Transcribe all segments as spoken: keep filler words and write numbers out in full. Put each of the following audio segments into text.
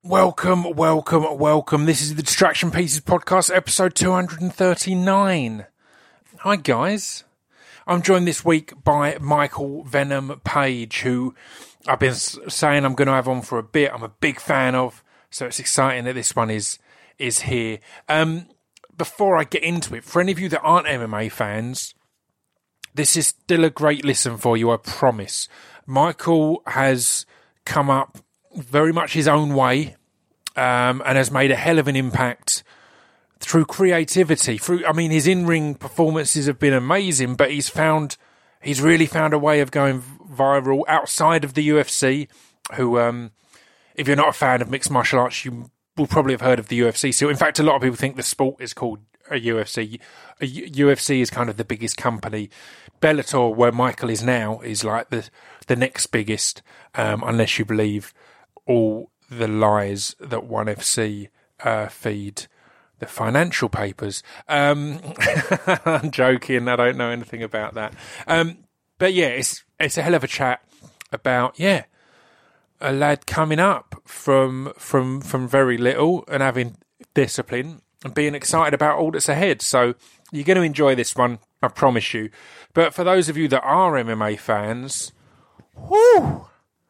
Welcome, welcome, welcome. This is the Distraction Pieces podcast, episode two hundred thirty-nine. Hi, guys. I'm joined this week by Michael Venom Page, who I've been saying I'm going to have on for a bit. I'm a big fan of, so it's exciting that this one is is here. Um, before I get into it, for any of you that aren't M M A fans, this is still a great listen for you, I promise. Michael has come up very much his own way, um, and has made a hell of an impact through creativity. Through, I mean, his in-ring performances have been amazing, but he's found, he's really found a way of going viral outside of the U F C. Who, um, if you're not a fan of mixed martial arts, you will probably have heard of the U F C. So, in fact, a lot of people think the sport is called a U F C. A U F C is kind of the biggest company. Bellator, where Michael is now, is like the the next biggest, um, unless you believe all the lies that ONE F C uh, feed the financial papers. Um, I'm joking. I don't know anything about that. Um, but yeah, it's it's a hell of a chat about yeah a lad coming up from from from very little and having discipline and being excited about all that's ahead. So you're going to enjoy this one, I promise you. But for those of you that are M M A fans, whoo!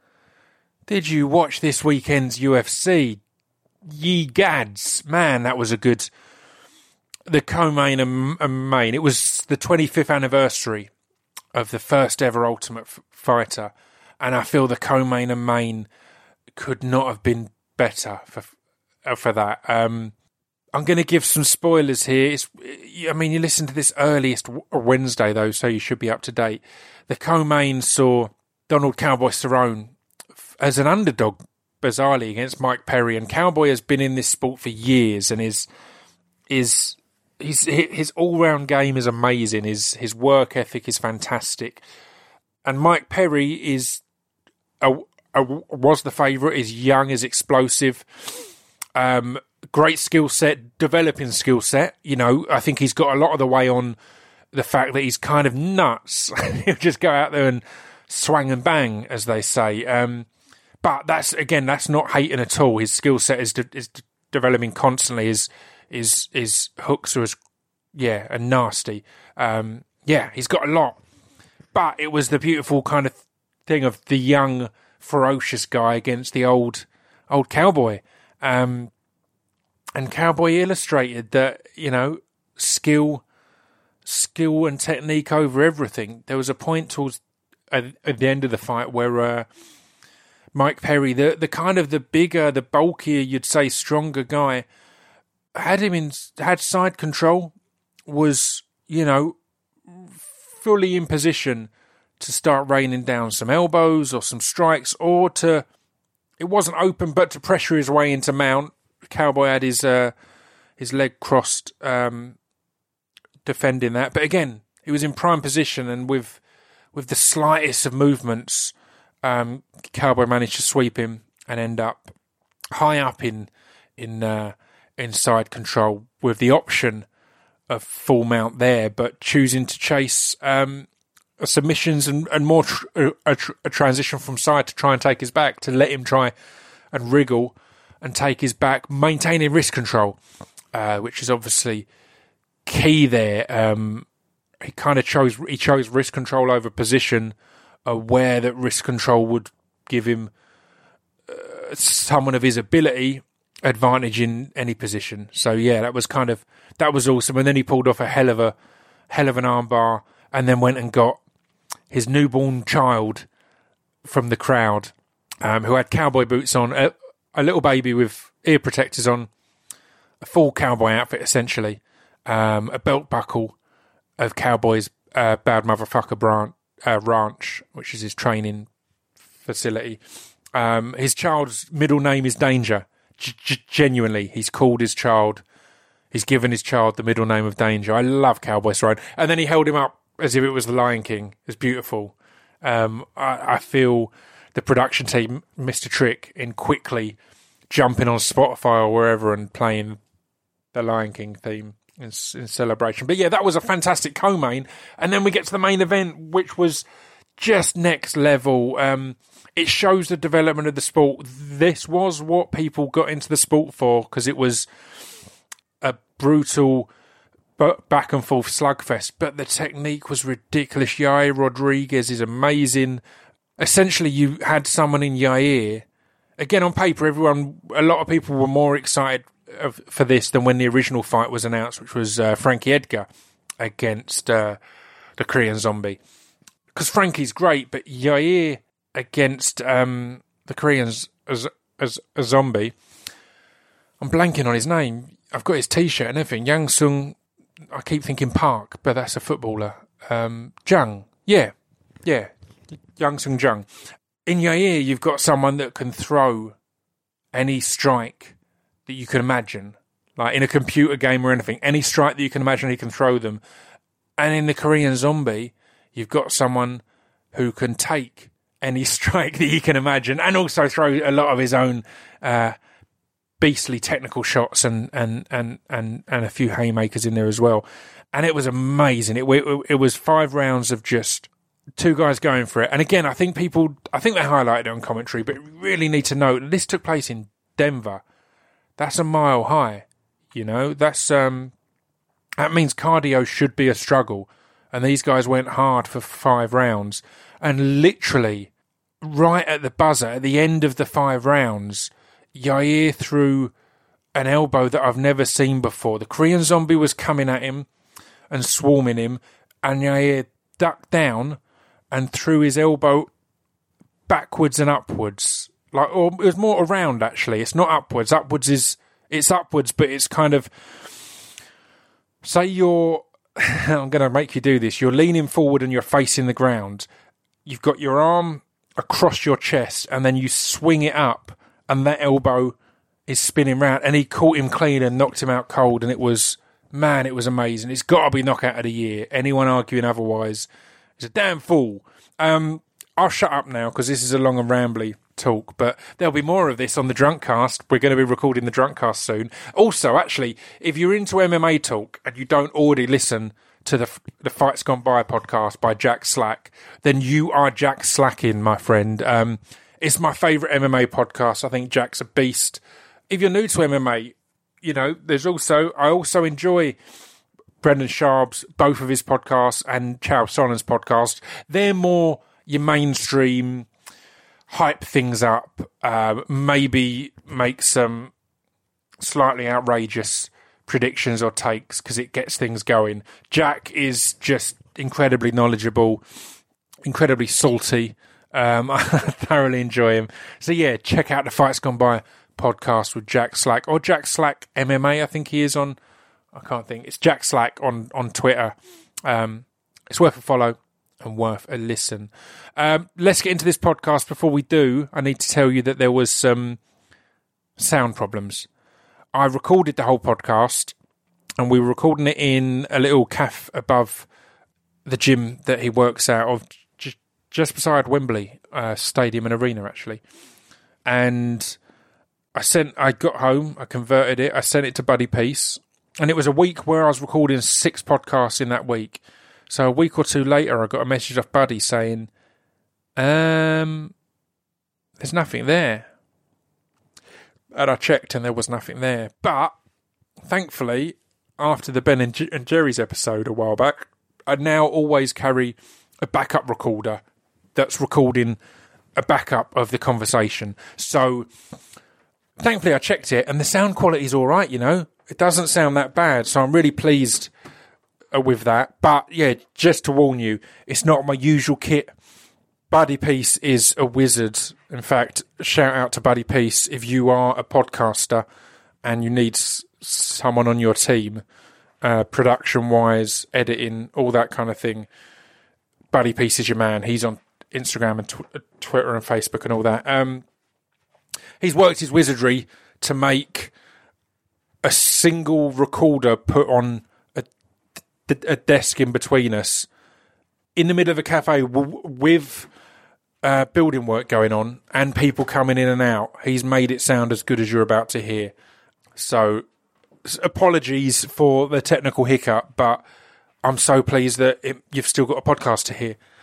Did you watch this weekend's U F C? Ye gads. Man, that was a good... The co-main and, and main. It was the twenty-fifth anniversary of the first ever Ultimate F- Fighter. And I feel the co-main and main could not have been better for for that. Um, I'm going to give some spoilers here. It's, I mean, you listen to this earliest Wednesday, though, so you should be up to date. The co-main saw Donald Cowboy Cerrone as an underdog, bizarrely, against Mike Perry. And Cowboy has been in this sport for years, and is is his his all round game is amazing. His his work ethic is fantastic. And Mike Perry is a, a, was the favourite. Is young, is explosive, um, great skill set, developing skill set. You know, I think he's got a lot of the way on the fact that he's kind of nuts. He'll just go out there and swang and bang, as they say. Um, But that's again, that's not hating at all. His skill set is de- is de- developing constantly. His his his hooks are as yeah and nasty. Um, yeah, he's got a lot. But it was the beautiful kind of thing of the young, ferocious guy against the old old cowboy. Um, and Cowboy illustrated that, you know, skill, skill and technique over everything. There was a point towards at, at the end of the fight where. Uh, Mike Perry, the the kind of the bigger, the bulkier, you'd say, stronger guy, had him in, had side control, was, you know, fully in position to start raining down some elbows or some strikes, or to, it wasn't open, but to pressure his way into mount. Cowboy had his uh, his leg crossed, um, defending that. But again, he was in prime position, and with with the slightest of movements, Um, Cowboy managed to sweep him and end up high up in in uh, inside control with the option of full mount there, but choosing to chase um, submissions and, and more tr- a, tr- a transition from side to try and take his back, to let him try and wriggle and take his back, maintaining wrist control, uh, which is obviously key there. Um, he kind of chose he chose wrist control over position, aware that wrist control would give him uh, someone of his ability advantage in any position. So yeah, that was kind of that was awesome. And then he pulled off a hell of a hell of an armbar, and then went and got his newborn child from the crowd, um, who had cowboy boots on, a, a little baby with ear protectors on, a full cowboy outfit essentially, um, a belt buckle of Cowboy's uh, Bad Motherfucker brand. Uh, ranch, which is his training facility. Um, his child's middle name is Danger. G- g- genuinely, he's called his child, he's given his child the middle name of Danger. I love Cowboy Cerrone. And then he held him up as if it was the Lion King. It's beautiful. Um, I, I feel the production team missed a trick in quickly jumping on Spotify or wherever and playing the Lion King theme in, in celebration. But yeah, that was a fantastic co-main. And then we get to the main event, which was just next level. Um, it shows the development of the sport. This was what people got into the sport for, because it was a brutal back and forth slugfest, but the technique was ridiculous. Yair Rodriguez is amazing. Essentially, you had someone in Yair. Again, on paper, everyone, a lot of people were more excited of, for this than when the original fight was announced, which was uh, Frankie Edgar against uh, the Korean Zombie. Because Frankie's great, but Yair against um, the Koreans as, as a zombie. I'm blanking on his name. I've got his T-shirt and everything. Yang Sung. I keep thinking Park, but that's a footballer. Um, Jung. Yeah. Yeah. Yang Sung Jung. In Yair, you've got someone that can throw any strike that you can imagine. Like in a computer game or anything. Any strike that you can imagine, he can throw them. And in the Korean Zombie, you've got someone who can take any strike that you can imagine and also throw a lot of his own uh, beastly technical shots and, and, and, and, and a few haymakers in there as well. And it was amazing. It, it, it was five rounds of just two guys going for it. And again, I think people, I think they highlighted it on commentary, but really need to note this took place in Denver. That's a mile high, you know, that's, um, that means cardio should be a struggle. And these guys went hard for five rounds. And literally, right at the buzzer, at the end of the five rounds, Yair threw an elbow that I've never seen before. The Korean Zombie was coming at him and swarming him, and Yair ducked down and threw his elbow backwards and upwards. Like, or it was more around, actually. It's not upwards. Upwards is, it's upwards, but it's kind of, say you're, I'm going to make you do this. You're leaning forward and you're facing the ground. You've got your arm across your chest and then you swing it up and that elbow is spinning round. And he caught him clean and knocked him out cold. And it was, man, it was amazing. It's got to be knockout of the year. Anyone arguing otherwise is a damn fool. Um, I'll shut up now because this is a long and rambly talk, but there'll be more of this on the Drunkcast. We're going to be recording the Drunkcast soon. Also, actually, if you're into M M A talk and you don't already listen to the the Fights Gone By podcast by Jack Slack, then you are Jack Slacking, my friend. Um, it's my favourite M M A podcast. I think Jack's a beast. If you're new to M M A, you know, there's also, I also enjoy Brendan Sharp's, both of his podcasts, and Chael Sonnen's podcast. They're more your mainstream, hype things up, uh, maybe make some slightly outrageous predictions or takes because it gets things going. Jack is just incredibly knowledgeable, incredibly salty. Um, I thoroughly enjoy him. So yeah, check out the Fights Gone By podcast with Jack Slack, or Jack Slack M M A, I think he is on. I can't think. It's Jack Slack on, on Twitter. Um, it's worth a follow and worth a listen. Um, let's get into this podcast. Before we do, I need to tell you that there was some sound problems. I recorded the whole podcast, and we were recording it in a little cafe above the gym that he works out of, just, just beside Wembley uh, Stadium and Arena, actually. And I sent, I got home, I converted it, I sent it to Buddy Peace, and it was a week where I was recording six podcasts in that week. So a week or two later, I got a message off Buddy saying, um, there's nothing there. And I checked and there was nothing there. But thankfully, after the Ben and, G- and Jerry's episode a while back, I now always carry a backup recorder that's recording a backup of the conversation. So thankfully I checked it and the sound quality is all right, you know. It doesn't sound that bad. So I'm really pleased with that. But yeah, just to warn you, it's not my usual kit. Buddy Peace is a wizard. In fact, shout out to Buddy Peace if you are a podcaster and you need s- someone on your team, uh, production-wise, editing, all that kind of thing. Buddy Peace is your man. He's on Instagram and tw- Twitter and Facebook and all that. Um, he's worked his wizardry to make a single recorder put on a, a desk in between us in the middle of a cafe w- with uh, building work going on and people coming in and out. He's made it sound as good as you're about to hear. So apologies for the technical hiccup, but I'm so pleased that it, you've still got a podcast to hear.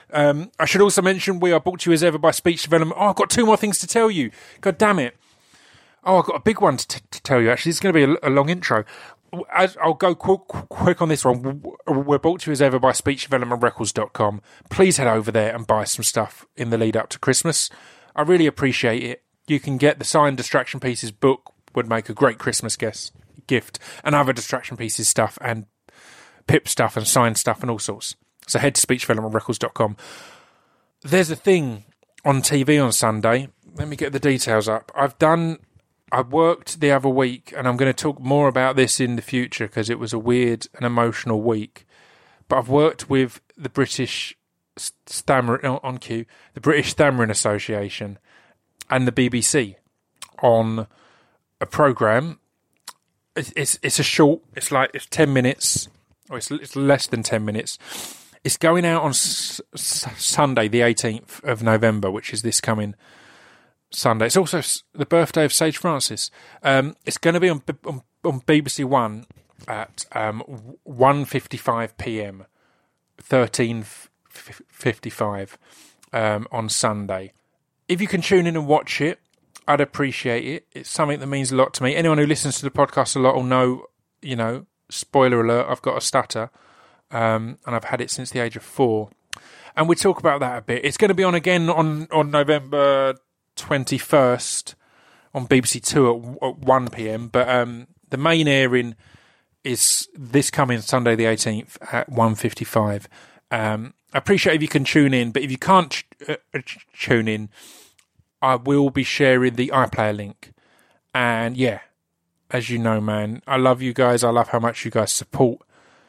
Um, I should also mention we are brought to you as ever by Speech Development. Oh, I've got two more things to tell you. God damn it. Oh, I've got a big one to, t- to tell you, actually. It's going to be a, a long intro. As, I'll go quick, quick on this one. We're brought to you as ever by speech development records dot com. Please head over there and buy some stuff in the lead up to Christmas. I really appreciate it. You can get the signed Distraction Pieces book, would make a great Christmas guest, gift, and other Distraction Pieces stuff, and Pip stuff, and signed stuff, and all sorts. So head to speech development records dot com. There's a thing on T V on Sunday. Let me get the details up. I've done... I worked the other week, and I'm going to talk more about this in the future because it was a weird and emotional week. But I've worked with the British Stammering on cue, the British Stammering Association, and the B B C on a program. It's it's, it's a short. It's like it's ten minutes, or it's it's less than ten minutes. It's going out on s- s- Sunday, the eighteenth of November, which is this coming Sunday. It's also the birthday of Sage Francis. Um, it's going to be on, on on B B C One at um, one fifty-five p.m, thirteen fifty-five um, on Sunday. If you can tune in and watch it, I'd appreciate it. It's something that means a lot to me. Anyone who listens to the podcast a lot will know, you know, spoiler alert, I've got a stutter, um, and I've had it since the age of four. And we talk about that a bit. It's going to be on again on, on November twenty-first on B B C Two at, at one p.m, but um, the main airing is this coming Sunday the eighteenth at one fifty-five. Um, I appreciate if you can tune in, but if you can't ch- uh, ch- tune in, I will be sharing the iPlayer link. And yeah, as you know, man, I love you guys. I love how much you guys support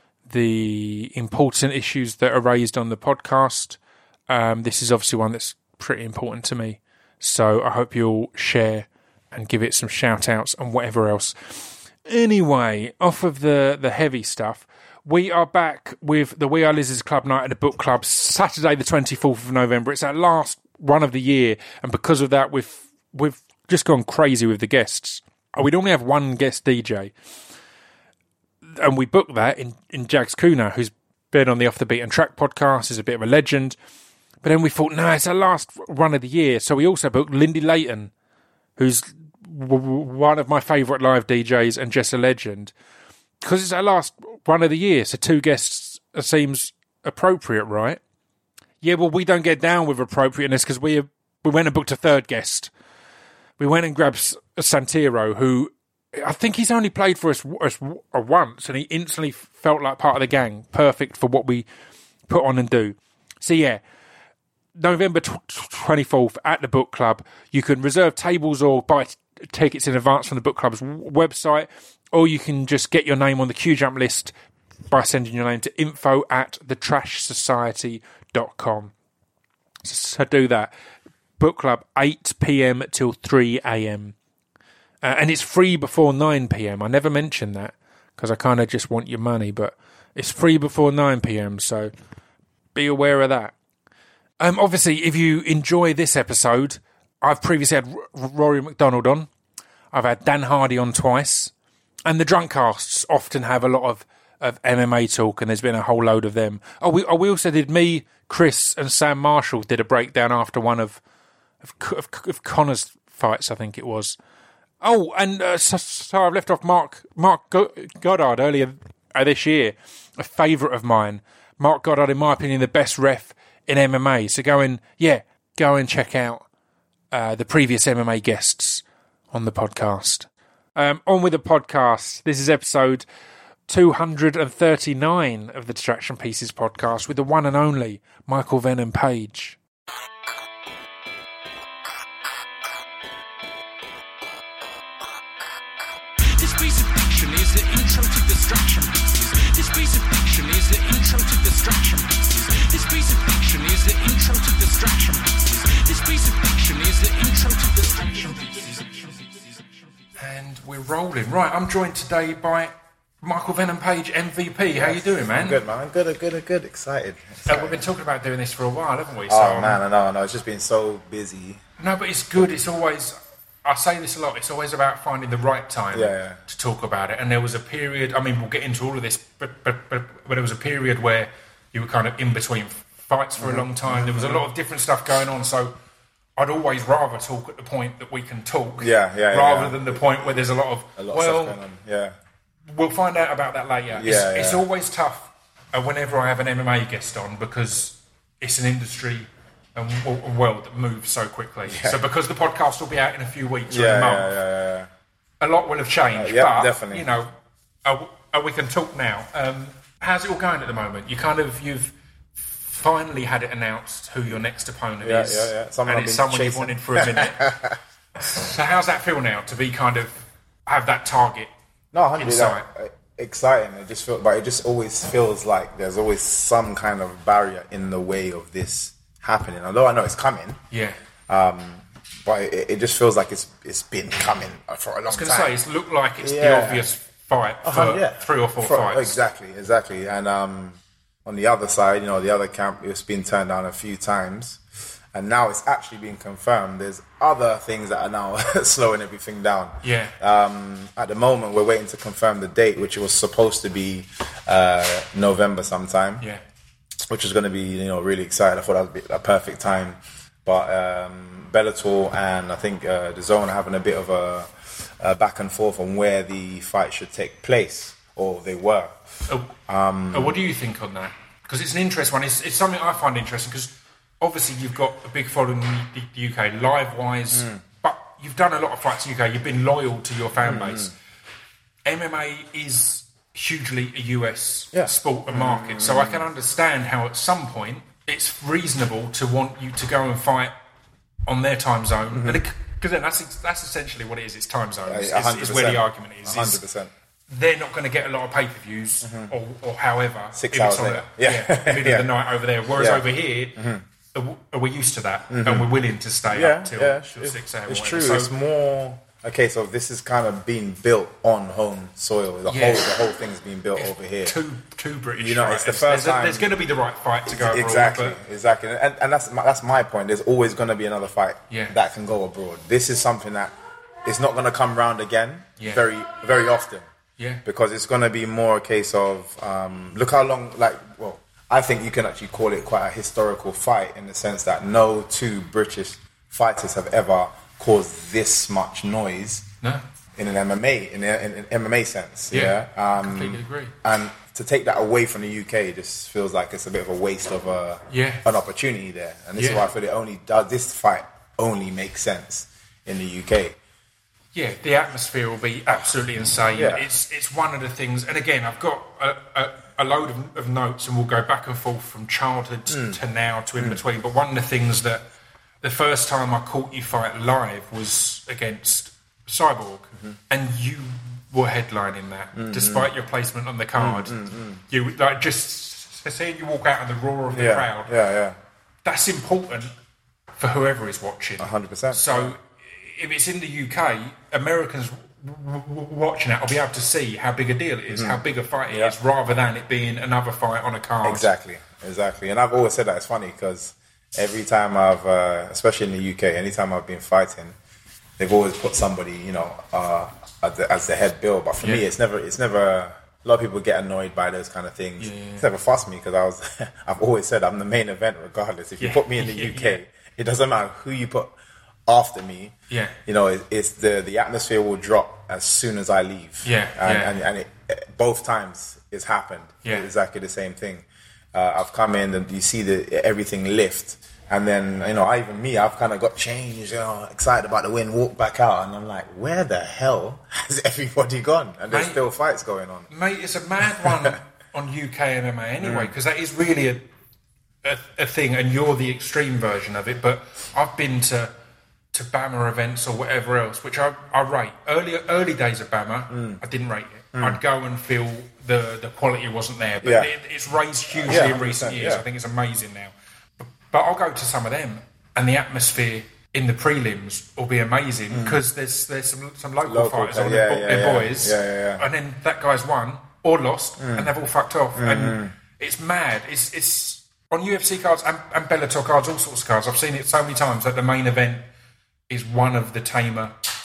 the important issues that are raised on the podcast. Um, this is obviously one that's pretty important to me. So I hope you'll share and give it some shout-outs and whatever else. Anyway, off of the, the heavy stuff, we are back with the We Are Lizards Club night at the book club, Saturday the twenty-fourth of November. It's our last run of the year, and because of that, we've, we've just gone crazy with the guests. We normally have one guest D J, and we booked that in, in Jags Kuna, who's been on the Off the Beaten Track podcast, is a bit of a legend. But then we thought, no, it's our last run of the year. So we also booked Lindy Layton, who's w- w- one of my favourite live D Js and just a legend. Because it's our last run of the year, so two guests seems appropriate, right? Yeah, well, we don't get down with appropriateness because we we went and booked a third guest. We went and grabbed Santiro, who I think he's only played for us, us once, and he instantly felt like part of the gang. Perfect for what we put on and do. So yeah, November twenty-fourth at the book club. You can reserve tables or buy t- tickets in advance from the book club's w- website, or you can just get your name on the Q Jump list by sending your name to info at the trash society dot com. So, so do that. Book club, eight p.m. till three a.m. Uh, and it's free before nine p.m. I never mentioned that because I kind of just want your money, but it's free before nine p.m, so be aware of that. Um, obviously, if you enjoy this episode, I've previously had R- Rory McDonald on. I've had Dan Hardy on twice. And the drunk casts often have a lot of, of M M A talk, and there's been a whole load of them. Oh, we, oh, we also did, me, Chris, and Sam Marshall did a breakdown after one of of, of, of Connor's fights, I think it was. Oh, and uh, so, so I've left off Mark Mark Goddard earlier this year, a favourite of mine. Mark Goddard, in my opinion, the best ref in M M A. So go and, yeah, go and check out uh, the previous M M A guests on the podcast. Um, on with the podcast. This is episode two hundred thirty-nine of the Distraction Pieces podcast with the one and only Michael Venom Page. This piece of fiction is the intro to Distraction Pieces. This piece of fiction is the intro to Distraction Pieces. This piece of fiction is the intro to Distraction Pieces. This piece of fiction is the intro to Distraction Pieces. And we're rolling. Right, I'm joined today by Michael Venom Page, M V P. How you doing, man? I'm good, man. I'm good, good, good. Excited. Excited. Uh, we've been talking about doing this for a while, haven't we? Oh, So, man, I know, I know. It's just been so busy. No, but it's good. It's always... I say this a lot. It's always about finding the right time Yeah, yeah. to talk about it. And there was a period... I mean, we'll get into all of this, but, but, but, but there was a period where you were kind of in between fights for mm-hmm. a long time. There was a lot of different stuff going on, so I'd always rather talk at the point that we can talk, yeah, yeah, rather yeah. than the point where there's a lot of a lot well, of stuff going on. Yeah, we'll find out about that later. Yeah, it's, yeah. it's always tough uh, whenever I have an M M A guest on because it's an industry and w- a world that moves so quickly. Yeah. So because the podcast will be out in a few weeks or yeah, a month, yeah, yeah, yeah. a lot will have changed. Uh, yeah, but definitely. You know, uh, uh, we can talk now. Um, how's it all going at the moment? You kind of you've. Finally had it announced who your next opponent yeah, is, yeah, yeah. Someone and I've it's been someone chasing. you've wanted for a minute. So how's that feel now to be kind of have that target No, one hundred in sight? That, uh, exciting. It just feels, but it just always feels like there's always some kind of barrier in the way of this happening. Although I know it's coming, Yeah. um, but it, it just feels like it's it's been coming for a long I was going time. to say, it's looked like it's the Yeah. obvious fight for Uh-huh, yeah. three or four For- fights. Exactly, exactly. And um, on the other side, you know, the other camp, it's been turned down a few times. And now it's actually being confirmed. There's other things that are now slowing everything down. Yeah. Um, at the moment, we're waiting to confirm the date, which was supposed to be uh, November sometime. Yeah. Which is going to be, you know, really exciting. I thought that would be a perfect time. But um, Bellator and I think uh, the Zone are having a bit of a, a back and forth on where the fight should take place, or they were. Oh, um, oh, what do you think on that? Because it's an interesting one. It's, it's something I find interesting because obviously you've got a big following in the, the U K, live-wise, mm. but you've done a lot of fights in the U K. You've been loyal to your fan base. Mm. M M A is hugely a U S yeah. sport and market, mm. so I can understand how at some point it's reasonable to want you to go and fight on their time zone. Mm-hmm. Because then that's that's essentially what it is. It's time zone. Is, is, is where the argument is. one hundred percent. They're not going to get a lot of pay-per-views mm-hmm. or, or however. Six if hours it's on later. a, Yeah. yeah. middle yeah. of the night over there. Whereas yeah. over here, mm-hmm. are we used to that mm-hmm. and we're willing to stay yeah, up till, yeah. till it's, six hours. It's true. So, it's more a case of this is kind of being built on home soil. The Yeah. whole the whole thing's being built it's over here. Two, two British You know, fighters. it's the first there's, time- a, there's going to be the right fight to go abroad. Exactly, But exactly, and, and that's my, that's my point. There's always going to be another fight Yeah. that can go abroad. This is something that is not going to come round again Yeah. very very often. Yeah. Because it's going to be more a case of um, look how long. Like, well, I think you can actually call it quite a historical fight in the sense that no two British fighters have ever caused this much noise. No. In an M M A, in, a, in an M M A sense, Yeah, yeah. Um, completely agree. And to take that away from the U K just feels like it's a bit of a waste of a Yeah. an opportunity there. And this Yeah. is why I feel it only does this fight only makes sense in the U K. Yeah, the atmosphere will be absolutely insane. Yeah. It's it's one of the things, and again, I've got a, a, a load of, of notes, and we'll go back and forth from childhood to, Mm. to now to in between. But one of the things that the first time I caught you fight live was against Cyborg, mm-hmm. and you were headlining that, mm-hmm. despite your placement on the card. Mm-hmm. You like just seeing you walk out in the roar of the Yeah, crowd. yeah, yeah, That's important for whoever is watching. a hundred percent. So, if it's in the U K, Americans w- w- watching it will be able to see how big a deal it is, how big a fight it Yeah. is, rather than it being another fight on a card. Exactly, exactly. And I've always said that it's funny because every time I've, uh, especially in the U K, anytime I've been fighting, they've always put somebody, you know, uh, as, the, as the head bill. But for Yeah. me, it's never, it's never. A lot of people get annoyed by those kind of things. Yeah, yeah. It's never fussed me because I was. I've always said I'm the main event regardless. If you Yeah. put me in the Yeah, U K, yeah. it doesn't matter who you put after me. Yeah. You know, it, it's the the atmosphere will drop as soon as I leave. Yeah, and yeah. and, and it, both times it's happened. Yeah. It's exactly the same thing. Uh, I've come in and you see the everything lift. And then, you know, I, even me, I've kind of got changed, you know, excited about the win, walk back out, and I'm like, where the hell has everybody gone? And there's Mate, still fights going on. Mate, it's a mad one on U K M M A anyway, because that is really a, a a thing, and you're the extreme version of it. But I've been to to BAMMA events or whatever else, which I, I rate. Early early days of BAMMA, Mm. I didn't rate it. I'd go and feel the, the quality wasn't there, but Yeah. it, it's raised hugely Yeah, in recent one hundred percent, years. yeah. I think it's amazing now. But, but I'll go to some of them, and the atmosphere in the prelims will be amazing because there's there's some some local, Local fighters players, on yeah, their, yeah, their yeah. boys, Yeah, yeah, yeah. and then that guy's won or lost, Mm. and they've all fucked off. And it's mad. It's it's on U F C cards and, and Bellator cards, all sorts of cards. I've seen it so many times that the main event is one of the tamer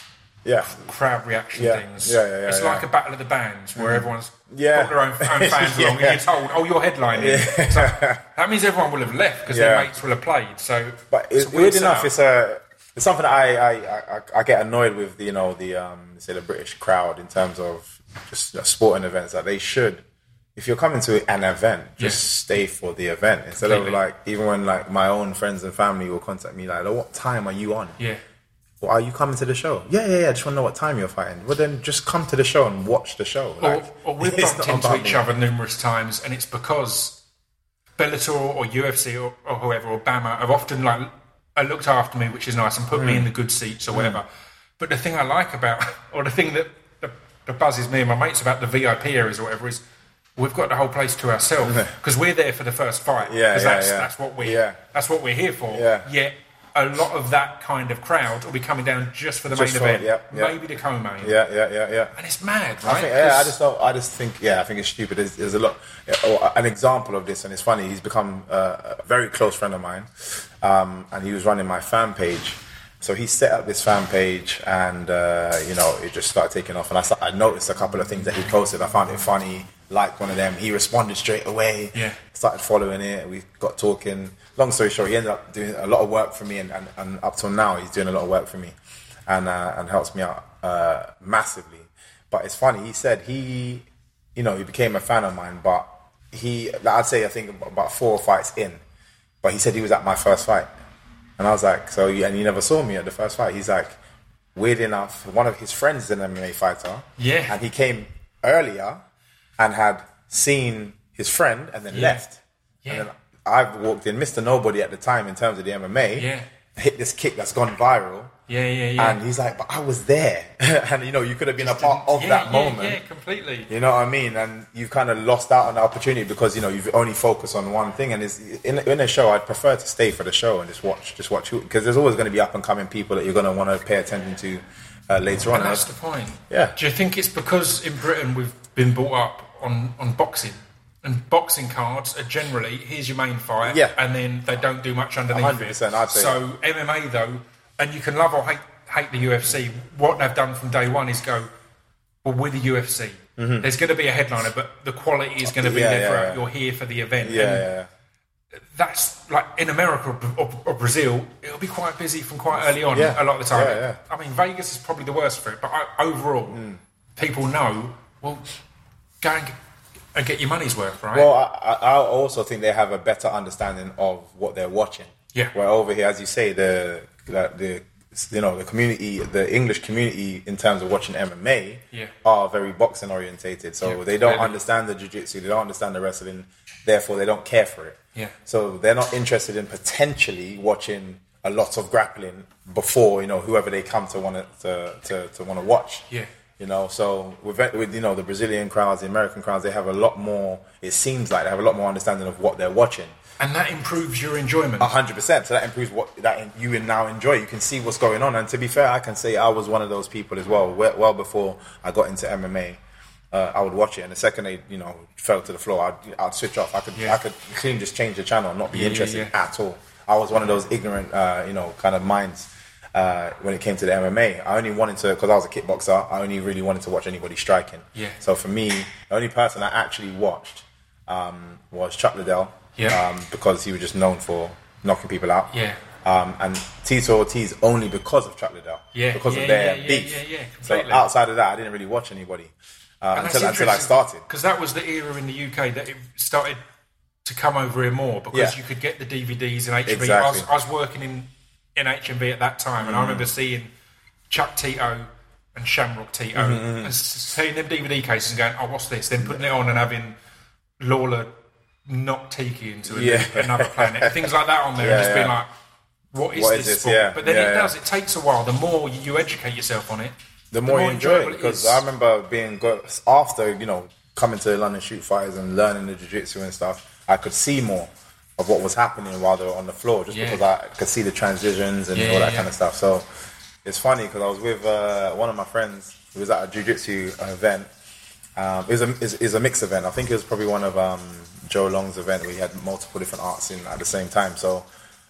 Yeah. crowd reaction Yeah. things. Yeah, yeah, yeah, it's yeah. like a battle of the bands where everyone's Yeah. got their own, own fans Yeah. along, and you're told, "Oh, you're headlining." Yeah. So that means everyone will have left because Yeah. their mates will have played. So, But it's it's a weird setup. enough. It's a it's something that I I, I I get annoyed with. You know, the um say the British crowd in terms of just uh, sporting events. That they should, if you're coming to an event, just Yeah. stay for the event instead Completely. of like even when like my own friends and family will contact me like, "What time are you on?" yeah. Or are you coming to the show? Yeah, yeah, yeah. I just want to know what time you're fighting. Well, then just come to the show and watch the show. Or, Like, or we've it's bumped not into about each me. other numerous times, and it's because Bellator or U F C or, or whoever or Bama have often like uh, looked after me, which is nice, and put Mm. me in the good seats or whatever. But the thing I like about, or the thing that, that, that buzzes me and my mates about the V I P areas or whatever is, we've got the whole place to ourselves because we're there for the first fight. Yeah, because yeah, that's yeah. that's what we Yeah. that's what we're here for. Yeah. Yet a lot of that kind of crowd will be coming down just for the Just main for- event, yeah, yeah. maybe the co-main. Yeah, yeah, yeah, yeah. And it's mad, right? I think, yeah, I 'Cause- just don't. I just think, yeah, I think it's stupid. There's, there's a lot. Or an example of this, and it's funny. He's become uh, a very close friend of mine, um, and he was running my fan page. So he set up this fan page, and uh, you know, it just started taking off. And I, sta- I noticed a couple of things that he posted. I found it funny. Liked one of them. He responded straight away. Yeah. Started following it. We got talking. Long story short, he ended up doing a lot of work for me, and, and, and up till now, he's doing a lot of work for me, and uh, and helps me out uh, massively. But it's funny. He said he, you know, he became a fan of mine, but he, I'd say, I think about four or fights in, but he said he was at my first fight, and I was like, so, you- and he never saw me at the first fight. He's like, weird enough, one of his friends is an M M A fighter, Yeah. and he came earlier and had seen his friend and then Yeah. left. Yeah. And then I've walked in, Mister Nobody at the time in terms of the M M A, Yeah. hit this kick that's gone viral. Yeah, yeah, yeah. And he's like, but I was there. and, you know, you could have been a part of yeah, that yeah, moment. Yeah, completely. You know what I mean? And you've kind of lost out on the opportunity because, you know, you've only focused on one thing. And it's, in, in a show, I'd prefer to stay for the show and just watch, just watch. Because there's always going to be up and coming people that you're going to want to pay attention to uh, later on. And that's the point. Yeah. Do you think it's because in Britain we've been brought up on, on boxing? And boxing cards are generally, here's your main fight, Yeah. and then they don't do much underneath one hundred percent, it. I'd say so M M A though, and you can love or hate, hate the U F C, what they've done from day one is go, well, we're the U F C. There's going to be a headliner, but the quality is going to be Yeah, there yeah, for yeah. You're here for the event. Yeah, And yeah, yeah. that's like in America or, or, or Brazil, it'll be quite busy from quite early on. Yeah. A lot of the time, Yeah, yeah. I mean, Vegas is probably the worst for it, but I, overall, people know. Well, go and get, and get your money's worth, right? Well, I, I I also think they have a better understanding of what they're watching. Yeah. Where over here, as you say, the the, the you know the community, the English community, in terms of watching M M A, Yeah. are very boxing orientated. So Yeah, they don't clearly. understand the jiu-jitsu, they don't understand the wrestling. Therefore, they don't care for it. Yeah. So they're not interested in potentially watching a lot of grappling before, you know, whoever they come to want to to to want to watch. Yeah. You know, so with, with you know the Brazilian crowds, the American crowds, they have a lot more. It seems like they have a lot more understanding of what they're watching. and that improves your enjoyment. A hundred percent. So that improves what that you now enjoy. You can see what's going on. And to be fair, I can say I was one of those people as well. Well, well before I got into M M A, uh, I would watch it, and the second they you know fell to the floor, I'd, I'd switch off. I could Yeah. I could clean just change the channel, and not be Yeah, yeah, interested yeah. at all. I was one of those ignorant, uh, you know, kind of minds. Uh, when it came to the M M A, I only wanted to, because I was a kickboxer, I only really wanted to watch anybody striking. Yeah. So for me, the only person I actually watched um, was Chuck Liddell, Yeah. um, because he was just known for knocking people out. Yeah. Um, and Tito Ortiz only because of Chuck Liddell. Yeah, Because yeah, of their yeah, yeah, beef. yeah, yeah, so completely. outside of that, I didn't really watch anybody uh, until, until I started. Because that was the era in the U K that it started to come over here more, because Yeah. you could get the D V Ds and H M V. Exactly. I, was, I was working in, in H M V at that time, and I remember seeing Chuck Tito and Shamrock Tito, Mm-hmm, and s- seeing them D V D cases and going, oh, what's this? Then putting it on and having Lawler knock Tiki into a, Yeah. another planet, and things like that on there, Yeah, and just being yeah. like, what is What this, is this? sport? Yeah, But then yeah, it yeah. does, it takes a while. The more you educate yourself on it, The more you enjoy it, enjoyable because is. I remember being go- after you know coming to London Shoot Fighters and learning the jiu-jitsu and stuff, I could see more of what was happening while they were on the floor, just Yeah. because I could see the transitions and Yeah, all that yeah. kind of stuff. So it's funny because I was with uh, one of my friends who was at a jiu-jitsu event. Um, it was a it was a mixed event. I think it was probably one of um, Joe Long's event where he had multiple different arts in at the same time. So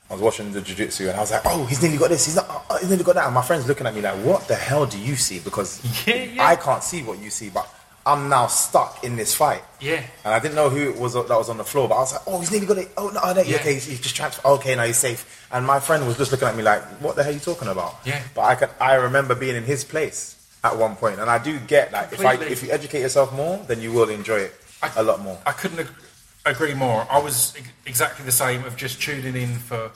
I was watching the jiu-jitsu and I was like, oh, he's nearly got this, he's not, oh, he's nearly got that. And my friend's looking at me like, what the hell do you see? Because yeah, yeah. I can't see what you see, but I'm now stuck in this fight. Yeah. And I didn't know who it was that was on the floor, but I was like, oh, he's nearly got it. Oh, no, no yeah. okay, he's, he's just transferred. Okay, now he's safe. And my friend was just looking at me like, what the hell are you talking about? Yeah. But I could, I remember being in his place at one point, and I do get like, if I, if you educate yourself more, then you will enjoy it I, a lot more. I couldn't ag- agree more. I was exactly the same of just tuning in for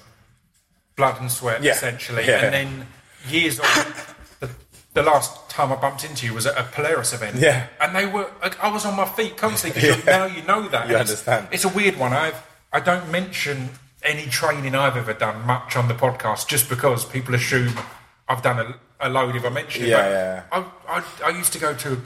blood and sweat, yeah. essentially. Yeah. And then years on, the, the last time I bumped into you was at a Polaris event. Yeah. And they were, like, I was on my feet constantly because yeah. now you know that. You and understand. It's, it's a weird one. I've, I don't mention any training I've ever done much on the podcast just because people assume I've done a, a load if I mention it. Yeah, but yeah. I, I, I used to go to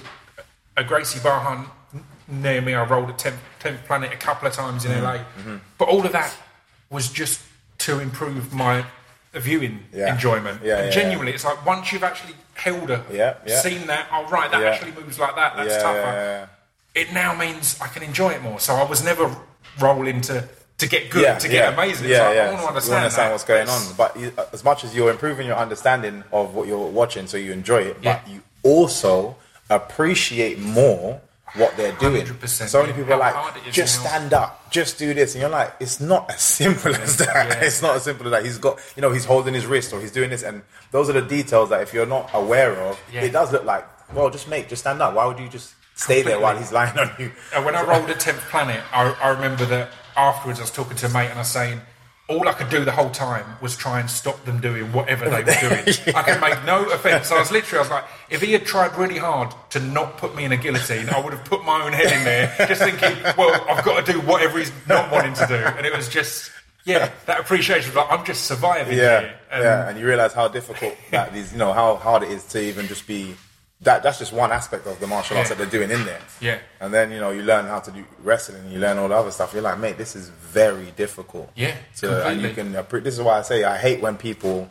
a Gracie bar hunt near me. I rolled at tenth, tenth Planet a couple of times in mm-hmm. L A. Mm-hmm. But all of that was just to improve my viewing yeah. enjoyment. Yeah, and yeah, genuinely, yeah. it's like once you've actually held a, yeah, yeah. seen that, oh, right, that yeah. actually moves like that, that's yeah, tougher. Yeah, yeah. It now means I can enjoy it more. So I was never rolling to, to get good, yeah, to yeah. get amazing. Yeah, so yeah. I want to understand, you understand that. what's going on. But you, as much as you're improving your understanding of what you're watching, so you enjoy it, yeah. but you also appreciate more what they're doing. one hundred percent, so many yeah. people are How like, hard it is just and how- stand up, just do this. And you're like, it's not as simple as that. Yeah. It's not as simple as that. He's got, you know, he's holding his wrist or he's doing this. And those are the details that if you're not aware of, Yeah. it does look like, well, just make, just stand up. Why would you just stay there while he's lying on you? And when I rolled at tenth Planet, I, I remember that afterwards I was talking to a mate and I was saying, all I could do the whole time was try and stop them doing whatever they were doing. yeah. I could make no offence. I was literally, I was like, if he had tried really hard to not put me in a guillotine, I would have put my own head in there, just thinking, well, I've got to do whatever he's not wanting to do. And it was just, yeah, that appreciation of like, I'm just surviving Yeah, here. And, yeah, and you realise how difficult that is, you know, how hard it is to even just be, that. that's just one aspect of the martial arts Yeah. that they're doing in there. Yeah. And then, you know, you learn how to do wrestling, you learn all the other stuff. You're like, mate, this is very difficult. Yeah, to, and you can, this is why I say I hate when people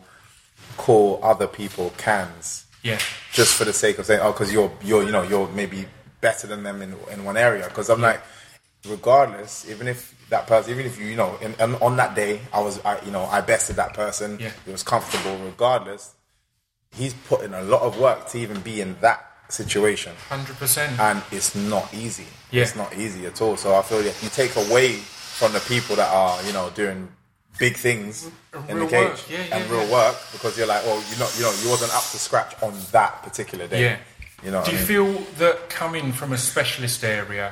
call other people cans. Yeah. Just for the sake of saying, oh, because you're, you're, you know, you're maybe better than them in, in one area. Because I'm yeah. like, regardless, even if that person, even if you, you know, in, in, on that day, I was, I, you know, I bested that person. Yeah. It was comfortable. Regardless, he's put in a lot of work to even be in that situation. one hundred percent. And it's not easy. Yeah. It's not easy at all. So I feel like you take away from the people that are, you know, doing big things in real the cage work. Yeah, yeah, and real yeah. work, because you're like, oh, you're not, you know, you wasn't up to scratch on that particular day. Yeah. You know. Do you I mean? feel that coming from a specialist area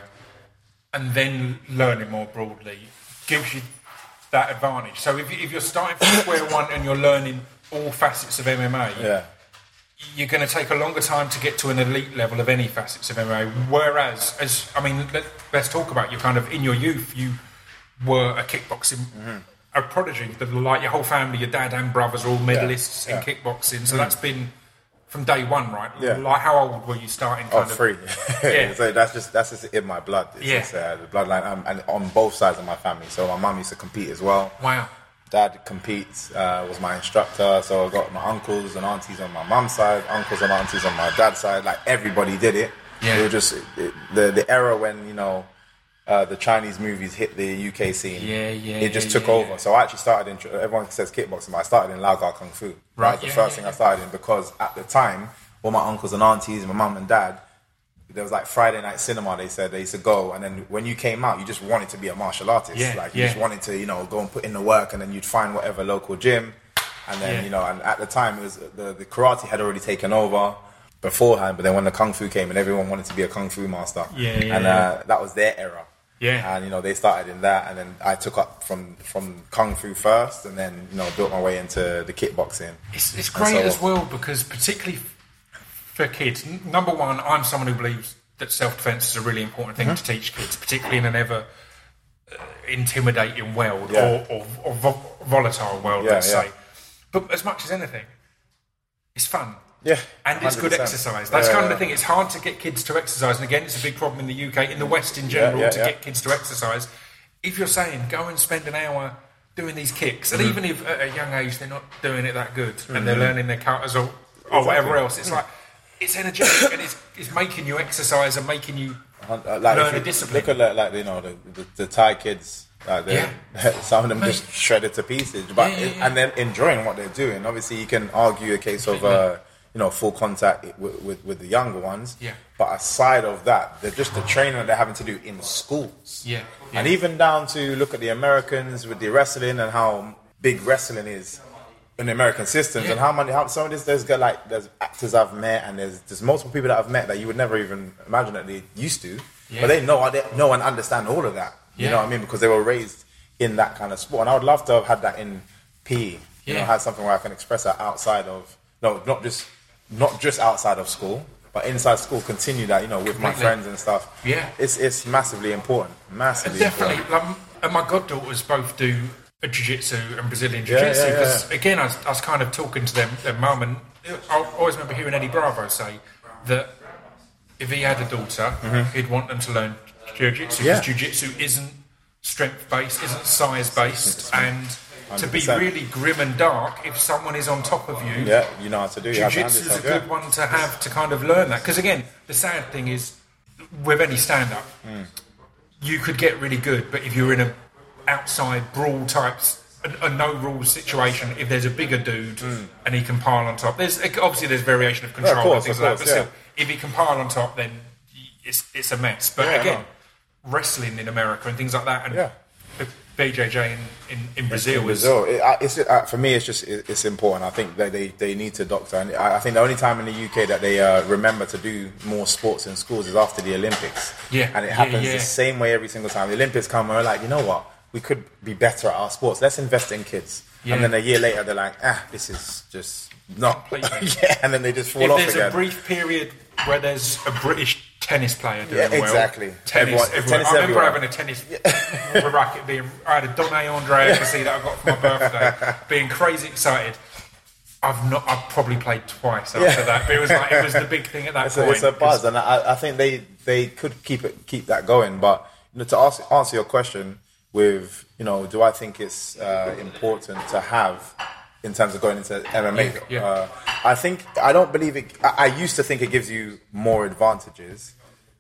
and then learning more broadly gives you that advantage? So if, if you're starting from square one and you're learning all facets of M M A, Yeah. you're going to take a longer time to get to an elite level of any facets of M M A. Whereas, as I mean, let, let's talk about you. Kind of in your youth, you were a kickboxing Mm-hmm. a prodigy. The- Like your whole family, your dad and brothers are all medalists Yeah, in yeah. kickboxing. So that's been from day one, right? Yeah. Like how old were you starting? Oh, Kind of, free. Yeah. So that's just that's just in my blood. It's Yeah. just, uh, the bloodline, um, and on both sides of my family. So my mum used to compete as well. Wow. Dad competes, uh, was my instructor. So I got my uncles and aunties on my mum's side, uncles and aunties on my dad's side. Like everybody did it. Yeah. It was just it, the the era when, you know, uh, the Chinese movies hit the U K scene. Yeah, yeah, It just yeah, took yeah, over. yeah. So I actually started in. Everyone says kickboxing, but I started in Lao Gao Kung Fu. Right, That was the yeah, first yeah, thing yeah. I started in, because at the time, all my uncles and aunties, my mum and dad, there was like Friday night cinema. They said they used to go, and then when you came out, you just wanted to be a martial artist. Yeah, like you yeah. just wanted to, you know, go and put in the work, and then you'd find whatever local gym, and then Yeah. you know, and at the time it was the the karate had already taken over beforehand, but then when the kung fu came, and everyone wanted to be a kung fu master, Yeah, yeah, and yeah. Uh, that was their era. Yeah. And you know, they started in that, and then I took up from from kung fu first, and then you know, built my way into the kickboxing. It's, it's And great so- as well because particularly for kids, n- number one, I'm someone who believes that self-defense is a really important thing Mm-hmm. to teach kids, particularly in an ever uh, intimidating world Yeah. or, or, or vo- volatile world, Yeah, let's yeah. say. But as much as anything, it's fun. Yeah, And it's good one hundred percent. exercise. That's Yeah, kind of yeah. the thing. It's hard to get kids to exercise. And again, it's a big problem in the U K, in the West in general, yeah, to yeah. get kids to exercise. If you're saying, go and spend an hour doing these kicks, and Mm-hmm. even if at a young age they're not doing it that good, and they're learning their counters or, or whatever else, it's like, it's energetic and it's, it's making you exercise and making you Uh, like learn if you a discipline. Look at like, like you know the, the, the Thai kids Like they're, some of them just shredded to pieces, but Yeah, yeah, yeah. and then enjoying what they're doing. Obviously, you can argue a case of uh, you know full contact with, with with the younger ones. Yeah. But aside of that, they're just the training that they're having to do in schools. Yeah, yeah. And even down to look at the Americans with the wrestling and how big wrestling is in the American systems, Yeah. and how many how some of this there's got like there's actors I've met, and there's there's multiple people that I've met that you would never even imagine that they used to, Yeah. but they know they know and understand all of that. You Yeah. know what I mean? Because they were raised in that kind of sport, and I would love to have had that in P E. You Yeah. know, had something where I can express that outside of no, not just not just outside of school, but inside school. Continue that, you know, with my Completely. friends and stuff. Yeah. it's it's massively important, massively Definitely. important. Like, and my goddaughters both do a jiu-jitsu and Brazilian Yeah, jiu-jitsu. yeah, yeah. Because again, I was, I was kind of talking to them, their mum, and I always remember hearing Eddie Bravo say that if he had a daughter, he'd want them to learn jiu-jitsu, Mm-hmm. Yeah. because jiu-jitsu isn't strength-based, isn't size-based, and to be one hundred percent. really grim and dark, if someone is on top of you, Yeah, you know how to do. You have to Jiu-jitsu is a handle good yourself, one to have to kind of learn that. Because again, the sad thing is, with any stand-up, Mm. you could get really good, but if you're in a outside brawl types, a, a no rules situation, if there's a bigger dude and he can pile on top, there's obviously there's variation of control Mm. course, and things of like that. course, But yeah. still, if he can pile on top, then it's it's a mess. But Yeah, again, no. wrestling in America and things like that, and Yeah. B J J in, in, in Brazil, in is Brazil, it, uh, it's, uh, for me, it's just it, it's important. I think that they, they need to doctor, and I, I think the only time in the U K that they uh, remember to do more sports in schools is after the Olympics. Yeah, and it yeah, happens yeah. the same way every single time. The Olympics come, and we're like, you know what, we could be better at our sports. Let's invest in kids. Yeah. And then a year later, they're like, ah, this is just not. Completely. yeah, and then they just fall if off there's again. a brief period where there's a British tennis player doing Yeah, well, exactly. tennis, Everyone- everywhere. tennis I remember everywhere. having a tennis racket being. I had a Donna Andre Agassi that I got for my birthday, being crazy excited. I've not. I've probably played twice after Yeah. that, but it was like it was the big thing at that It's point. a, it's a buzz, and I, I think they, they could keep it keep that going. But you know, to ask, answer your question with, you know, do I think it's uh, important to have in terms of going into M M A? Yeah, yeah. Uh, I think I don't believe it. I, I used to think it gives you more advantages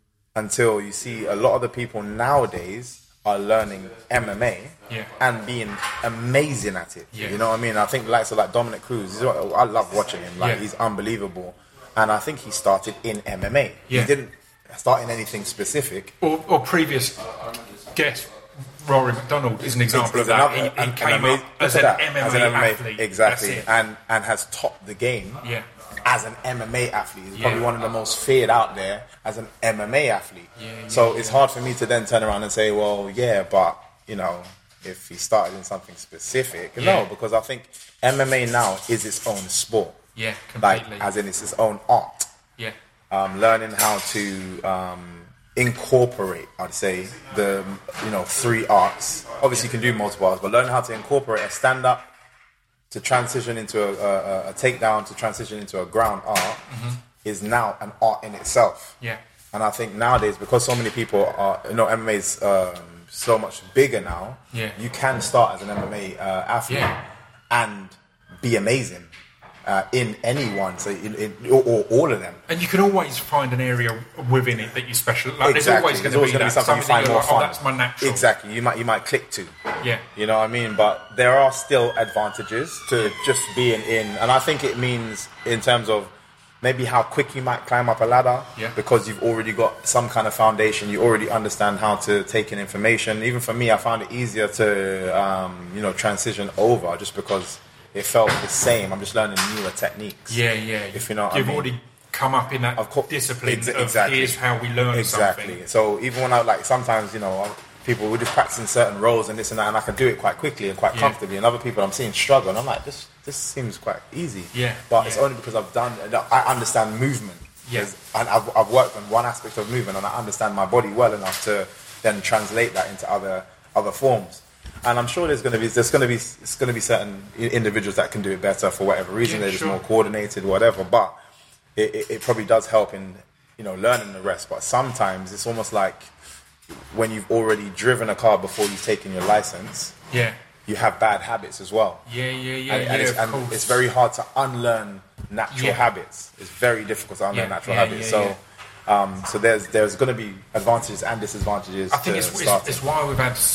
until you see a lot of the people nowadays are learning M M A Yeah. and being amazing at it. Yeah. You know what I mean? I think the likes of like Dominic Cruz, he's- I love watching him. Like Yeah. he's unbelievable, and I think he started in M M A. Yeah. He didn't start in anything specific. or, or previous guest Rory McDonald is an example He's of that. another- He, he an- came an ama- up as look an at that, M M A, as an M M A athlete, exactly, That's it. and and has topped the game. Yeah. As an M M A athlete, he's Yeah. probably one of the most feared out there as an M M A athlete. Yeah, yeah, so it's hard for me to then turn around and say, well, yeah, but you know, if he started in something specific, Yeah. no, because I think M M A now is its own sport. Yeah, Like, completely. as in, it's its own art. yeah, Um, learning how to um, incorporate, I'd say, the you know three arts. Obviously, you can do multiple arts, but learn how to incorporate a stand-up to transition into a, a, a takedown to transition into a ground art is now an art in itself. yeah, And I think nowadays, because so many people are, you know, M M A is um, so much bigger now. Yeah. You can start as an M M A uh, athlete Yeah. and be amazing uh, in any one, so in, in, or, or all of them. and you can always find an area within it that you special. Like, Exactly. There's always going to be, gonna that, something you something find you're more like, fun. oh, that's my natural. Exactly. You might you might click to. Yeah, You know what I mean? But there are still advantages to just being in, and I think it means in terms of maybe how quick you might climb up a ladder, Yeah. because you've already got some kind of foundation. You already understand how to take in information. Even for me, I found it easier to um, you know transition over just because it felt the same. I'm just learning newer techniques. yeah, yeah. If you know what I You've mean. already come up in that Of course, discipline ex- of exactly. here's how we learn Exactly. something. So even when I like sometimes, you know, people were just practicing certain roles and this and that, and I can do it quite quickly and quite Yeah. comfortably. And other people I'm seeing struggle, and I'm like, this this seems quite easy. Yeah, But it's yeah. only because I've done, I understand movement. Yeah. There's- And I've, I've worked on one aspect of movement, and I understand my body well enough to then translate that into other other forms. And I'm sure there's going to be there's going to be it's going to be certain i- individuals that can do it better for whatever reason. Yeah, They're just sure. more coordinated, whatever. But it, it, it probably does help in you know learning the rest. But sometimes it's almost like when you've already driven a car before you've taken your license, Yeah, you have bad habits as well. yeah, yeah, yeah. and, yeah and, it's, of and course. it's very hard to unlearn natural Yeah. habits. It's very difficult to unlearn Yeah, natural yeah, habits. yeah, so, um, so there's there's going to be advantages and disadvantages. I think to it's, it's, starting. it's why we've had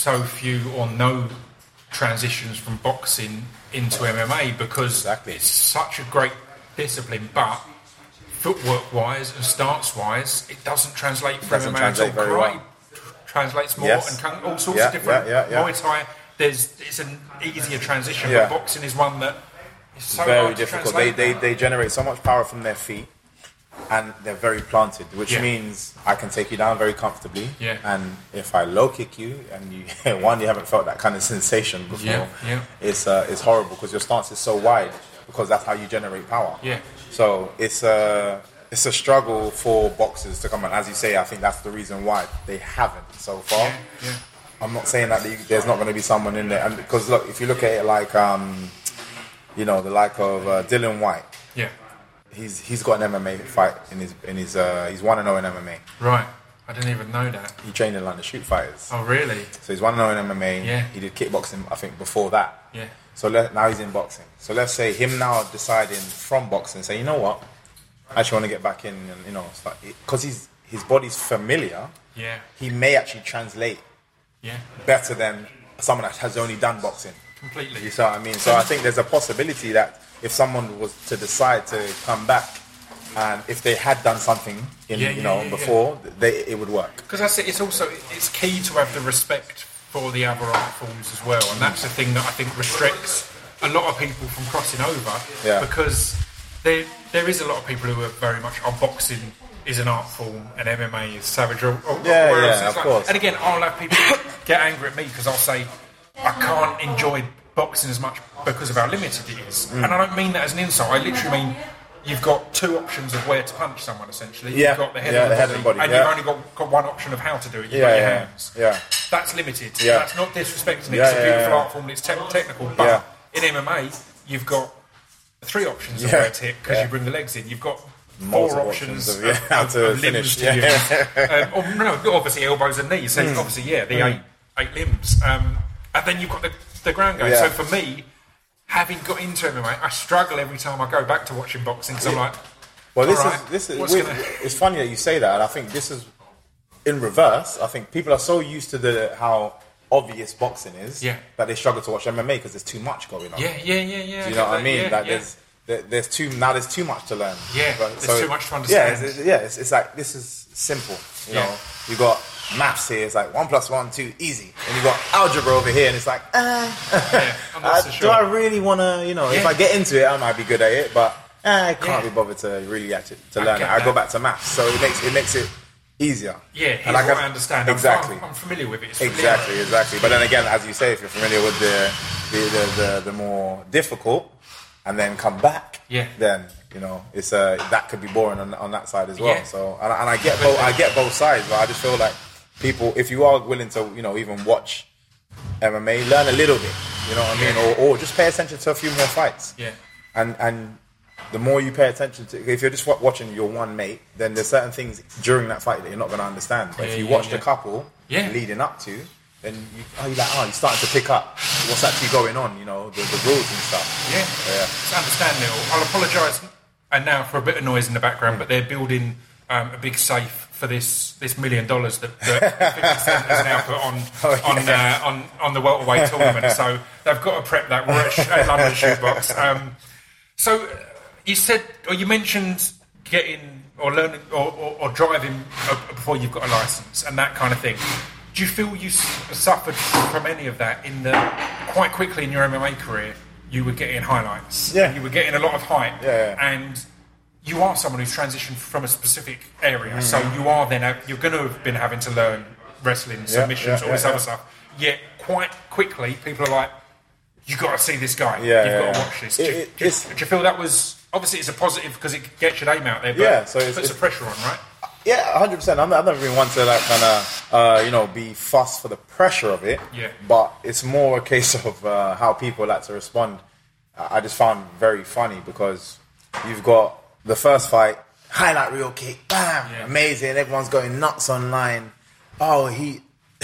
so few or no transitions from boxing into M M A because Exactly. it's such a great discipline, but footwork-wise and stance-wise, it doesn't translate from Doesn't M M A at all. translate very Karate well. translates more Yes. and can, all sorts Yeah, of different. yeah, yeah, yeah. Muay Thai, there's it's an easier transition, Yeah. but boxing is one that is so Very hard to difficult. They, translate. they they generate so much power from their feet, and they're very planted, which Yeah. means I can take you down very comfortably. Yeah. And if I low kick you, and you one, you haven't felt that kind of sensation before. Yeah, yeah. It's uh, it's horrible because your stance is so wide because that's how you generate power. Yeah. So it's a it's a struggle for boxers to come on. As you say, I think that's the reason why they haven't so far. Yeah, yeah. I'm not saying that the- there's not going to be someone in there, and because look, if you look at it like um, you know, the like of uh, Dylan White. Yeah, He's he's got an M M A fight in his in his uh, he's one and zero in M M A. right. I didn't even know that. He trained in London Shoot Fighters, Oh, really? so he's one and zero in M M A. Yeah. He did kickboxing, I think, before that. Yeah. So let, now he's in boxing. So let's say him now deciding from boxing, say, you know what, I actually want to get back in, and you know, because he's his body's familiar. Yeah. He may actually translate Yeah. better than someone that has only done boxing. Completely. You see what I mean? So I think there's a possibility that if someone was to decide to come back, and if they had done something in Yeah, you yeah, know yeah, before, they, it would work. Because that's it. It's also it's key to have the respect for the other art forms as well, and that's the thing that I think restricts a lot of people from crossing over. Yeah. Because there there is a lot of people who are very much oh, boxing is an art form and M M A is savage. Or, or, Yeah, or else yeah, it's of course. And again, I'll have people get angry at me because I'll say I can't enjoy boxing as much because of how limited it is, Mm. and I don't mean that as an insult. I literally mean. You've got two options of where to punch someone, essentially. Yeah, You've got the head, yeah, and, the the head body, and body, and yeah. you've only got, got one option of how to do it. You've Yeah, got your yeah, hands. yeah. That's limited. Yeah. That's not disrespecting it. Yeah, It's a yeah, beautiful yeah. art form and it's te- technical. But Yeah. in M M A, you've got three options of Yeah, where to hit because yeah. you bring the legs in. You've got Multiple four options, options of, of, yeah, how of- to of limbs finish, to yeah. use. um, or, no, obviously elbows and knees. So Mm. obviously, yeah, the eight, eight limbs. Um, and then you've got the, the ground game. Yeah. So for me, having got into M M A, I struggle every time I go back to watching boxing because I'm like, Well, this all is right, this is what's we- gonna- it's funny that you say that, and I think this is in reverse. I think people are so used to the how obvious boxing is Yeah. that they struggle to watch M M A because there's too much going on. Yeah, yeah, yeah, yeah. Do you know what I mean? Yeah, Like yeah. there's there, there's too now there's too much to learn. Yeah, But- there's too much to understand. Yeah, it's, it's- yeah, it's, it's like this is simple. You Yeah. know, you got maths here. It's like one plus one, two, easy. And you got algebra over here, and it's like, ah, Yeah, I'm not uh, so do sure. I really want to? You know, if Yeah. I get into it, I might be good at it, but ah, I can't Yeah. be bothered to really actually to I learn get it. I go that. back to maths, so it makes it makes it easier. Yeah, here's And I what can- I understand. I'm- Exactly. I'm, I'm familiar with it. It's familiar. Exactly, exactly. But then again, as you say, if you're familiar with the the, the, the, the more difficult, and then come back, Yeah. then you know it's uh, that could be boring on, on that side as well. Yeah. So and, I- and I get both, I get both sides, but I just feel like people, if you are willing to, you know, even watch M M A, learn a little bit. You know what I mean, or, or just pay attention to a few more fights. Yeah. And and the more you pay attention to, if you're just wa- watching your one mate, then there's certain things during that fight that you're not going to understand. But Yeah, if you yeah, watched yeah. a couple Yeah. leading up to, then you, oh, you're like, oh, you're starting to pick up what's actually going on, you know, the, the rules and stuff. Yeah, Yeah. it's understandable. I'll apologise and now for a bit of noise in the background, but they're building um, a big safe for this this million dollars that, that fifty Cent has now put on Oh, on, uh, on on the welterweight tournament. So they've got to prep that. We're at, Sh- at London Shootbox. Um, so uh, you said, or you mentioned getting or learning or, or, or driving uh, before you've got a license and that kind of thing. Do you feel you s- suffered from any of that in the quite quickly in your M M A career? You were getting highlights. Yeah. You were getting a lot of hype. Yeah, yeah. And you are someone who's transitioned from a specific area, so you are then ha- you're going to have been having to learn wrestling, submissions, yeah, all this yeah, other yeah. stuff. Yet quite quickly, people are like, "You got to see this guy. Yeah, You've yeah, got to yeah. watch this." It- do, you- it- do you- it's- do you feel that was obviously it's a positive because it gets your name out there, but Yeah, so it's- puts it's- the pressure on, right? Yeah, one hundred percent. I'm not, I'm not even one to like kind of, uh, you know, be fussed for the pressure of it. Yeah. But it's more a case of uh, how people like to respond. I I just found very funny because you've got the first fight, highlight reel kick, bam, Yeah. amazing. Everyone's going nuts online. Oh, he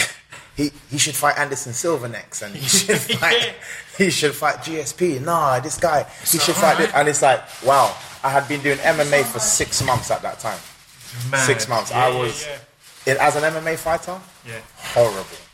he he should fight Anderson Silva next, and he should fight Yeah. he should fight G S P. Nah, this guy he should alright. fight. This. And it's like, wow, I had been doing M M A for six months at that time. Mad. Six months. Yeah, I yeah, was, yeah. in, as an M M A fighter, Yeah. horrible.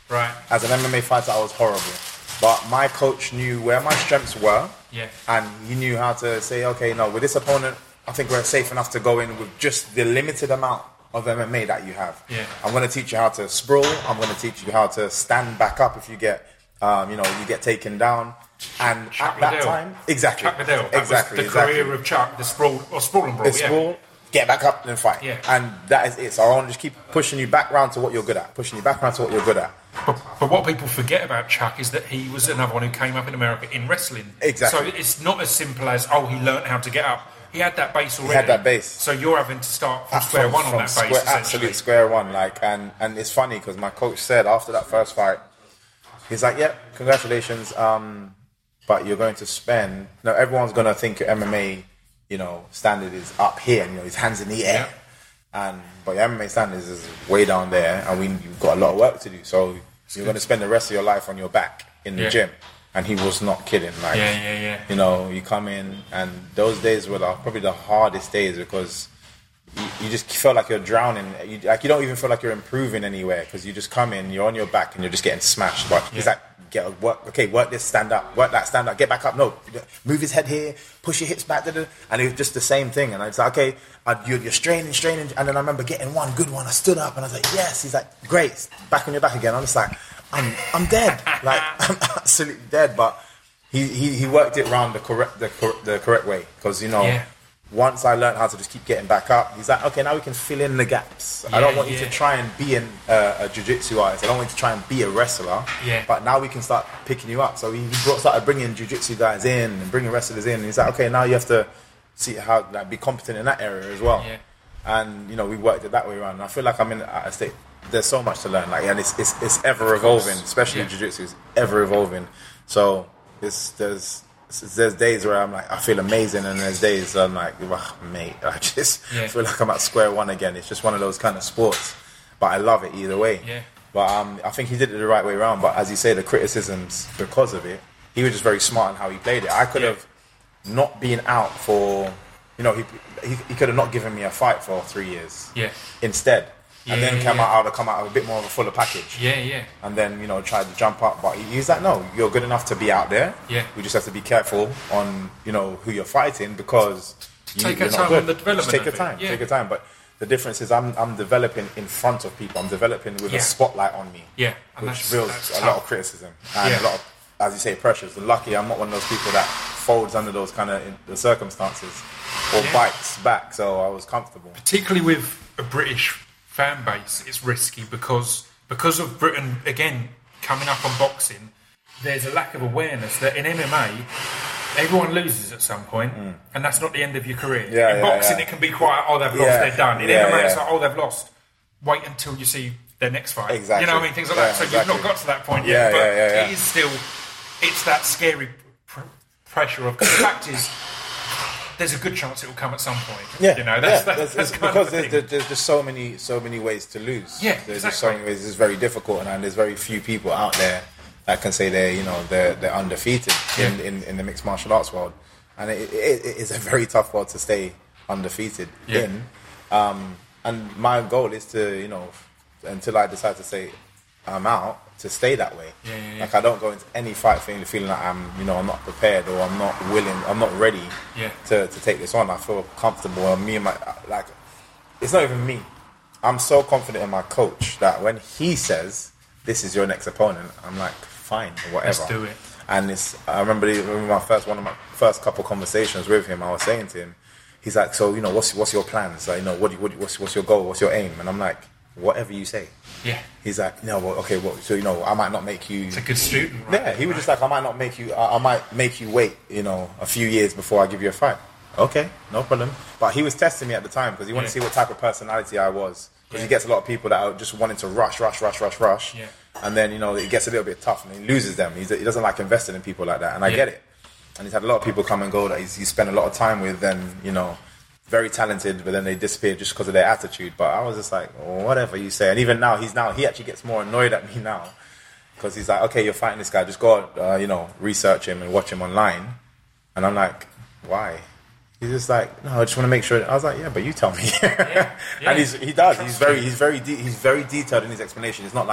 Right. As an M M A fighter, I was horrible. But my coach knew where my strengths were. Yeah. And he knew how to say, okay, no, with this opponent, I think we're safe enough to go in with just the limited amount of M M A that you have. Yeah. I'm going to teach you how to sprawl. I'm going to teach you how to stand back up if you get, um, you know, you get taken down. And Chuck at that Liddell. time, exactly, Chuck Liddell. That exactly, was the exactly. career of Chuck, the sprawl or sprawl and brawl. The yeah. sprawl, get back up and fight. Yeah. And that is it. So I want to just keep pushing you back round to what you're good at, pushing you back round to what you're good at. But, but what people forget about Chuck is that he was another one who came up in America in wrestling. Exactly. So it's not as simple as, oh, he learnt how to get up. He had that base already. He had that base. So you're having to start from Uh, square from- one on from that square, base. absolute essentially. square one. Like, and and it's funny because my coach said after that first fight, he's like, "Yep, yeah, congratulations, um, but you're going to spend. No, everyone's going to think your M M A, you know, standard is up here, and you know, his hands in the air, Yeah. and but your M M A standards is way down there, and we you've got a lot of work to do. So you're going to spend the rest of your life on your back in the Yeah. gym." And he was not kidding. Like, Yeah, yeah, yeah. you know, you come in, and those days were the, probably the hardest days because you, you just feel like you're drowning. You, like you don't even feel like you're improving anywhere because you just come in, you're on your back, and you're just getting smashed. But he's Yeah. like, get work, okay, work this, stand up, work that, stand up, get back up. No, move his head here, push your hips back, da, da. And it was just the same thing. And I was like, okay, I, you're, you're straining, straining. And then I remember getting one good one. I stood up, and I was like, yes. He's like, great, back on your back again. I'm just like, I'm, I'm dead, like I'm absolutely dead. But he, he, he worked it round the correct, the, cor- the correct way because you know. Yeah. Once I learned how to just keep getting back up, he's like, okay, now we can fill in the gaps. I Yeah, don't want you yeah. to try and be an, uh, a jiu-jitsu artist. I don't want you to try and be a wrestler. Yeah. But now we can start picking you up. So he brought, started bringing jiu-jitsu guys in and bringing wrestlers in. And he's like, okay, now you have to see how, like, be competent in that area as well. Yeah. And, you know, we worked it that way around. And I feel like I'm in at a state, there's so much to learn. Like, and it's, it's, it's ever evolving, especially Yeah. jiu-jitsu is ever evolving. So it's, there's... There's days where I'm like, I feel amazing, and there's days I'm like, oh, mate, I just Yeah. feel like I'm at square one again. It's just one of those kind of sports, but I love it either way. Yeah. But um, I think he did it the right way around. But as you say, the criticisms because of it, he was just very smart in how he played it. I could Yeah. have not been out for, you know, he he, he could have not given me a fight for three years. Yeah. Instead, and Yeah, then come yeah. out, I would have come out with a bit more of a fuller package. Yeah, yeah. And then, you know, tried to jump up. But he- he's like, no, you're good enough to be out there. Yeah. We just have to be careful on, you know, who you're fighting because you, Take you're your not time good. on the development Just take of your it, time. yeah. Take your time. But the difference is I'm I'm developing in front of people. I'm developing with Yeah. a spotlight on me. Yeah, and Which that's- builds that's a tough. lot of criticism and Yeah. a lot of, as you say, pressures. And lucky I'm not one of those people that folds under those kind of in- circumstances or Yeah. bites back. So I was comfortable. Particularly with a British fan base, it's risky because because of Britain again coming up on boxing. There's a lack of awareness that in M M A everyone loses at some point, and that's not the end of your career. Yeah, in yeah, boxing, yeah. it can be quite oh they've lost, Yeah, they're done. In yeah, M M A, it's yeah. like oh they've lost. Wait until you see their next fight. Exactly. You know what I mean? Things like Yeah, that. So exactly. you've not got to that point Yeah, yet, but yeah, yeah, yeah. it is still it's that scary pr- pressure of. Cause the fact is. There's a good chance it will come at some point. Yeah, you know, that's, yeah. that's, There's- that's it's kind because of the there's, thing. there's just so many, so many ways to lose. Yeah, there's just so exactly. many ways. It's very difficult, and there's very few people out there that can say they're, you know, they're they're undefeated in, Yeah. in, in the mixed martial arts world, and it, it, it is a very tough world to stay undefeated Yeah. in. Um, and my goal is to, you know, until I decide to say I'm out, to stay that way. Yeah, yeah, yeah. Like I don't go into any fight feeling feeling like I'm, you know, I'm not prepared or I'm not willing, I'm not ready Yeah. to, to take this on. I feel comfortable, and me and my like, it's not even me. I'm so confident in my coach that when he says this is your next opponent, I'm like fine, whatever. Let's do it. And it's I remember, the- remember my first one of my first couple conversations with him. I was saying to him, he's like, so you know, what's what's your plans? Like, you know, what, do you- what do you- what's what's your goal? What's your aim? And I'm like, whatever you say. Yeah. He's like, no, well, okay, well, so you know, I might not make you. It's a good student, right? Yeah, he was just like, I might not make you. I, I might make you wait, you know, a few years before I give you a fight. Okay, no problem. But he was testing me at the time because he wanted Yeah. to see what type of personality I was. Because Yeah. he gets a lot of people that are just wanting to rush, rush, rush, rush, rush. Yeah. And then, you know, it gets a little bit tough and he loses them. He's, he doesn't like investing in people like that, and I Yeah. get it. And he's had a lot of people come and go that he's, he's spent a lot of time with, and you know, very talented, but then they disappear just because of their attitude. But I was just like, oh, whatever you say. And even now, he's now he actually gets more annoyed at me now because he's like, okay, you're fighting this guy, just go, uh, you know, research him and watch him online. And I'm like, why? He's just like, no, I just want to make sure. I was like, yeah, but you tell me. Yeah, yeah. And he's, he does. Trust He's very, you. he's very, de- he's very detailed in his explanation. It's not like,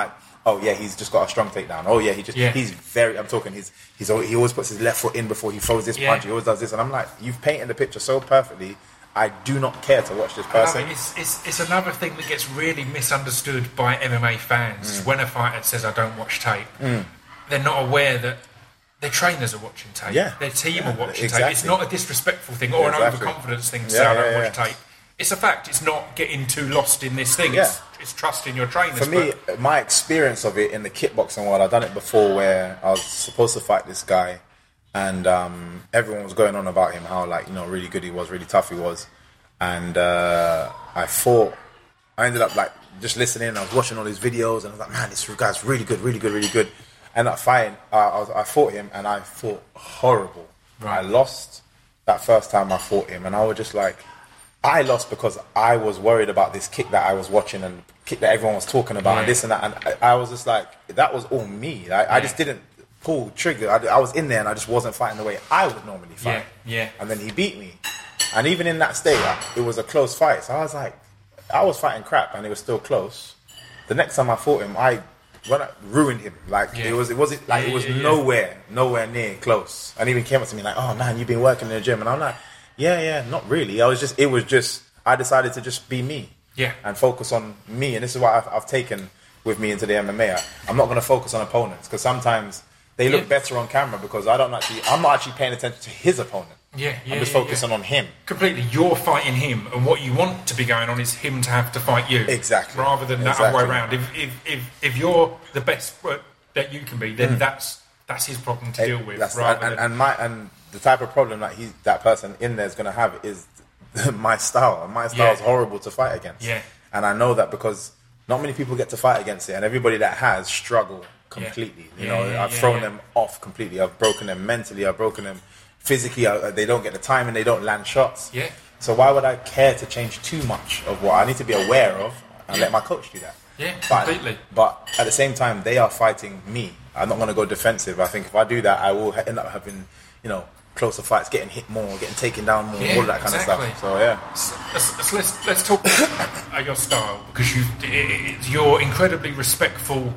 oh yeah, he's just got a strong takedown. Oh yeah, he just Yeah. he's very. I'm talking. He's he's al- he always puts his left foot in before he throws this Yeah. punch. He always does this, and I'm like, you've painted the picture so perfectly. I do not care to watch this I person. mean, it's, it's, it's another thing that gets really misunderstood by M M A fans. When a fighter says, I don't watch tape, they're not aware that their trainers are watching tape. Yeah. Their team Yeah, are watching exactly. tape. It's not a disrespectful thing or Exactly. an overconfidence thing to Yeah, say, I yeah, don't yeah. watch tape. It's a fact. It's not getting too lost in this thing. Yeah. It's, it's trusting your trainers. For me, but- my experience of it in the kickboxing world, I've done it before where I was supposed to fight this guy and um, everyone was going on about him, how like, you know, really good he was, really tough he was. And uh, I fought, I ended up like just listening and I was watching all his videos and I was like, man, this guy's really good, really good, really good. Ended up fighting, uh, I, was, I fought him and I fought horrible. Right. I lost that first time I fought him and I was just like, I lost because I was worried about this kick that I was watching and kick that everyone was talking about Yeah. and this and that. And I, I was just like, that was all me. I, I just didn't pull trigger. I, I was in there and I just wasn't fighting the way I would normally fight. Yeah, yeah. And then he beat me. And even in that state, it was a close fight. So I was like, I was fighting crap and it was still close. The next time I fought him, I, when I ruined him. Like Yeah. it was, it wasn't like Yeah, it was yeah, yeah. nowhere, nowhere near close. And he even came up to me like, "Oh man, you've been working in the gym," and I'm like, "Yeah, yeah, not really. I was just, it was just, I decided to just be me, Yeah. and focus on me. And this is what I've, I've taken with me into the M M A. I, I'm not going to focus on opponents because sometimes they look Yeah. better on camera because I don't actually, I'm not actually paying attention to his opponent. Yeah, yeah, I'm just yeah, focusing yeah. on him. Completely. You're fighting him, and what you want to be going on is him to have to fight you. Exactly. Rather than the other way Exactly. around. If, if, if, if you're the best that you can be, then that's that's his problem to deal with. Mm. That's, rather and, and, than, and my and the type of problem that he that person in there is going to have is my style. And my style is Yeah. horrible to fight against. Yeah. And I know that because not many people get to fight against it, and everybody that has struggle completely. You Yeah, know, yeah, I've yeah, thrown yeah. them off completely. I've broken them mentally. I've broken them physically. I, they don't get the time and they don't land shots. Yeah. So why would I care to change too much of what I need to be aware of and let my coach do that? Yeah, But- completely. But at the same time, they are fighting me. I'm not going to go defensive. I think if I do that, I will ha- end up having, you know, closer fights, getting hit more, getting taken down more, Yeah, all of that kind exactly. of stuff. So yeah, So, so let's let's talk about your style, because you it, you're incredibly respectful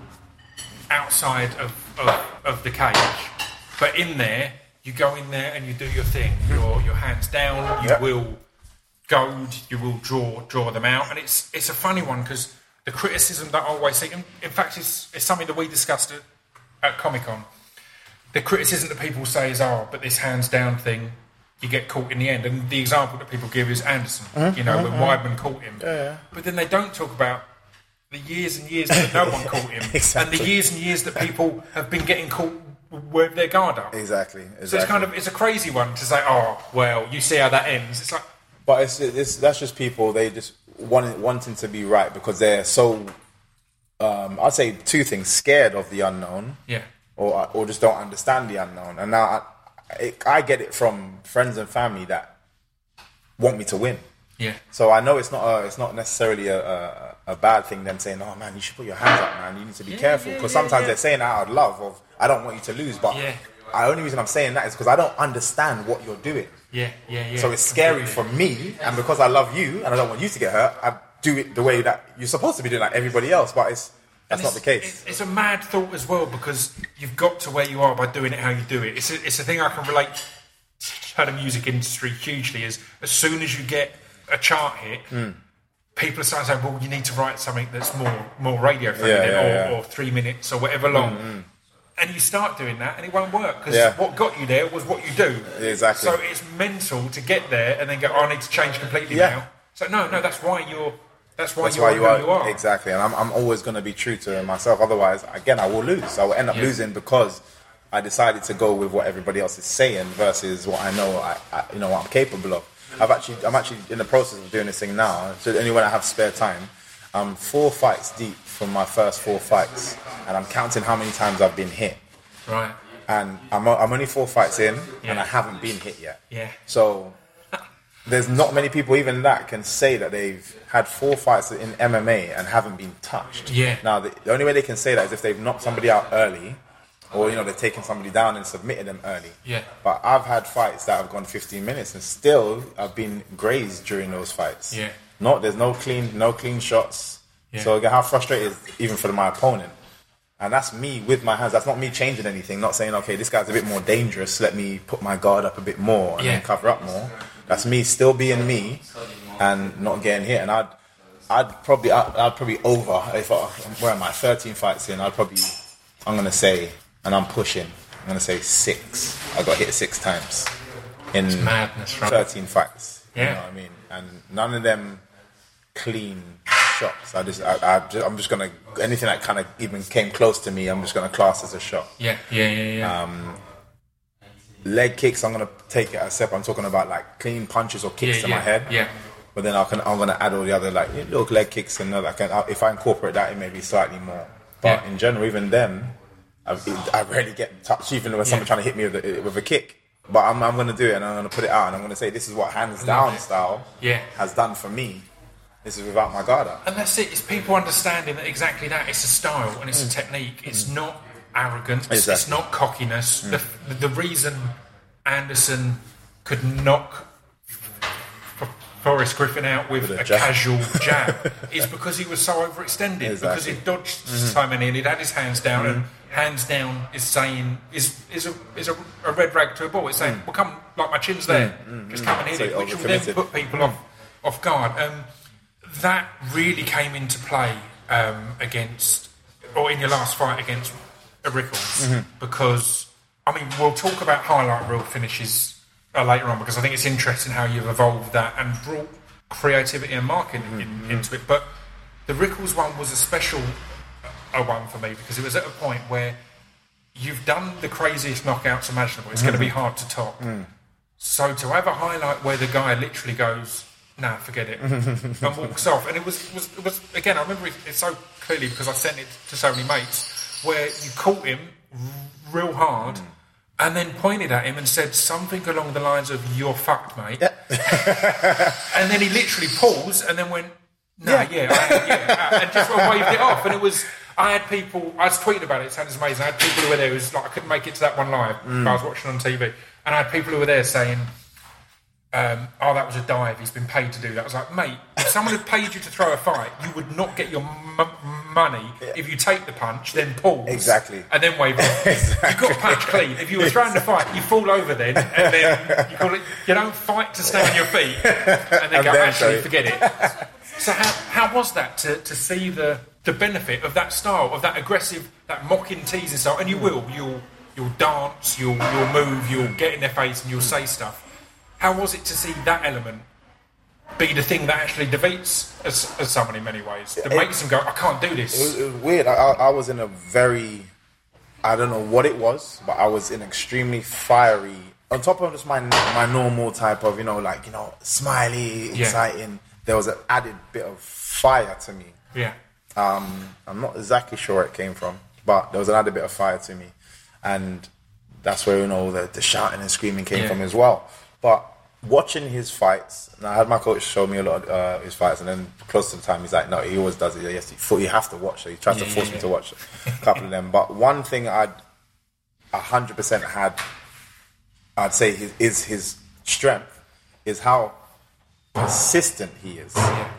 outside of, of of the cage, but in there you go in there and you do your thing. Your your hands down. You Yep. will goad. You will draw draw them out, and it's it's a funny one because the criticism that I always see. In, in fact, it's it's something that we discussed at, at Comic Con. The criticism that people say is, oh, but this hands down thing, you get caught in the end. And the example that people give is Anderson, you know, when Weidman caught him. yeah. But then they don't talk about the years and years that no one caught him. Exactly. And the years and years that people have been getting caught with their guard up. exactly, exactly. So it's kind of, it's a crazy one to say, oh, well, you see how that ends. It's like, But it's, it's that's just people. They just wanting wanting to be right because they're so. Um, I'd say two things: scared of the unknown, yeah, or or just don't understand the unknown. And now I, it, I get it from friends and family that want me to win. yeah. So I know it's not a, it's not necessarily a, a, a bad thing. Them saying, "Oh man, you should put your hands up, man. You need to be Yeah, careful." yeah, Because yeah, sometimes yeah. they're saying that out of love of, "I don't want you to lose," but Yeah. the only reason I'm saying that is because I don't understand what you're doing. Yeah, yeah, yeah. So it's scary for me, and because I love you and I don't want you to get hurt, I do it the way that you're supposed to be doing, like everybody else. But it's that's And not the it's- case. It's, it's a mad thought as well, because you've got to where you are by doing it how you do it. It's a, it's a thing I can relate to the music industry hugely. Is as soon as you get a chart hit, Hmm. people are starting saying, "Well, you need to write something that's more more radio friendly, Yeah, then, yeah, or, yeah. Hmm, or three minutes or whatever long." And you start doing that, and it won't work because Yeah. what got you there was what you do. Exactly. So it's mental to get there and then go, oh, "I need to change completely Yeah. now." So no, no, that's why you're. That's why That's you why are you who are, you are. exactly, and I'm I'm always going to be true to myself. Otherwise, again, I will lose. I will end up Yeah. losing because I decided to go with what everybody else is saying versus what I know. I, I you know what I'm capable of. I've actually I'm actually in the process of doing this thing now. So only when I have spare time, I'm four fights deep from my first four fights, and I'm counting how many times I've been hit. Right. And I'm o- I'm only four fights in, Yeah. and I haven't been hit yet. Yeah. So there's not many people even that can say that they've had four fights in M M A and haven't been touched. Yeah. Now the, the only way they can say that is if they've knocked somebody out early, or you know they've taken somebody down and submitted them early. Yeah. But I've had fights that have gone fifteen minutes and still I've been grazed during those fights. Yeah. Not there's no clean no clean shots. Yeah. So again, how frustrating is even for my opponent. And that's me with my hands. That's not me changing anything. Not saying, okay, this guy's a bit more dangerous. Let me put my guard up a bit more and Yeah. then cover up more. That's me still being me and not getting hit. And I'd, I'd probably, I'd, I'd probably over. If I, where am I? thirteen fights in. I'd probably, I'm gonna say, and I'm pushing. I'm gonna say six. I got hit six times in It's madness, right? thirteen fights. Yeah. You know what I mean? And none of them clean shots. I just, I, I just, I'm just gonna anything that kind of even came close to me, I'm just gonna class as a shot. Yeah, yeah, yeah, yeah. Um, leg kicks, I'm gonna take it as separate. I'm talking about like clean punches or kicks yeah, to yeah, my head. Yeah. But then I can, I'm gonna add all the other like little leg kicks and I can, if I incorporate that, it may be slightly more. But Yeah. in general, even then, I, I rarely get touched, even when someone Yeah. trying to hit me with a, with a kick. But I'm, I'm gonna do it and I'm gonna put it out and I'm gonna say this is what hands down it. style Yeah. has done for me. This is without my guard up. And that's it. It's people understanding that exactly that. It's a style and it's a technique. It's not arrogance. It's Exactly. not cockiness. The, the reason Anderson could knock F- Forrest Griffin out with, With a a jab. casual jab is because he was so overextended. Because Exactly. he dodged so many and he'd had his hands down. And hands down is saying is is a is a, a red rag to a bull. It's saying, well, come like my chin's there. Just come and hit So it, you're which will then overcommitted. put people off off guard. Um, that really came into play um, against, or in your last fight against Rickles, Mm-hmm. because I mean we'll talk about highlight reel finishes uh, later on because I think it's interesting how you've evolved that and brought creativity and marketing Mm-hmm. in, into it. But the Rickles one was a special uh, one for me because it was at a point where you've done the craziest knockouts imaginable. It's going to be hard to top. So to have a highlight where the guy literally goes, nah, forget it, and walks off. And it was, was, it was again, I remember it, it so clearly because I sent it to so many mates, where you caught him r- real hard and then pointed at him and said something along the lines of, you're fucked, mate. And then he literally paused and then went, nah, yeah, yeah, I, yeah, and just waved it off. And it was, I had people, I was tweeting about it, it sounded amazing. I had people who were there, it was like, I couldn't make it to that one live, but I was watching on T V. And I had people who were there saying, um, oh, that was a dive, he's been paid to do that. I was like, mate, if someone had paid you to throw a fight, you would not get your m- money if you take the punch, then pause. Exactly. And then wave off. Exactly. You've got to punch clean. If you were throwing the fight, you fall over then, and then you, call it, you don't fight to stay on your feet, and then And go, then actually, say- forget it. So how, how was that to, to see the, the benefit of that style, of that aggressive, that mocking, teasing style? And you will, you'll you'll dance, you'll you'll move, you'll get in their face, and you'll say stuff. How was it to see that element be the thing that actually defeats as, as someone in many ways, that It- makes them go, I can't do It was, this. it was weird. I, I I was in a very, I don't know what it was, but I was in extremely fiery. On top of just my my normal type of, you know, like, you know, smiley, Yeah. exciting. There was an added bit of fire to me. Yeah, Um, I'm not exactly sure where it came from, but there was another bit of fire to me, and that's where, you know, the, the shouting and screaming came Yeah. from as well. But watching his fights, and I had my coach show me a lot of uh, his fights, and then close to the time he's like, no, he always does it. Yes, you you have to watch. So he tries Yeah, to force yeah, me yeah. to watch a couple of them. But one thing I'd a hundred percent had, I'd say his, is his strength is how consistent he is.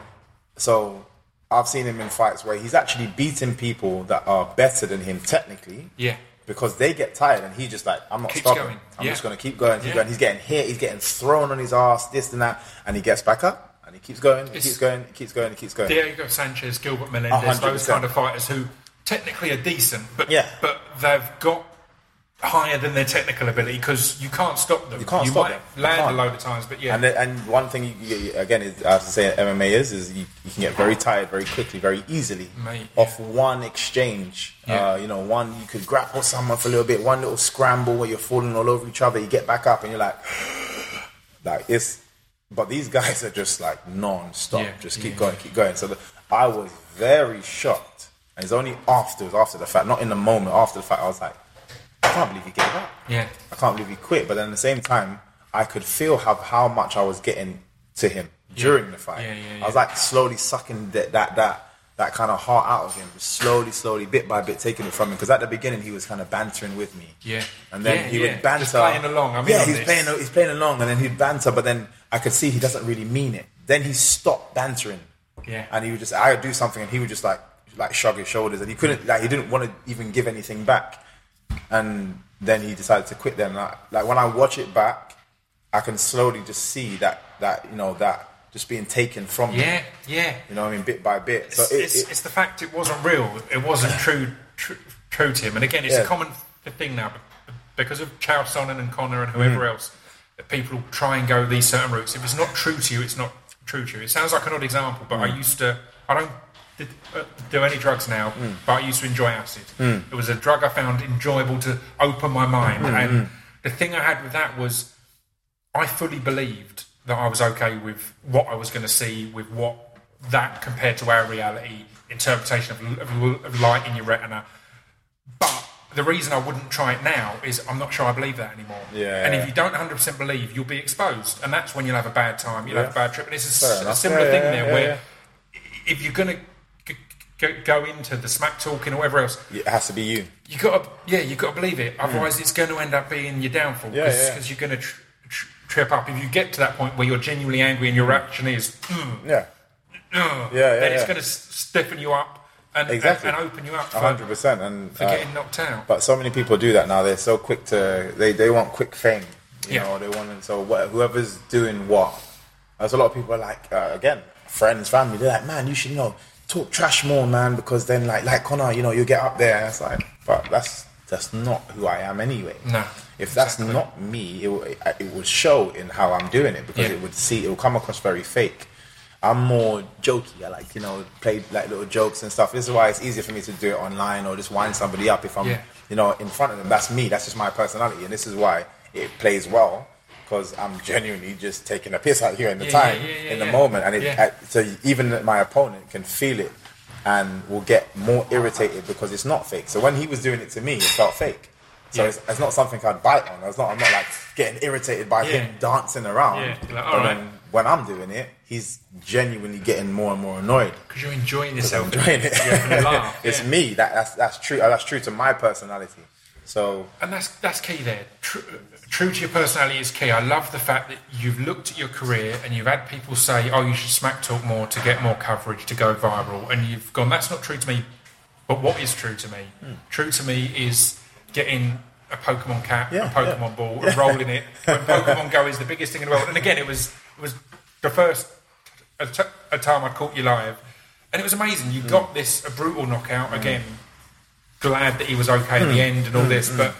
So I've seen him in fights where he's actually beating people that are better than him technically. yeah. Because they get tired and he's just like, I'm not Keeps stopping. going. I'm Yeah. just going to keep going, keep Yeah. going. He's getting hit, he's getting thrown on his ass, this and that, and he gets back up and he keeps going, he It's- keeps going, he keeps going, he keeps going. Diego Sanchez, Gilbert A Melendez, hundred those percent. kind of fighters who technically are decent, but Yeah. but they've got higher than their technical ability because you can't stop them. You can't stop might them. You land can't. a load of times, but yeah, And then, and one thing you, you, again is I have to say M M A is is you, you can get very tired very quickly, very easily Mate, off one exchange. Yeah. Uh, you know, one you could grapple someone for a little bit, one little scramble where you're falling all over each other. You get back up and you're like, like it's. But these guys are just like non-stop, Yeah, just keep yeah. going, keep going. So the, I was very shocked, and it's only afterwards, after the fact, not in the moment, after the fact, I was like, I can't believe he gave up. yeah, I can't believe he quit. But then at the same time, I could feel how, how much I was getting to him during the fight. Yeah, yeah, I was like slowly sucking that that that, that kind of heart out of him, slowly, slowly, bit by bit, taking it from him. Because at the beginning, he was kind of bantering with me. yeah. And then Yeah, he yeah. would banter. Just playing along. I mean, yeah, on he's this. playing. He's playing along, and then he'd banter. But then I could see he doesn't really mean it. Then he stopped bantering. Yeah. And he would just, I would do something, and he would just like like shrug his shoulders, and he couldn't like he didn't want to even give anything back, and then he decided to quit them. Like, like when I watch it back, I can slowly just see that that you know that just being taken from yeah, him. yeah. You know what I mean, bit by bit. So It's, it, it's, it, it's the fact it wasn't real. It wasn't true, true, true to him. And again, it's Yeah. a common thing now because of Chael Sonnen and Conor and whoever Mm. else. That people try and go these certain routes. If it's not true to you, it's not true to you. It sounds like an odd example, but Mm. I used to. I don't d- uh, do any drugs now, Mm. but I used to enjoy acid. It was a drug I found enjoyable to open my mind, Mm, and the thing I had with that was I fully believed that I was okay with what I was going to see, with what that compared to our reality interpretation of, of, of light in your retina. But the reason I wouldn't try it now is I'm not sure I believe that anymore. Yeah. And if you don't one hundred percent believe, you'll be exposed, and that's when you'll have a bad time. You'll Yeah. have a bad trip, and it's a, Fair s- a enough. similar Yeah, thing yeah, there yeah, where yeah. if you're going to g- go into the smack talking or whatever else, it has to be you. you got to yeah, you got to believe it. Otherwise, it's going to end up being your downfall Yeah, because yeah. you're going to tr- tr- trip up. If you get to that point where you're genuinely angry and your reaction is, mm, Yeah, ugh, yeah, then it's yeah. going to stiffen you up and, Exactly. and, and open you up a for, hundred percent. And for uh, getting knocked out. But so many people do that now. They're so quick to they, they want quick fame. You Yeah. know, they want so what, whoever's doing what. There's a lot of people are like uh, again, friends, family. They're like, man, you should you know talk trash more, man, because then like like Conor, you know, you get up there. And it's like, but that's that's not who I am anyway. No, If that's exactly. not me, it will, it, it will show in how I'm doing it because Yeah. it would see it will come across very fake. I'm more jokey. I like, you know, play like little jokes and stuff. This is why it's easier for me to do it online or just wind somebody up if I'm, Yeah. you know, in front of them. That's me. That's just my personality. And this is why it plays well because I'm genuinely just taking a piss out here in the Yeah, time, yeah, yeah, yeah, in the yeah. moment. And it, Yeah. I- so even my opponent can feel it and will get more irritated because it's not fake. So when he was doing it to me, it felt fake. So Yeah. it's, it's not something I'd bite on. It's not, I'm not like getting irritated by Yeah. him dancing around. Yeah. You're like, But all right. then when I'm doing it, he's genuinely getting more and more annoyed. Because you're enjoying I'm yourself. enjoying it. You're having a laugh, It's yeah. me. That, that's that's true. uh, That's true to my personality. So And that's that's key there. True, true to your personality is key. I love the fact that you've looked at your career and you've had people say, "Oh, you should smack talk more to get more coverage to go viral," and you've gone, "That's not true to me." But what is true to me? Hmm. True to me is getting a Pokemon cap, Yeah, a Pokemon yeah. ball, and rolling it. When Pokemon Go is the biggest thing in the world. And again, it was it was the first a, t- a time I caught you live, and it was amazing. You got this a brutal knockout again. Glad that he was okay at the end and all this, but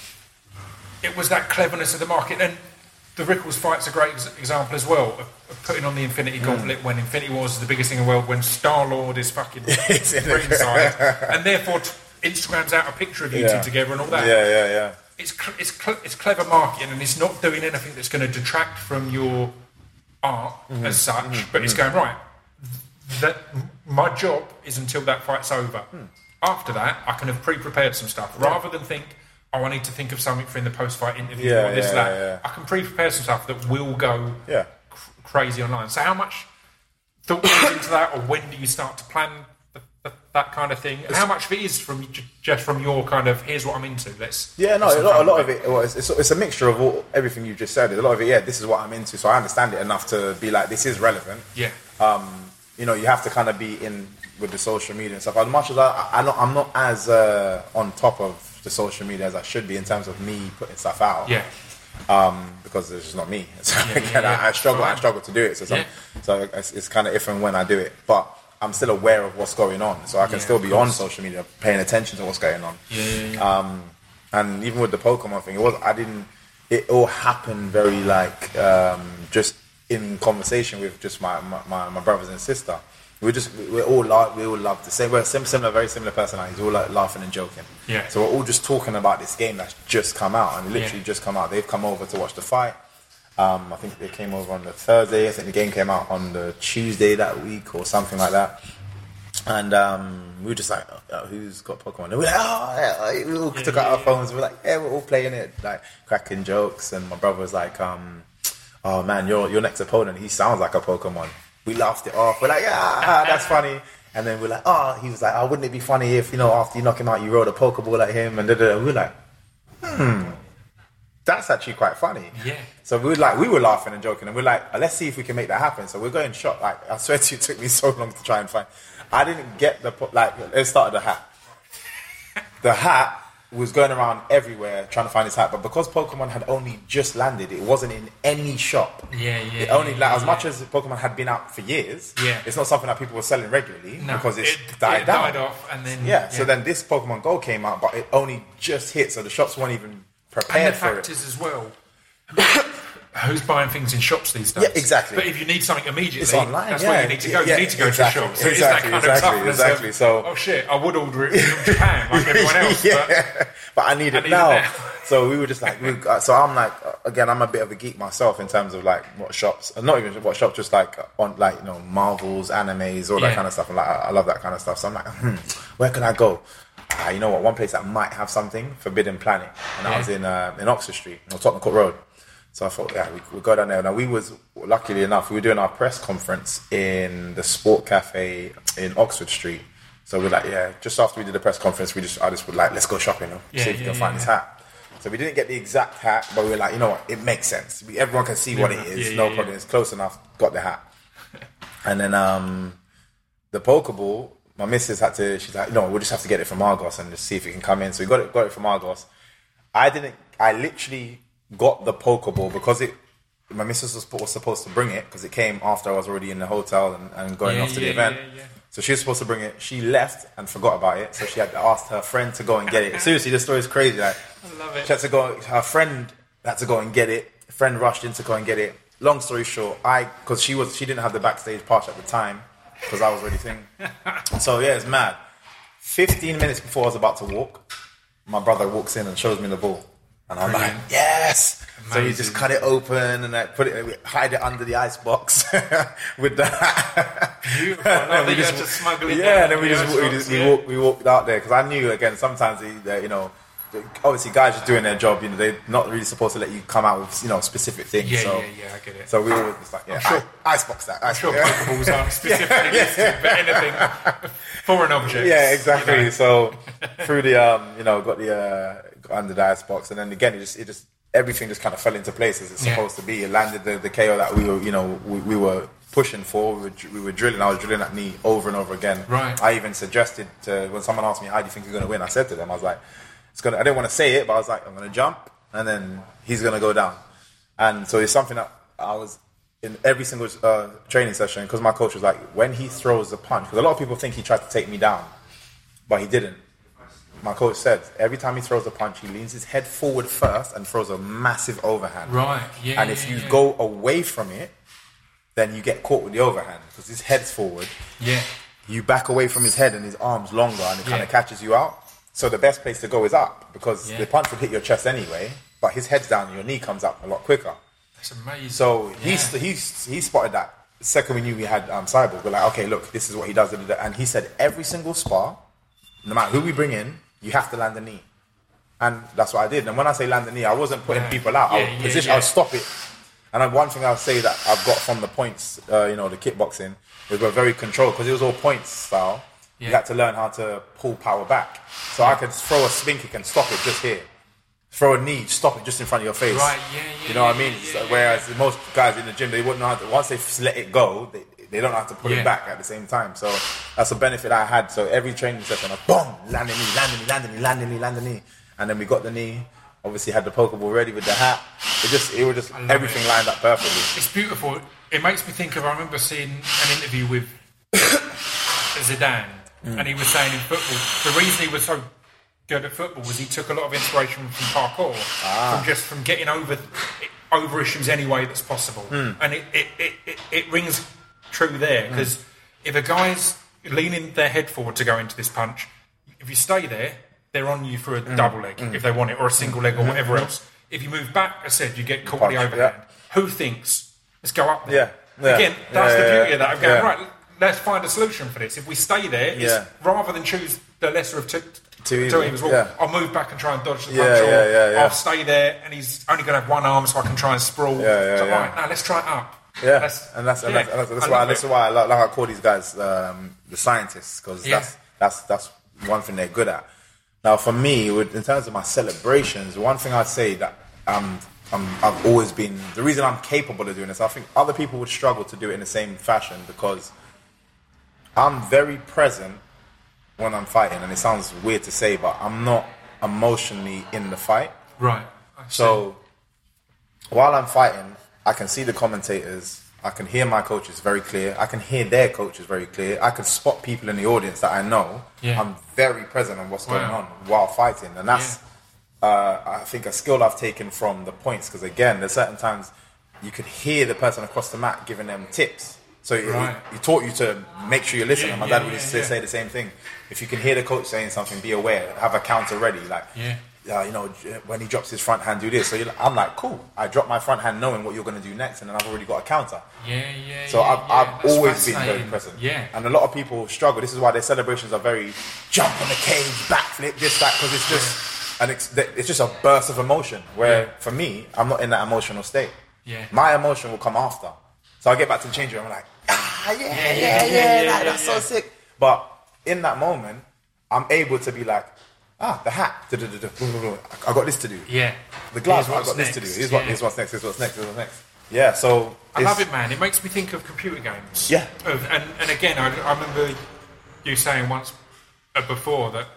it was that cleverness of the market. And the Rickles fight's a great ex- example as well of, of putting on the Infinity Gauntlet when Infinity Wars is the biggest thing in the world, when Star Lord is fucking It's in the- ringside, and therefore t- Instagram's out a picture of you Yeah. two together and all that. yeah, yeah, yeah. It's cl- it's cl- it's clever marketing, and it's not doing anything that's going to detract from your art Mm-hmm. as such. But it's going right. That my job is until that fight's over. Hmm. After that, I can have pre-prepared some stuff rather than think, "Oh, I need to think of something for in the post-fight interview Yeah, or this yeah, that." yeah, yeah. I can pre-prepare some stuff that will go Yeah. cr- crazy online. So, how much thought goes into that, or when do you start to plan th- th- that kind of thing? And how much of it is from j- just from your kind of here's what I'm into? Let's Yeah, no, let's a lot, a have lot fun of with it. Well, it's, it's, it's a mixture of all, everything you just said. A lot of it, yeah, this is what I'm into, so I understand it enough to be like, this is relevant. Yeah. Um, you know, you have to kind of be in with the social media and stuff. As much as I, I not, I'm not as uh, on top of the social media as I should be in terms of me putting stuff out. Yeah. Um, because it's just not me. So Yeah, again, yeah, yeah. I, I struggle. I Fine. struggle to do it. So, some, Yeah. so it's, it's kind of if and when I do it, but I'm still aware of what's going on. So I can Yeah, still of be on course. social media, paying attention to what's going on. Yeah, yeah, yeah. Um, and even with the Pokemon thing, it was I didn't. It all happened very like um, just in conversation with just my, my, my, my brothers and sister. We just we're all la- we all love the same. We're sim- similar, very similar personalities. We're all like laughing and joking. Yeah. So we're all just talking about this game that's just come out and literally Yeah. just come out. They've come over to watch the fight. Um, I think they came over on the Thursday. I think the game came out on the Tuesday that week or something like that. And um, we were just like, oh, who's got Pokemon? And we were like, oh, yeah. We all took out our phones. We were like, yeah, we're all playing it, like cracking jokes. And my brother was like, um, oh man, your your next opponent, he sounds like a Pokemon. We laughed it off. We're like, yeah, that's funny. And then we're like, oh, he was like, oh, wouldn't it be funny if, you know, after you knock him out, you rode a Pokeball at him? And da, da, da. We were like, hmm, that's actually quite funny. Yeah. So we were like, we were laughing and joking, and we're like, let's see if we can make that happen. So we're going shot. Like, I swear to you, it took me so long to try and find. I didn't get the po- like. Let's start with the hat. The hat was going around everywhere trying to find his hat, but because Pokemon had only just landed, it wasn't in any shop. Yeah, yeah. It only yeah, like yeah, as yeah. much as Pokemon had been out for years. Yeah. It's not something that people were selling regularly No, because it's it, died it down. died off, and then Yeah, so then this Pokemon Go came out, but it only just hit, so the shops weren't even prepared and the for fact it. is as well, who's buying things in shops these days? Yeah, exactly. But if you need something immediately, It's online, that's yeah. where you need to go. Yeah, you need to go exactly, to the shop. So exactly, it's that kind exactly, of toughness exactly. of, So- oh shit, I would order it from Japan like everyone else. yeah, But but I need I it need it now. now. So we were just like, we, uh, so I'm like, uh, again, I'm a bit of a geek myself in terms of like what shops, uh, not even what shops, just like on like you know Marvels, animes, all that Yeah. kind of stuff. And like, I, I love that kind of stuff. So I'm like, hmm, where can I go? Ah, you know what? One place that might have something, Forbidden Planet, and I Yeah. was in uh, in Oxford Street, or Tottenham Court Road. So I thought, yeah, we we go down there. Now we was luckily enough, we were doing our press conference in the Sport Cafe in Oxford Street. So we're like, yeah, just after we did the press conference, we just I just would like, let's go shopping, and Yeah, see if we yeah, can find yeah, this yeah. hat. So we didn't get the exact hat, but we were like, you know what, it makes sense. We, everyone can see what it is, Yeah, no yeah, problem. yeah. It's close enough. Got the hat, and then um, the Pokeball. My missus had to. She's like, no, we'll just have to get it from Argos and just see if it can come in. So we got it, got it from Argos. I didn't. I literally got the Pokeball because it. My missus was, was supposed to bring it because it came after I was already in the hotel and, and going Yeah, off to the yeah, event. yeah, yeah. So she was supposed to bring it. She left and forgot about it. So she had asked her friend to go and get it. Seriously, this story is crazy. Like, I love it. she had to go. Her friend had to go and get it. Friend rushed in to go and get it. Long story short, I because she was she didn't have the backstage pass at the time because I was already thing. So yeah, it's mad. Fifteen minutes before I was about to walk, my brother walks in and shows me the ball, and I'm Brilliant. like, yes. So we Amazing. just cut it open and like put it, hide it under the ice box with the. Beautiful. I love that you had to smuggle it yeah, down and then we the just ice we, box, just, we yeah. walked we walked out there because I knew again sometimes they, they you know. Obviously, guys are doing their job. You know, they're not really supposed to let you come out with you know specific things. Yeah, so, yeah, yeah, I get it. So we were just like, yeah, sure- I- icebox that. I'm sure Icebox. Pokeballs aren't specifically listed, but anything for an object. Yeah, exactly. you know. So through the um, you know, got the uh, got under the icebox, and then again, it just it just everything just kind of fell into place as it's Yeah. supposed to be. It landed the, the K O that we were, you know, we, we were pushing for. We were, we were drilling. I was drilling that knee over and over again. Right. I even suggested to when someone asked me, "How do you think you're going to win?" I said to them, I was like, "It's gonna." I didn't want to say it, but I was like, "I'm going to jump, and then he's going to go down." And so it's something that I was in every single uh, training session because my coach was like, when he throws the punch, because a lot of people think he tried to take me down, but he didn't. My coach said every time he throws a punch, he leans his head forward first and throws a massive overhand. Right, yeah. And yeah, if you yeah. go away from it, then you get caught with the overhand because his head's forward. Yeah. You back away from his head and his arm's longer and it kind Yeah. of catches you out. So the best place to go is up because Yeah. the punch would hit your chest anyway, but his head's down and your knee comes up a lot quicker. That's amazing. So yeah. he's he's he spotted that. The second we knew we had um, Cyborg, we're like, okay, look, this is what he does. da, da, da. And he said every single spar, no matter who we bring in, you have to land the knee. And that's what I did. And when I say land the knee, I wasn't putting Yeah. people out. I Yeah, would yeah, position, yeah. I would stop it. And then one thing I'll say that I've got from the points, uh, you know, the kickboxing, is we're very controlled because it was all points style. Yeah. You had to learn how to pull power back. So I could throw a spin kick and stop it just here. Throw a knee, stop it just in front of your face. Right, yeah, yeah, You know what yeah, I mean? yeah, So yeah, whereas most guys in the gym, they wouldn't know how to, once they let it go, they, they don't have to put Yeah. it back at the same time. So that's a benefit I had. So every training session, I boom, land the knee, land the knee, land the knee, land the knee, land the knee. And then we got the knee, obviously had the Pokeball ready with the hat. It just, it was just, love everything it. lined up perfectly. It's beautiful. It makes me think of, I remember seeing an interview with Zidane, Mm. and he was saying in football, the reason he was so good at football was he took a lot of inspiration from parkour, Ah. from just from getting over over issues any way that's possible. Hmm. And it, it, it, it, it rings true there, because if a guy's leaning their head forward to go into this punch, if you stay there, they're on you for a Hmm. double leg, if they want it, or a single leg, or whatever else. If you move back, I said, you get caught with the Punch, overhand. yeah. Who thinks, let's go up there? Yeah, yeah. Again, that's Yeah, the yeah, beauty of that. I'm going, yeah. right, let's find a solution for this. If we stay there, it's, Yeah. rather than choose the lesser of two, Two two evil, evils, well, yeah. I'll move back and try and dodge the Yeah, punch, or yeah, yeah, yeah. I'll stay there, and he's only going to have one arm, so I can try and sprawl. Yeah, yeah, so, yeah. right, now let's try it up. Yeah, That's- and that's and yeah, that's, and that's, that's I why love that's it. why I like, like I call these guys um, the scientists because Yeah. that's that's that's one thing they're good at. Now, for me, with, in terms of my celebrations, one thing I'd say that um, I'm, I've always been the reason I'm capable of doing this. I think other people would struggle to do it in the same fashion because I'm very present when I'm fighting, and it sounds weird to say, but I'm not emotionally in the fight. Right. So while I'm fighting, I can see the commentators, I can hear my coaches very clear, I can hear their coaches very clear, I can spot people in the audience that I know. Yeah. I'm very present on what's Wow. going on while fighting, and that's Yeah. uh, I think a skill I've taken from the points, because again, there's certain times you could hear the person across the mat giving them tips. So he, Right. he taught you to make sure you listen. Yeah, and my yeah, dad would yeah, used to yeah. say the same thing. If you can hear the coach saying something, be aware, have a counter ready. Like, Yeah. uh, you know, when he drops his front hand, do this. So you're like, I'm like, cool. I drop my front hand knowing what you're going to do next, and then I've already got a counter. Yeah, yeah. So yeah, I've, yeah. I've That's always been very fascinating. present. Yeah. And a lot of people struggle. This is why their celebrations are very jump on the cage, backflip, this, that, because it's just an ex- it's just a burst of emotion. Where Yeah. for me, I'm not in that emotional state. Yeah. My emotion will come after. So I get back to the change room, I'm like, ah, yeah, yeah, yeah, yeah, yeah, yeah, like, yeah, that's yeah. so sick. But in that moment, I'm able to be like, ah, the hat, du-du-du-du, blah, blah, blah. I got this to do. Yeah. The glove, Here's I what's got this to do. next. Here's, what, Yeah. here's what's next, here's what's next, here's what's next. Yeah, so I it's- love it, man. It makes me think of computer games. Yeah. Of, and, and again, I, I remember you saying once uh, before that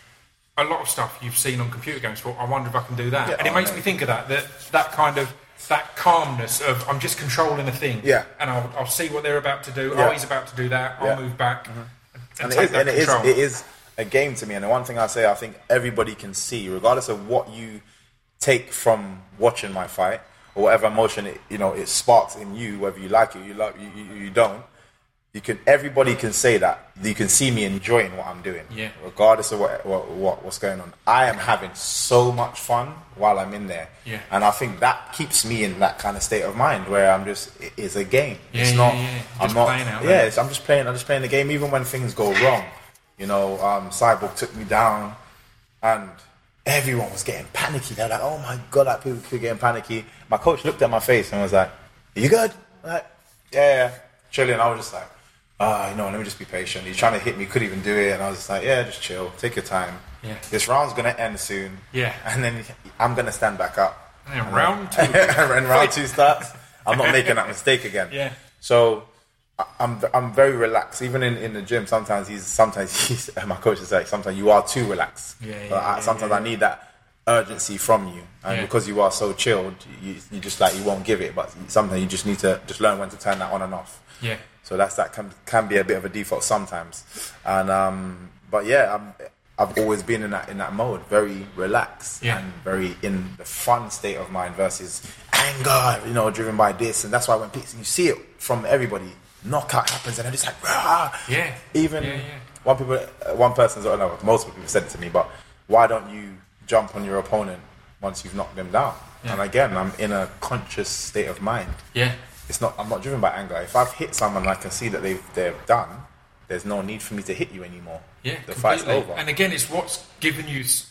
a lot of stuff you've seen on computer games before, I wonder if I can do that. Yeah, and it oh, makes mate. me think of that, that, that kind of, that calmness of I'm just controlling a thing. Yeah. And I'll, I'll see what they're about to do. Yeah. Oh, he's about to do that. I'll Yeah. move back. And, And, take it is, that and it, is, control. it is a game to me. And the one thing I say, I think everybody can see, regardless of what you take from watching my fight or whatever emotion it, you know, it sparks in you, whether you like it, you love, you, you, you don't. You can. Everybody can say that. You can see me enjoying what I'm doing, Yeah. regardless of what, what, what what's going on. I am having so much fun while I'm in there, Yeah. and I think that keeps me in that kind of state of mind where I'm just. It is a game. Yeah, it's yeah, not. yeah. I'm Just not. playing out yeah, there. it's, I'm just playing. I'm just playing the game, even when things go wrong. You know, um, Cyborg took me down, and everyone was getting panicky. They're like, "Oh my god!" Like people were getting panicky. My coach looked at my face and was like, "Are you good?" I'm like, yeah, yeah, chilling. I was just like, ah, you know, let me just be patient. He's trying to hit me, couldn't even do it, and I was just like, yeah, just chill, take your time. Yeah. This round's gonna end soon. Yeah. And then I'm gonna stand back up. And then round two. And round two starts. I'm not making that mistake again. Yeah. So I- I'm I'm very relaxed. Even in, in the gym, sometimes he's sometimes he's my coach is like, sometimes you are too relaxed. Yeah, yeah, But I, yeah, sometimes yeah. I need that urgency from you, and Yeah. because you are so chilled, you, you just like you won't give it. But sometimes you just need to just learn when to turn that on and off. Yeah. So that's that can can be a bit of a default sometimes, and um, but yeah, I'm, I've always been in that in that mode, very relaxed Yeah. and very in the fun state of mind versus anger, you know, driven by this, and that's why when people, you see it from everybody, knockout happens, and they're just like, rah! Yeah. Even Yeah, yeah. one people, uh, one person's, oh no, multiple people said it to me, but why don't you jump on your opponent once you've knocked them down? Yeah. And again, I'm in a conscious state of mind. Yeah. It's not. I'm not driven by anger. If I've hit someone and I can see that they've they're done, there's no need for me to hit you anymore. Yeah, the fight's completely. over. And again, it's what's given you s-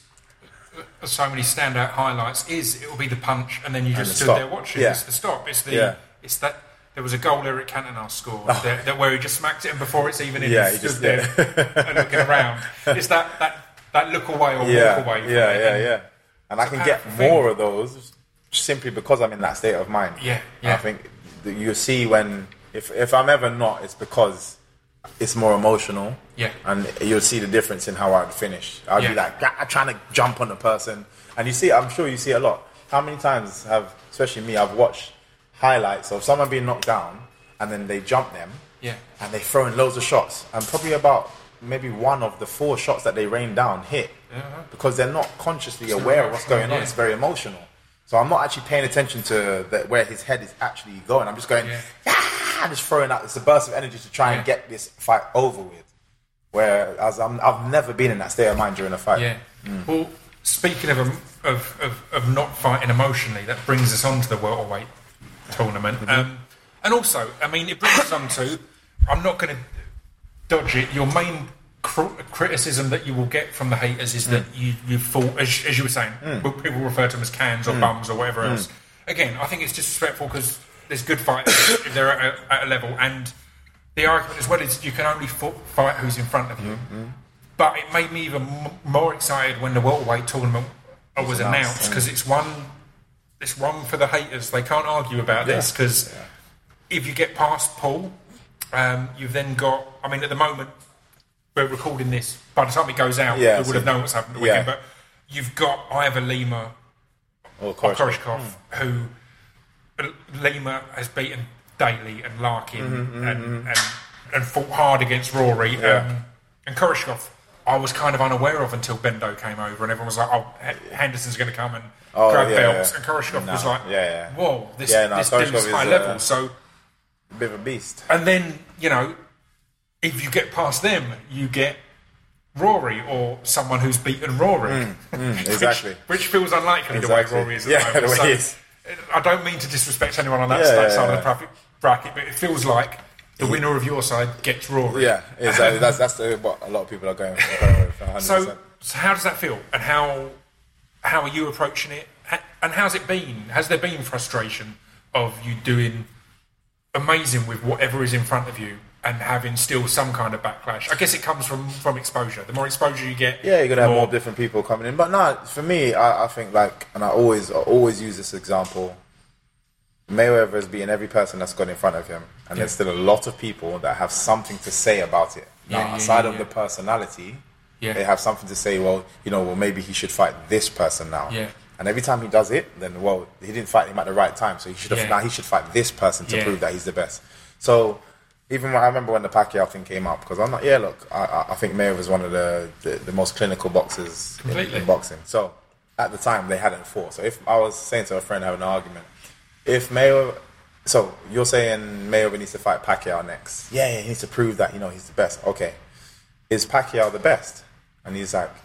uh, so many standout highlights is it will be the punch, and then you just the stood stop. there watching. Yeah. It's the stop. It's the. Yeah. It's that. There was a goal Eric Cantona scored that, that where he just smacked it, and before it's even in, Yeah, he he just stood there and looking around. It's that that that look away or yeah, walk away. from yeah, it. yeah, And yeah. And I it's a can get powerful more thing. of those simply because I'm in that state of mind. Yeah, And I yeah. think that you see when if if I'm ever not, it's because it's more emotional. Yeah. And you'll see the difference in how I'd finish. I'd Yeah. be like "Gah," trying to jump on the person, and you see. I'm sure you see a lot. How many times have, especially me, I've watched highlights of someone being knocked down, and then they jump them. Yeah. And they throw in loads of shots, and probably about maybe one of the four shots that they rain down hit, Uh-huh. because they're not consciously aware of what's going on. yeah. It's very emotional. So I'm not actually paying attention to the, where his head is actually going. I'm just going, Yeah. ah, just throwing out. It's a burst of energy to try and Yeah. get this fight over with. Whereas I'm, I've never been in that state of mind during a fight. Yeah. Well, speaking of, um, of of of not fighting emotionally, that brings us on to the welterweight tournament. Um, and also, I mean, it brings us on to, I'm not going to dodge it, your main cr- criticism that you will get from the haters is that you, you fought, as, as you were saying, well, people refer to them as cans or bums or whatever else. Again, I think it's disrespectful because there's good fighters if they're at a, at a level, and the argument as well is you can only fo- fight who's in front of you. But it made me even m- more excited when the welterweight tournament was announced, because it's one, it's one for the haters. They can't argue about this, because if you get past Paul, Um, you've then got, I mean, at the moment, we're recording this. By the time it goes out, Yeah, we would so- have known what's happened the yeah. weekend. But you've got Ivor Lima Or or Koreshkov. Koreshkov, who uh, Lima has beaten Daly and Larkin Mm-hmm, and, and and fought hard against Rory. Yeah. Um, and Koreshkov, I was kind of unaware of until Bendo came over, and everyone was like, "Oh, H- Henderson's going to come and Oh, grab yeah, belts." yeah. And Koreshkov No, was like, yeah, yeah. "Whoa, this, Yeah, no, this Koreshkov dude's is, high uh, level." So, A bit of a beast. and then you know, if you get past them, you get Rory or someone who's beaten Rory. exactly. which, which feels unlikely Exactly. the way Rory is at Yeah, the moment. the way So, he is. I don't mean to disrespect anyone on that, Yeah, that yeah, side yeah. of the bracket, bracket, but it feels like the winner of your side gets Rory. Yeah, exactly. that's that's the, what a lot of people are going for. Going with, one hundred percent. So, so how does that feel, and how how are you approaching it, Ha- and how's it been? Has there been frustration of you doing amazing with whatever is in front of you and having still some kind of backlash? I guess it comes from from exposure. The more exposure you get, Yeah, you're gonna the have more different people coming in. But no, for me, I, I think like, and I always, I always use this example. Mayweather has beaten every person that's gone in front of him, and there's still a lot of people that have something to say about it. Now, Yeah, yeah, aside yeah, of yeah. the personality, Yeah. they have something to say. Well, you know, well maybe he should fight this person now. Yeah. And every time he does it, then well, he didn't fight him at the right time, so he should have Yeah. now he should fight this person to Yeah. prove that he's the best. So. Even when I remember when the Pacquiao thing came up, because I'm like, yeah, look, I, I- I think Mayweather was one of the, the, the most clinical boxers in, Completely. in boxing. So at the time, they hadn't fought. So if I was saying to a friend having an argument, if Mayweather, so you're saying Mayweather needs to fight Pacquiao next? Yeah, yeah, he needs to prove that you know he's the best. Okay, is Pacquiao the best? And he's like,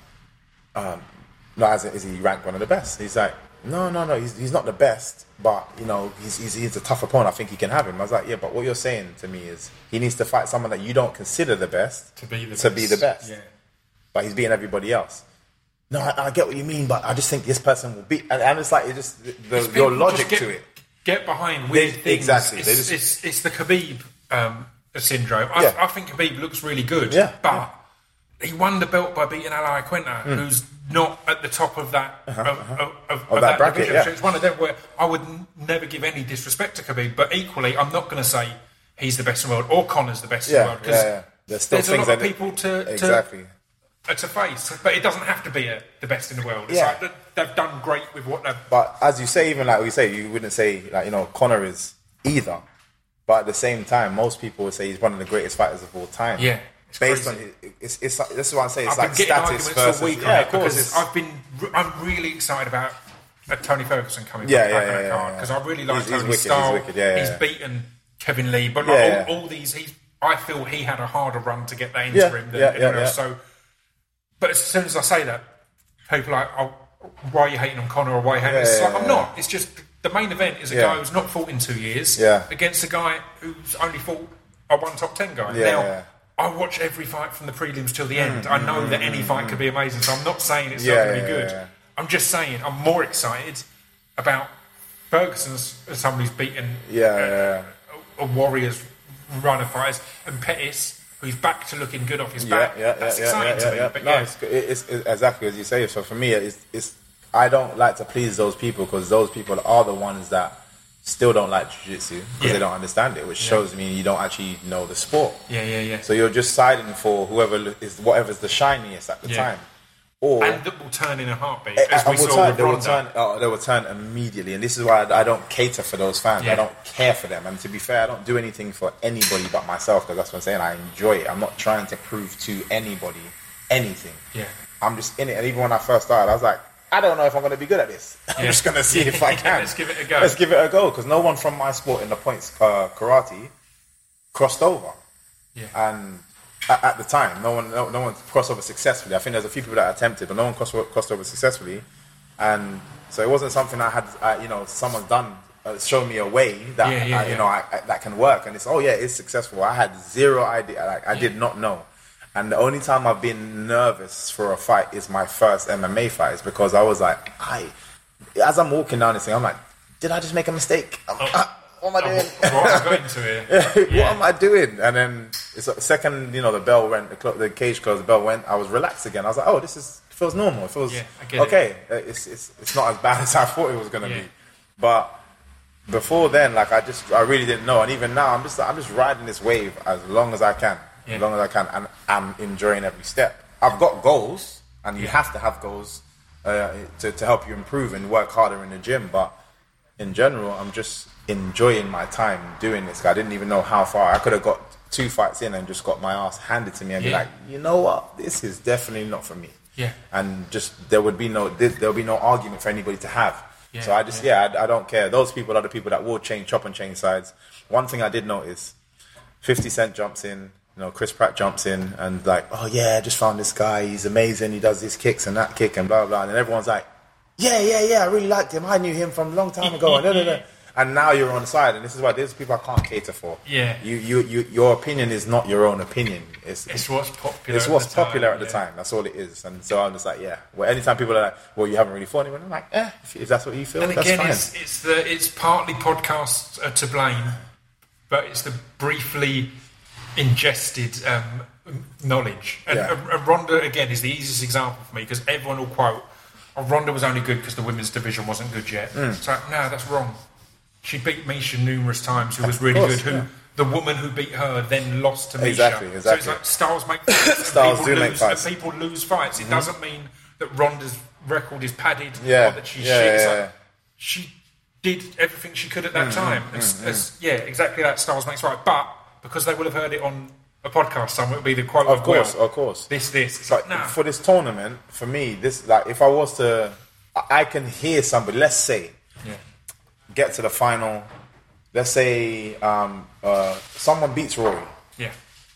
um, no, as in, is he ranked one of the best? He's like, no, no, no, he's, he's not the best, but you know, he's, he's he's a tough opponent. I think he can have him. I was like, yeah, but what you're saying to me is he needs to fight someone that you don't consider the best to be the to best. be the best. Yeah. But he's beating everybody else. No, I, I get what you mean, but I just think this person will beat. And, and it's like it just the, It's your people logic just get, to it. Get behind weird They- things. exactly. It's, They just- it's, it's the Khabib um, syndrome. I, Yeah. I think Khabib looks really good, Yeah, but yeah. he won the belt by beating Al Quinta, who's not at the top of that of, of, of, of that that, bracket, division. yeah. So it's one of them where I would n- never give any disrespect to Khabib, but equally, I'm not going to say he's the best in the world or Connor's the best in the Yeah, world yeah, because yeah. There's still there's a things lot of that- people to, to Exactly. uh, to face, but it doesn't have to be a, the best in the world. It's Yeah. like they- they've done great with what they've. But as you say, even like we say, you wouldn't say like you know Conor is either. But at the same time, most people would say he's one of the greatest fighters of all time. Yeah, it's based crazy. on it, it's, it's this is what I'm saying. It's I've like been getting status arguments versus all week on yeah, it of course. because it's- I've been. I'm really excited about uh, Tony Ferguson coming Yeah, back yeah, on yeah, that yeah, card yeah. because I really like He's- he's Tony's wicked, he's style. wicked, yeah, yeah, he's yeah. beaten Kevin Lee, but like Yeah, all, yeah. all these, he's. I feel he had a harder run to get that into Yeah, him than yeah, anyone yeah, else. yeah. So, but as soon as I say that, people are like, "Oh, why are you hating on Conor or why are you hating?" Yeah, It's yeah, like, I'm yeah. not. It's just the main event is a Yeah. guy who's not fought in two years Yeah. against a guy who's only fought a one top ten guy. Yeah, now, yeah. I watch every fight from the prelims till the end. I know that any fight could be amazing, so I'm not saying it's Yeah, not going to yeah, be good. yeah, yeah. I'm just saying I'm more excited about Ferguson's as someone who's beaten Yeah, yeah, a, a Warriors run of fighters, and Pettis, who's back to looking good off his yeah, back. yeah, yeah, That's yeah, exciting yeah, to me. yeah, But no, yeah, it's, it's, it's exactly as you say. So for me, it's, it's I don't like to please those people because those people are the ones that still don't like jiu-jitsu because Yeah. they don't understand it, which shows me you don't actually know the sport. yeah, yeah, yeah. So you're just siding for whoever is whatever's the shiniest at the Yeah. time, or and that will turn in a heartbeat, Eh, as we and will saw turn, with they will Ronda. turn. Oh, they will turn immediately, and this is why I, I don't cater for those fans. Yeah. I don't care for them, and to be fair, I don't do anything for anybody but myself because that's what I'm saying. I enjoy it. I'm not trying to prove to anybody anything. Yeah. I'm just in it. And even when I first started, I was like, I don't know if I'm going to be good at this. I'm Yeah. just going to see if I can. Let's give it a go. Let's give it a go because no one from my sport in the points uh, karate crossed over. Yeah. And at, at the time, no one, no, no one crossed over successfully. I think there's a few people that attempted, but no one crossed, crossed over successfully. And so it wasn't something I had, uh, you know, someone's done, uh, shown me a way that Yeah, yeah, I, you yeah. know I, I, that can work. And it's oh yeah, it's successful. I had zero idea. Like I did not know. And the only time I've been nervous for a fight is my first M M A fight, is because I was like, I, as I'm walking down this thing, I'm like, did I just make a mistake? I'm- ah, what am I Oh, doing? what, what have I got into here? what Yeah. am I doing? And then it's the second, you know, the bell went, the, clo- the cage closed, the bell went. I was relaxed again. I was like, oh, this is it feels normal. It feels Yeah, I get it. okay. Uh, It's it's it's not as bad as I thought it was gonna Yeah. be. But before then, like I just, I really didn't know, and even now, I'm just, I'm just riding this wave as long as I can, Yeah. as long as I can, and I'm enjoying every step. I've got goals, and you Yeah. have to have goals uh, to to help you improve and work harder in the gym. But in general, I'm just enjoying my time doing this. I didn't even know how far I could have got. Two fights in and just got my ass handed to me and Yeah. be like, you know what, this is definitely not for me. Yeah. And just there would be no there would be no argument for anybody to have. Yeah, so I just yeah, I, I don't care. Those people are the people that will change, chop and change sides. One thing I did notice, fifty Cent jumps in, you know, Chris Pratt jumps in and like, oh yeah, I just found this guy, he's amazing, he does these kicks and that kick and blah blah, and everyone's like, yeah yeah yeah, I really liked him, I knew him from a long time ago. and, da, da, da. And now you're on the side, and this is why there's people I can't cater for. Yeah. You, you, you, your opinion is not your own opinion. It's, It's what's popular. it's at what's the time, popular at the yeah. time. That's all it is. And so I'm just like, yeah. Well, anytime people are like, well, you haven't really fought anyone, I'm like, eh, if, if that's what you feel, And that's again, fine. it's, it's the it's partly podcasts are to blame, but it's the briefly ingested um, knowledge. And, Yeah. and Ronda again is the easiest example for me because everyone will quote, "Oh, Ronda was only good because the women's division wasn't good yet." Mm. It's like, no, that's wrong. She beat Misha numerous times, who was Of really course, good. Who yeah. the woman who beat her then lost to Misha. Exactly, So it's exactly. like stars make fights, and Stars people do lose, make fights. and people lose fights. It doesn't mean that Ronda's record is padded Yeah, or that she's yeah, shit. It's yeah, like, yeah. she did everything she could at that Mm, time. mm, It's- mm, it's- yeah, exactly that. Stars makes right, but because they will have heard it on a podcast somewhere, it'll be the quote. Of course, well, of course. This, this. It's But like, nah. for this tournament, for me, this like if I was to, I I can hear somebody. Let's say, Yeah. get to the final. Let's say um, uh, someone beats Rory, Yeah.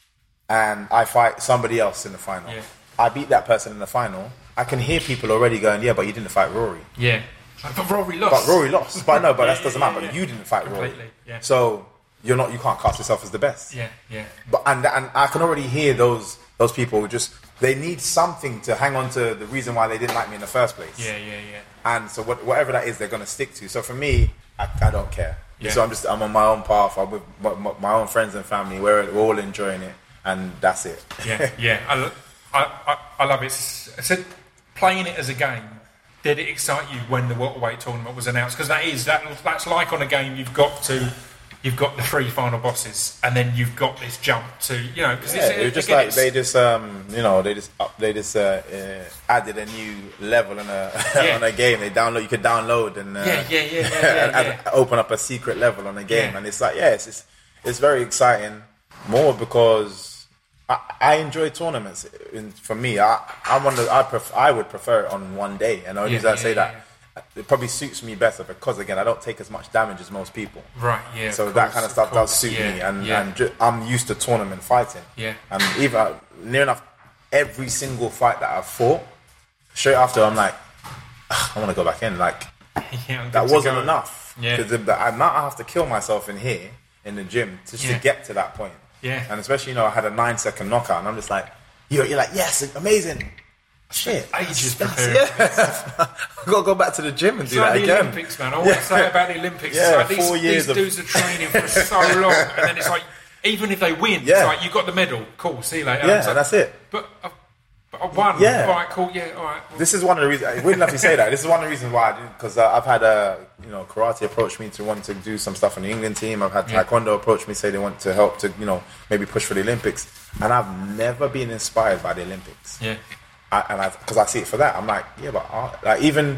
and I fight somebody else in the final. Yeah. I beat that person in the final. I can hear people already going, "Yeah, but you didn't fight Rory." Yeah. Like, but Rory lost. But Rory lost. But no, but Yeah, that doesn't yeah, matter. yeah. You didn't fight Rory. Completely, yeah. So you're not. You can't cast yourself as the best. Yeah, yeah. But and and I can already hear those those people who just they need something to hang on to the reason why they didn't like me in the first place. Yeah, yeah, yeah. And so what, whatever that is, they're going to stick to. So for me, I, I don't care. Yeah. So I'm just I'm on my own path. I'm with my, my, my own friends and family. We're, we're all enjoying it, and that's it. Yeah, yeah. I, lo- I, I, I love it. I said playing it as a game. Did it excite you when the welterweight tournament was announced? Because that is that that's like on a game you've got to. You've got the three final bosses, and then you've got this jump to you know. Cause Yeah, it's, it was just again, like it's- they just um you know they just up, they just uh, uh, added a new level on a Yeah. on a game. They download you could download and uh, Yeah, yeah, yeah, yeah, yeah, and, yeah. and open up a secret level on a game, Yeah. and it's like yeah, it's it's, it's very exciting. More because I, I enjoy tournaments. In, for me, I I'm on the I pref- I would prefer it on one day, and the only Yeah, reason I yeah, say yeah, that. It probably suits me better because again I don't take as much damage as most people. Right, yeah. So of that course, kind of stuff does course, suit yeah, me, and, yeah. and ju- I'm used to tournament fighting. Yeah. And even uh, near enough every single fight that I've fought, straight after I'm like, "Ugh, I want to go back in. Like Yeah, I'm good that to wasn't go. enough. Yeah. Because the, the amount I have to kill myself in here in the gym just Yeah. to get to that point. Yeah. And especially you know I had a nine second knockout, and I'm just like, you're, you're like, yes, amazing. Shit, Ages that's- preparing. yeah. I've got to go back to the gym and It's do like that the again. Olympics, man. I always say about the Olympics. Yeah, it's like four these, years these of- dudes are training for so long, and then it's like, even if they win, Yeah. it's like you got the medal. Cool, see you later. Yeah, It's like, and that's it. But, I, but I won. Yeah. All right, cool. Yeah, all right. Well, This is one of the reasons. It wouldn't have to say that. This is one of the reasons why I did because uh, I've had uh, you know karate approach me to want to do some stuff on the England team. I've had Yeah. taekwondo approach me say they want to help to you know maybe push for the Olympics, and I've never been inspired by the Olympics. yeah, I, and I because I see it for that. I'm like yeah, but I, like even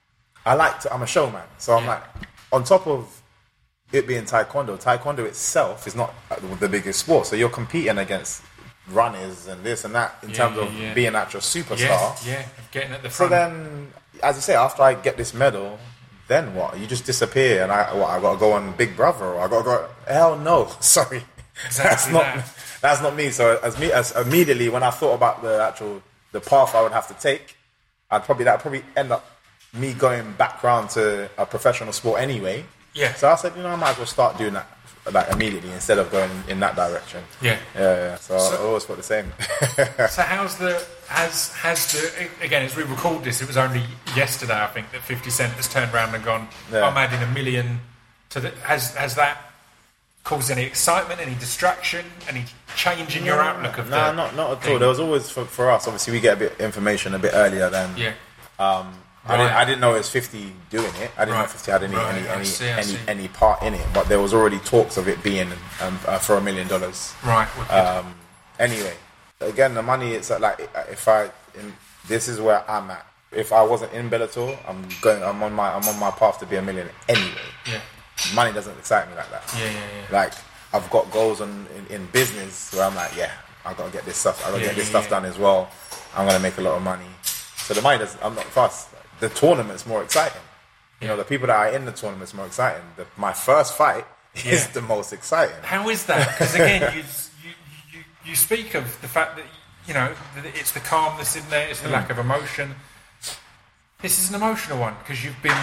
I like to. I'm a showman, so I'm Yeah. like on top of it being taekwondo. Taekwondo itself is not the biggest sport, so you're competing against runners and this and that in Yeah, terms yeah, of yeah. being actual superstar. yeah, yeah. Getting at the So front. then, as you say, after I get this medal, then what? You just disappear, and I what? I got to go on Big Brother, or I got to go? Hell no, sorry, that's Exactly not that. that's not me. So as me as immediately when I thought about the actual the path I would have to take, I'd probably that would probably end up me going back round to a professional sport anyway. Yeah. So I said, you know, I might as well start doing that like immediately instead of going in that direction. Yeah. Yeah. yeah. So, So- I always thought the same. So how's the has has the again as we record this, it was only yesterday I think that fifty Cent has turned around and gone, Yeah. I'm adding a million to the. Has has that caused any excitement, any distraction, any change in your outlook of no, the? not not at all. thing? There was always for, for us. Obviously, we get a bit information a bit earlier than Yeah. um, I didn't, I didn't know it was fifty doing it. I didn't Right. know fifty had any Right, any I any see, I any, see. any part in it. But there was already talks of it being um, uh, for a million dollars. Right. Wicked. Um, anyway, again, the money. It's like if I, in, this is where I'm at. If I wasn't in Bellator, I'm going. I'm on my. I'm on my path to be a millionaire anyway. yeah. Money doesn't excite me like that. Yeah, yeah, yeah. Like I've got goals on in, in business where I'm like, yeah, I gotta get this stuff. I gotta Yeah, get this yeah, stuff yeah. done as well. I'm gonna make a lot of money. So the money doesn't. I'm not fast. The tournament's more exciting. You Yeah. know, the people that are in the tournament's more exciting. The, my first fight is Yeah. the most exciting. How is that? Because again, you, you you you speak of the fact that you know that it's the calmness in there, it's the lack of emotion. This is an emotional one because you've been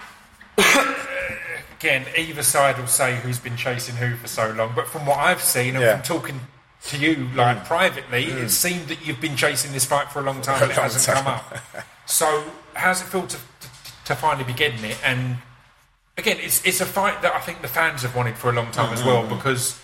again. Either side will say who's been chasing who for so long, but from what I've seen and Yeah. from talking to you like privately, it seemed that you've been chasing this fight for a long time For a and it long hasn't time. come up. So how's it feel to, to to finally be getting it? And again, it's it's a fight that I think the fans have wanted for a long time as well because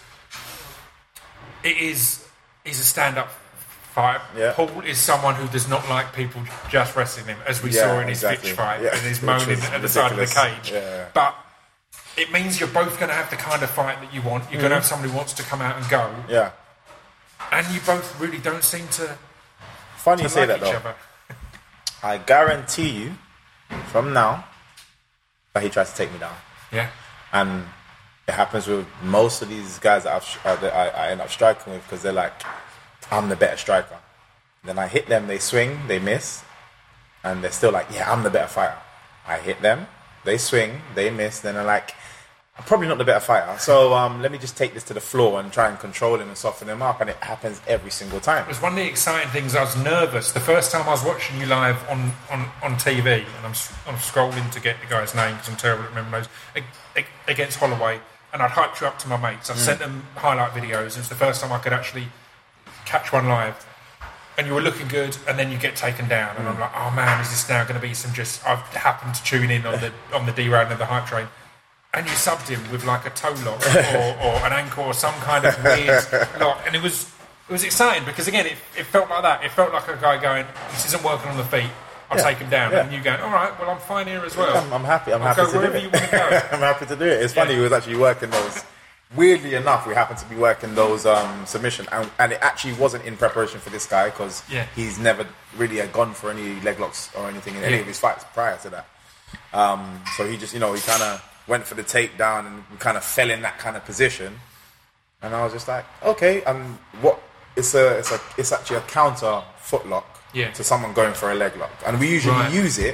it is is a stand-up fight. Yeah. Paul is someone who does not like people just wrestling him, as we Yeah, saw in his exactly. Fitch fight Yeah. and his Which moaning was at the side of the ridiculous. cage. Yeah. But it means you're both going to have the kind of fight that you want. You're going to have somebody who wants to come out and go, Yeah. and you both really don't seem to, Funny to you say like that each though. other. I guarantee you, from now, that he tries to take me down. Yeah. And it happens with most of these guys that, I've, uh, that I, I end up striking with because they're like, I'm the better striker. Then I hit them, they swing, they miss, and they're still like, yeah, I'm the better fighter. I hit them, they swing, they miss, then they're like, I'm probably not the better fighter. So um, let me just take this to the floor and try and control him and soften him up. And it happens every single time. It was one of the exciting things. I was nervous the first time I was watching you live on, on, on T V, and I'm s- I'm scrolling to get the guy's name because I'm terrible at remembering those ag- ag- against Holloway, and I'd hyped you up to my mates. I sent them highlight videos, and it's the first time I could actually catch one live. And you were looking good, and then you get taken down, and I'm like, oh man, is this now going to be some just? I've happened to tune in on the on the derailing of the hype train. And you subbed him with like a toe lock or, or an ankle or some kind of weird lock, and it was it was exciting because again it, it felt like that. It felt like a guy going, "This isn't working on the feet. I'll Yeah, take him down." yeah. And you going, "All right, well I'm fine here as well. I'm, I'm happy. I'm I'll happy go to do wherever it. you want to go." I'm happy to do it. It's funny. Yeah. We was actually working those. Weirdly enough, we happened to be working those um, submission, and, and it actually wasn't in preparation for this guy because Yeah. he's never really had gone for any leg locks or anything in any Yeah. of his fights prior to that. Um, so he just, you know, he kind of went for the takedown and we kind of fell in that kind of position. And I was just like, okay, and what? It's a, it's a, it's actually a counter footlock Yeah. to someone going for a leg lock, and we usually Right. use it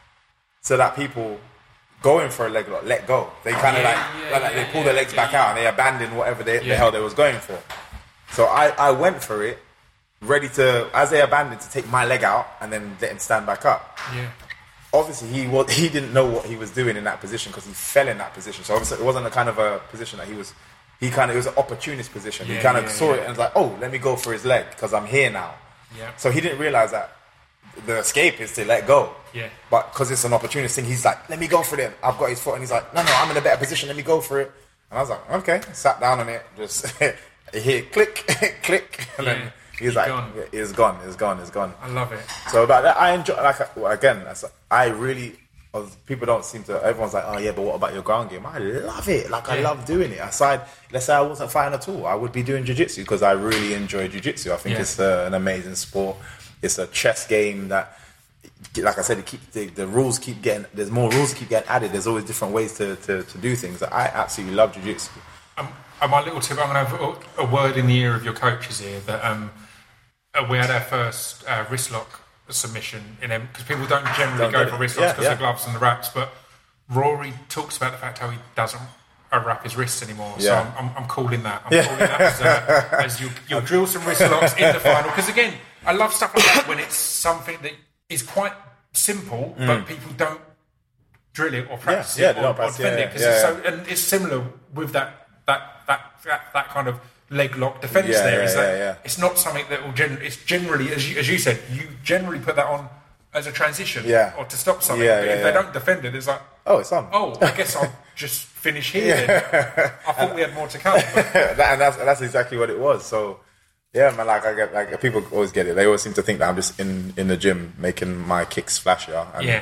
so that people going for a leg lock let go. They kind of Yeah, like, yeah, like yeah, they pull yeah, their legs yeah, back yeah. out and they abandon whatever they, the Yeah. hell they was going for. So I, I went for it, ready to, as they abandoned, to take my leg out and then let him stand back up. Yeah, Obviously, he was, he didn't know what he was doing in that position because he fell in that position. So obviously, it wasn't a kind of a position that he was. He kind of it was an opportunist position. Yeah, he kind of yeah, saw yeah. it and was like, "Oh, let me go for his leg because I'm here now." Yeah. So he didn't realize that the escape is to let go. Yeah. But because it's an opportunist thing, he's like, "Let me go for them." I've got his foot, and he's like, "No, no, I'm in a better position. Let me go for it." And I was like, "Okay." Sat down on it, just hit click, click, and Yeah. then he's It's like, gone. "It's gone. It's gone. It's gone." I love it. So about that, I enjoy. Like well, again, that's, I really. People don't seem to. Everyone's like, "Oh yeah, but what about your ground game?" I love it. Like I Yeah. love doing it. Aside, let's say I wasn't fighting at all, I would be doing jiu-jitsu because I really enjoy jiu-jitsu. I think Yeah. it's uh, an amazing sport. It's a chess game that, like I said, it keep the, the rules keep getting. There's more rules keep getting added. There's always different ways to, to, to do things. I absolutely love jiu-jitsu. Um, and my little tip, I'm going to have a, a word in the ear of your coaches here that um, uh, we had our first uh, wrist lock submission in them because people don't generally Don't go get for it. wrist Yeah, locks because yeah. of the gloves and the wraps. But Rory talks about the fact how he doesn't uh, wrap his wrists anymore. So Yeah. I'm, I'm, I'm calling that. I'm calling that as, uh, as you, you'll drill some wrist locks in the final. Because again, I love stuff like that when it's something that is quite simple, but people don't drill it or practice Mm. yeah, it they or, don't or practice it, defend yeah, it. 'Cause yeah, it's yeah. so, and it's similar with that that that that, that kind of leg lock defense. Yeah, there yeah, is yeah, that yeah. it's not something that will generally. It's generally, as you, as you said, you generally put that on as a transition, Yeah. or to stop something. Yeah, but yeah, if yeah. they don't defend it, it's like, Oh, it's on. oh, I guess I'll just finish here. Then. I thought we had more to come. But that, and that's that's exactly what it was. So yeah, man, like I get like people always get it. They always seem to think that I'm just in, in the gym making my kicks flashier. And Yeah.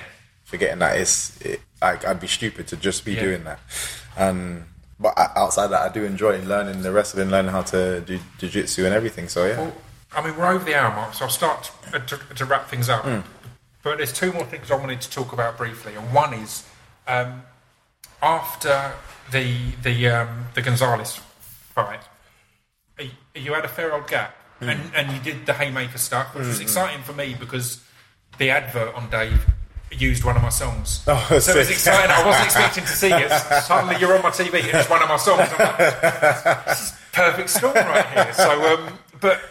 forgetting that it's it, like I'd be stupid to just be Yeah. doing that. And but I, outside that, I do enjoy learning the rest of it, and learning how to do jiu-jitsu and everything. So yeah. Well, I mean, we're over the hour mark, so I'll start to, to, to wrap things up. Mm. But there's two more things I wanted to talk about briefly, and one is um, after the the um, the Gonzalez fight, you, you had a fair old gap, Mm. and, and you did the haymaker stuff, which was Mm-hmm. exciting for me because the advert on Dave used one of my songs. Oh, so it was sick. exciting. I wasn't expecting to see it. Suddenly you're on my T V and it's one of my songs. I'm like, this is perfect storm right here. So, um, but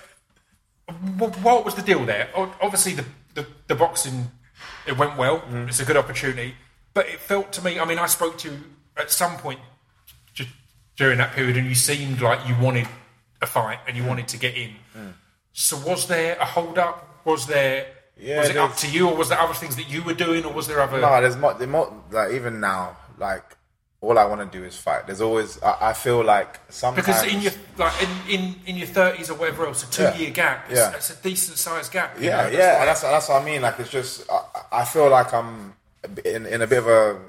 w- what was the deal there? O- Obviously, the, the, the boxing, it went well. Mm. It's a good opportunity. But it felt to me, I mean, I spoke to you at some point j- during that period and you seemed like you wanted a fight and you wanted to get in. Mm. So was there a hold-up? Was there... Yeah, was it up there's- to you, or was there other things that you were doing, or was there other? No, there's more, there's more. Like even now, like all I want to do is fight. There's always. I, I feel like sometimes Because in your like in, in, in your thirties or whatever else, a two Yeah. year gap, is, Yeah. it's a decent sized gap. you Yeah, know, that's yeah, like- and that's that's what I mean. Like it's just I, I feel like I'm in in a bit of a,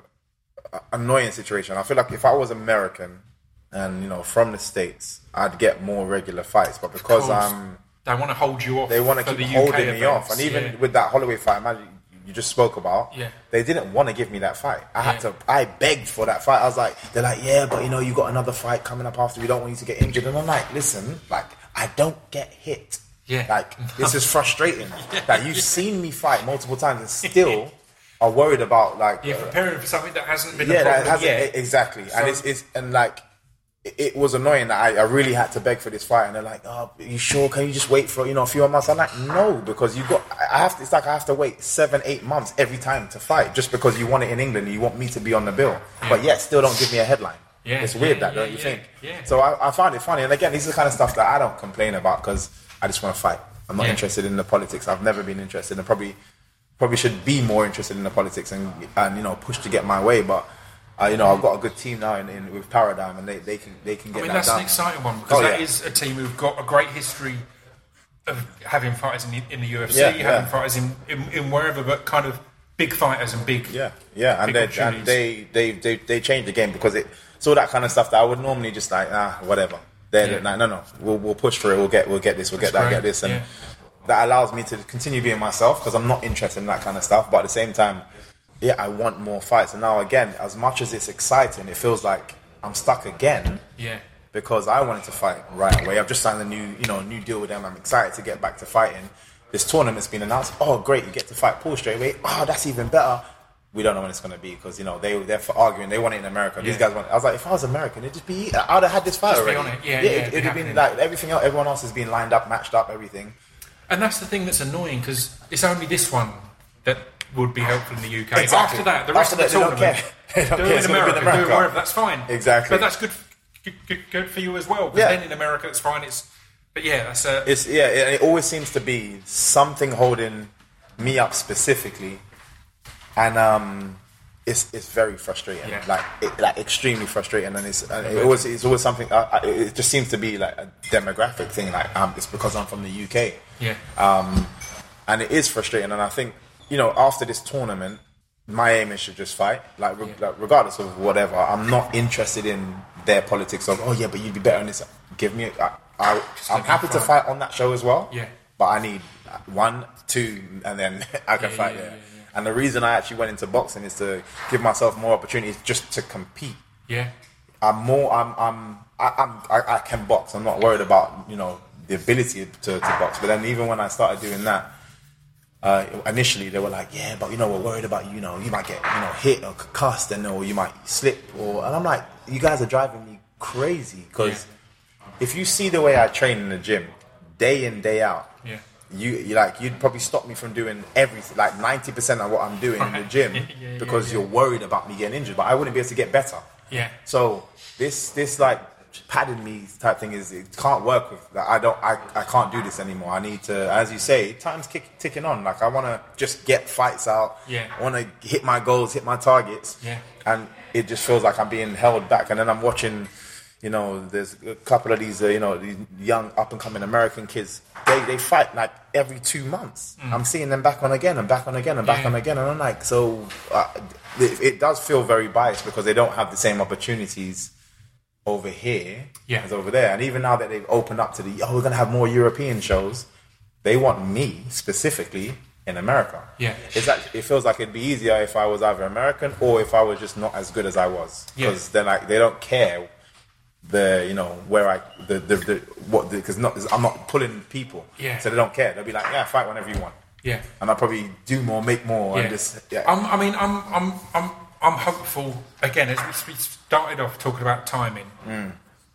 a annoying situation. I feel like if I was American and you know from the States, I'd get more regular fights. But because course. I'm, they want to hold you off. they want to for keep the U K holding me events, off. And even yeah. with that Holloway fight, imagine you just spoke about, Yeah. they didn't want to give me that fight. I had Yeah. to, I begged for that fight. I was like, they're like, yeah, but you know, you got another fight coming up after. We don't want you to get injured. And I'm like, listen, like, I don't get hit. Yeah. Like, this is frustrating. Like, you've seen me fight multiple times and still are worried about, like, You're uh, preparing for something that hasn't been yeah, a that problem hasn't, yet. exactly. So- and it's, it's, and like, it, it was annoying that I, I really had to beg for this fight. And they're like, oh, are you sure? Can you just wait for, you know, a few more months? I'm like, no, because you got, I have to, it's like I have to wait seven, eight months every time to fight just because you want it in England and you want me to be on the bill. But yet still don't give me a headline. Yeah, It's weird yeah, that, yeah, don't you yeah, think? yeah. So I, I find it funny. And again, these are the kind of stuff that I don't complain about because I just want to fight. I'm not Yeah. interested in the politics. I've never been interested and probably probably should be more interested in the politics and, and you know, push to get my way. But, uh, you know, I've got a good team now in, in with Paradigm and they, they can they can get I mean, that that's done. an exciting one because Oh, that yeah. is a team who've got a great history of having fighters in the, in the U F C, Yeah, having yeah. fighters in, in, in wherever, but kind of big fighters and big. Yeah, yeah, and, big they, opportunities. and they, they they they changed the game because it it's all that kind of stuff that I would normally just like ah whatever. Then Yeah. like, no no we'll we'll push for it. We'll get we'll get this. We'll That's get that. great, Get this, and yeah. that allows me to continue being myself because I'm not interested in that kind of stuff. But at the same time, yeah, I want more fights. And now again, as much as it's exciting, it feels like I'm stuck again. Yeah. Because I wanted to fight right away. I've just signed a new, you know, new deal with them. I'm excited to get back to fighting. This tournament's been announced. Oh, great! You get to fight Paul straight away. Oh, that's even better. We don't know when it's going to be because you know they they're for arguing. They want it in America. These Yeah. guys want it. I was like, if I was American, it'd just be. I'd have had this fight Just be already. on it. Yeah, yeah. yeah, it, it'd be it'd have been happening. like everything else. Everyone else has been lined up, matched up, everything. And that's the thing that's annoying because it's only this one that would be helpful in the U K. Exactly. After that, the rest After of the that, they don't tournament, care. They don't do care. it It's in gonna be America, in do it America. wherever. That's fine. Exactly. But that's good, good, good, good for you as well. Because Yeah. then in America, it's fine. It's but yeah, that's a It's yeah. It, it always seems to be something holding me up specifically, and um, it's it's very frustrating. Yeah. Like it, like extremely frustrating, and it's and it always it's always something. Uh, it just seems to be like a demographic thing. Like um, it's because I'm from the U K. yeah. Um, and it is frustrating. And I think, you know, after this tournament, my aim is to just fight. Like, re- Yeah. like regardless of whatever, I'm not interested in their politics of, oh yeah, but you'd be better on this. Give me, I, I, I'm let me happy to fight. fight on that show as well. Yeah. But I need one, two, and then I can Yeah, fight yeah, there. yeah, yeah. And the reason I actually went into boxing is to give myself more opportunities just to compete. yeah. I'm more. I'm. I'm. I, I'm. I, I can box. I'm not worried about you know the ability to, to box. But then even when I started doing that, uh, initially they were like, yeah, but you know we're worried about you. You know you might get you know hit or concussed, and or you might slip. Or and I'm like, you guys are driving me crazy because if you see the way I train in the gym, day in day out, Yeah. you you like you'd probably stop me from doing everything, like ninety percent of what I'm doing in the gym Yeah, yeah, because yeah. you're worried about me getting injured. But I wouldn't be able to get better. Yeah. So this this like padding me type thing is it can't work with like, I don't I, I can't do this anymore. I need to, as you say, time's kick, ticking on. Like I want to just get fights out. Yeah. I want to hit my goals, hit my targets. Yeah. And it just feels like I'm being held back. And then I'm watching, You know, there's a couple of these, uh, you know, these young up and coming American kids. They they fight like every two months. Mm. I'm seeing them back on again and back on again and back yeah. on again, and I'm like, so uh, it, it does feel very biased because they don't have the same opportunities over here yeah. as over there. And even now that they've opened up to the, oh, we're gonna have more European shows, they want me specifically in America. Yeah, it's like, it feels like it'd be easier if I was either American or if I was just not as good as I was, because yeah. then like they don't care. The you know where I the the, the what because not I'm not pulling people, yeah. so they don't care. They'll be like, yeah, fight whenever you want, yeah, and I'll probably do more, make more, yeah. and just yeah. I'm, I mean, I'm I'm I'm I'm hopeful again as we started off talking about timing. Mm.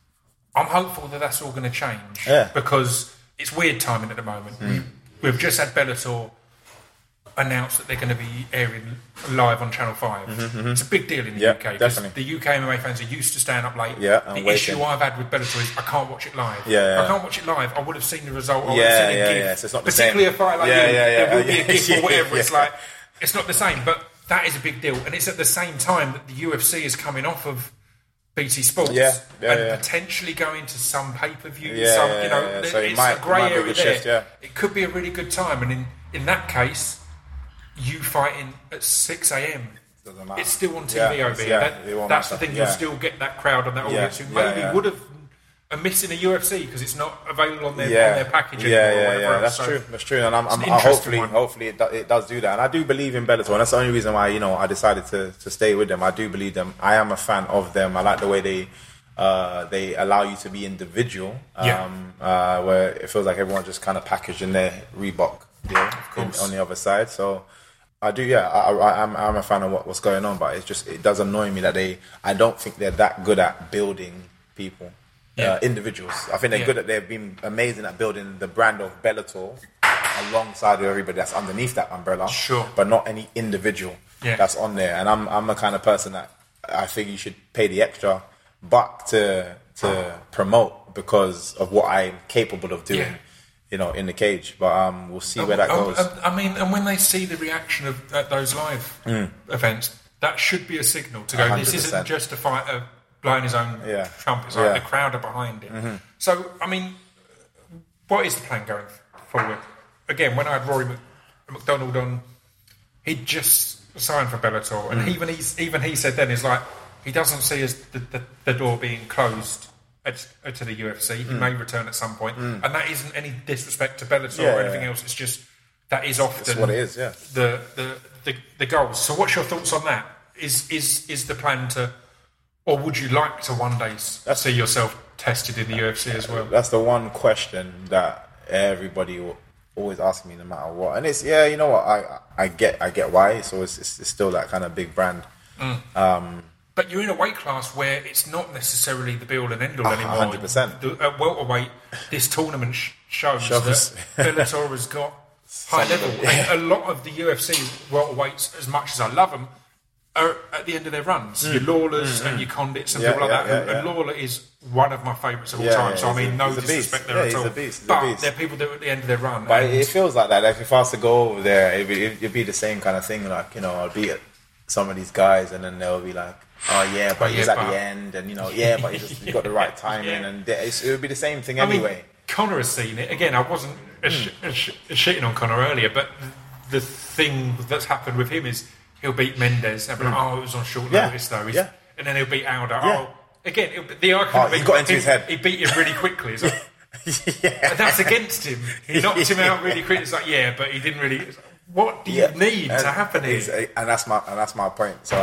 I'm hopeful that that's all going to change, yeah. because it's weird timing at the moment. Mm. We, we've just had Bellator announced that they're going to be airing live on Channel five. Mm-hmm, mm-hmm. It's a big deal in the yep, U K. Definitely. The U K M M A fans are used to staying up late. Yeah, the waiting. issue I've had with Bellator is I can't watch it live. Yeah, yeah. I can't watch it live. I would have seen the result. I would yeah, have seen yeah, a GIF. yeah. So it's not the Particularly same. a fight like yeah, you. Yeah, yeah, there will yeah, be a GIF yeah, or whatever. yeah. It's like, it's not the same. But that is a big deal. And it's at the same time that the U F C is coming off of B T Sports yeah, yeah, and yeah. potentially going to some pay-per-view. Yeah, some, yeah, you know, yeah, yeah. So it's it might, a grey might be a area good there. shift, yeah. It could be a really good time. And in, in that case, you fighting at six a.m. It's still on T V yeah, over here. yeah, that, that's the thing. Yeah. You'll still get that crowd and that audience yeah, who yeah, maybe yeah. would have are missing a U F C because it's not available on their yeah. on their package yeah, anymore. Yeah, or yeah, else. that's so true. That's true. And I'm, I'm an I hopefully, one. hopefully it, do, it does do that. And I do believe in Bellator, and that's the only reason why you know I decided to to stay with them. I do believe them. I am a fan of them. I like the way they. Uh, they allow you to be individual, um, yeah. uh, where it feels like everyone's just kind of packaged in their Reebok yeah, in, on the other side. So I do, yeah, I, I, I'm, I'm a fan of what, what's going on, but it's just it does annoy me that they. I don't think they're that good at building people, yeah. uh, individuals. I think they're yeah. good at. They've been amazing at building the brand of Bellator alongside with everybody that's underneath that umbrella. Sure, but not any individual yeah. that's on there. And I'm I'm the kind of person that I think you should pay the extra buck to to promote because of what I'm capable of doing, yeah. you know, in the cage. But um, we'll see where that um, goes. I mean, and when they see the reaction of at those live mm. events, that should be a signal to go. one hundred percent. This isn't just a fighter blowing his own yeah. trumpet. It's like yeah. the crowd are behind it. Mm-hmm. So, I mean, what is the plan going forward? Again, when I had Rory Mc- McDonald on, he'd just signed for Bellator, and mm. even he's even he said then is like. He doesn't see as the, the, the door being closed at, at, to the U F C. He mm. may return at some point. Mm. And that isn't any disrespect to Bellator yeah, or anything yeah. else. It's just that is often That's what it is, yeah. the, the, the, the goals. So what's your thoughts on that? Is is is the plan to... Or would you like to one day That's, see yourself tested in the U F C as well? That's the one question that everybody will always ask me no matter what. And it's, yeah, you know what, I I get I get why. So it's, it's, it's still that kind of big brand. Mm. Um But you're in a weight class where it's not necessarily the be-all and end-all anymore. one hundred percent. The, at welterweight, this tournament sh- shows, shows that Bellator has got high level. Yeah. And a lot of the U F C welterweights, as much as I love them, are at the end of their runs. Mm. Your Lawlers mm-hmm. and your Condits and yeah, people like yeah, that. yeah, and, yeah. and Lawler is one of my favourites of all yeah, time. yeah, so, I mean, a, no he's disrespect there yeah, at he's all. A beast, he's but a beast. they're people that are at the end of their run. But and it feels like that. Like if I was to go over there, it'd be, it'd be the same kind of thing. Like, you know, I'll be at some of these guys and then they'll be like, oh yeah, but oh, he's yeah, at but... the end, and you know, yeah, but he just he got the right timing, yeah. and it's, it would be the same thing I anyway. mean, Conor has seen it again. I wasn't mm. sh- sh- shitting on Conor earlier, but the thing that's happened with him is he'll beat Mendes. And be like, mm. oh, it was on short yeah. notice though. He's, yeah. And then he'll beat Aldo. Yeah. Oh, again, it'll, the argument oh, he got into he, his head. He beat him really quickly. It's like, yeah. And that's against him. He knocked him out really quickly. It's like, yeah, but he didn't really. What do you yeah. need and, to happen here? And that's my and that's my point. So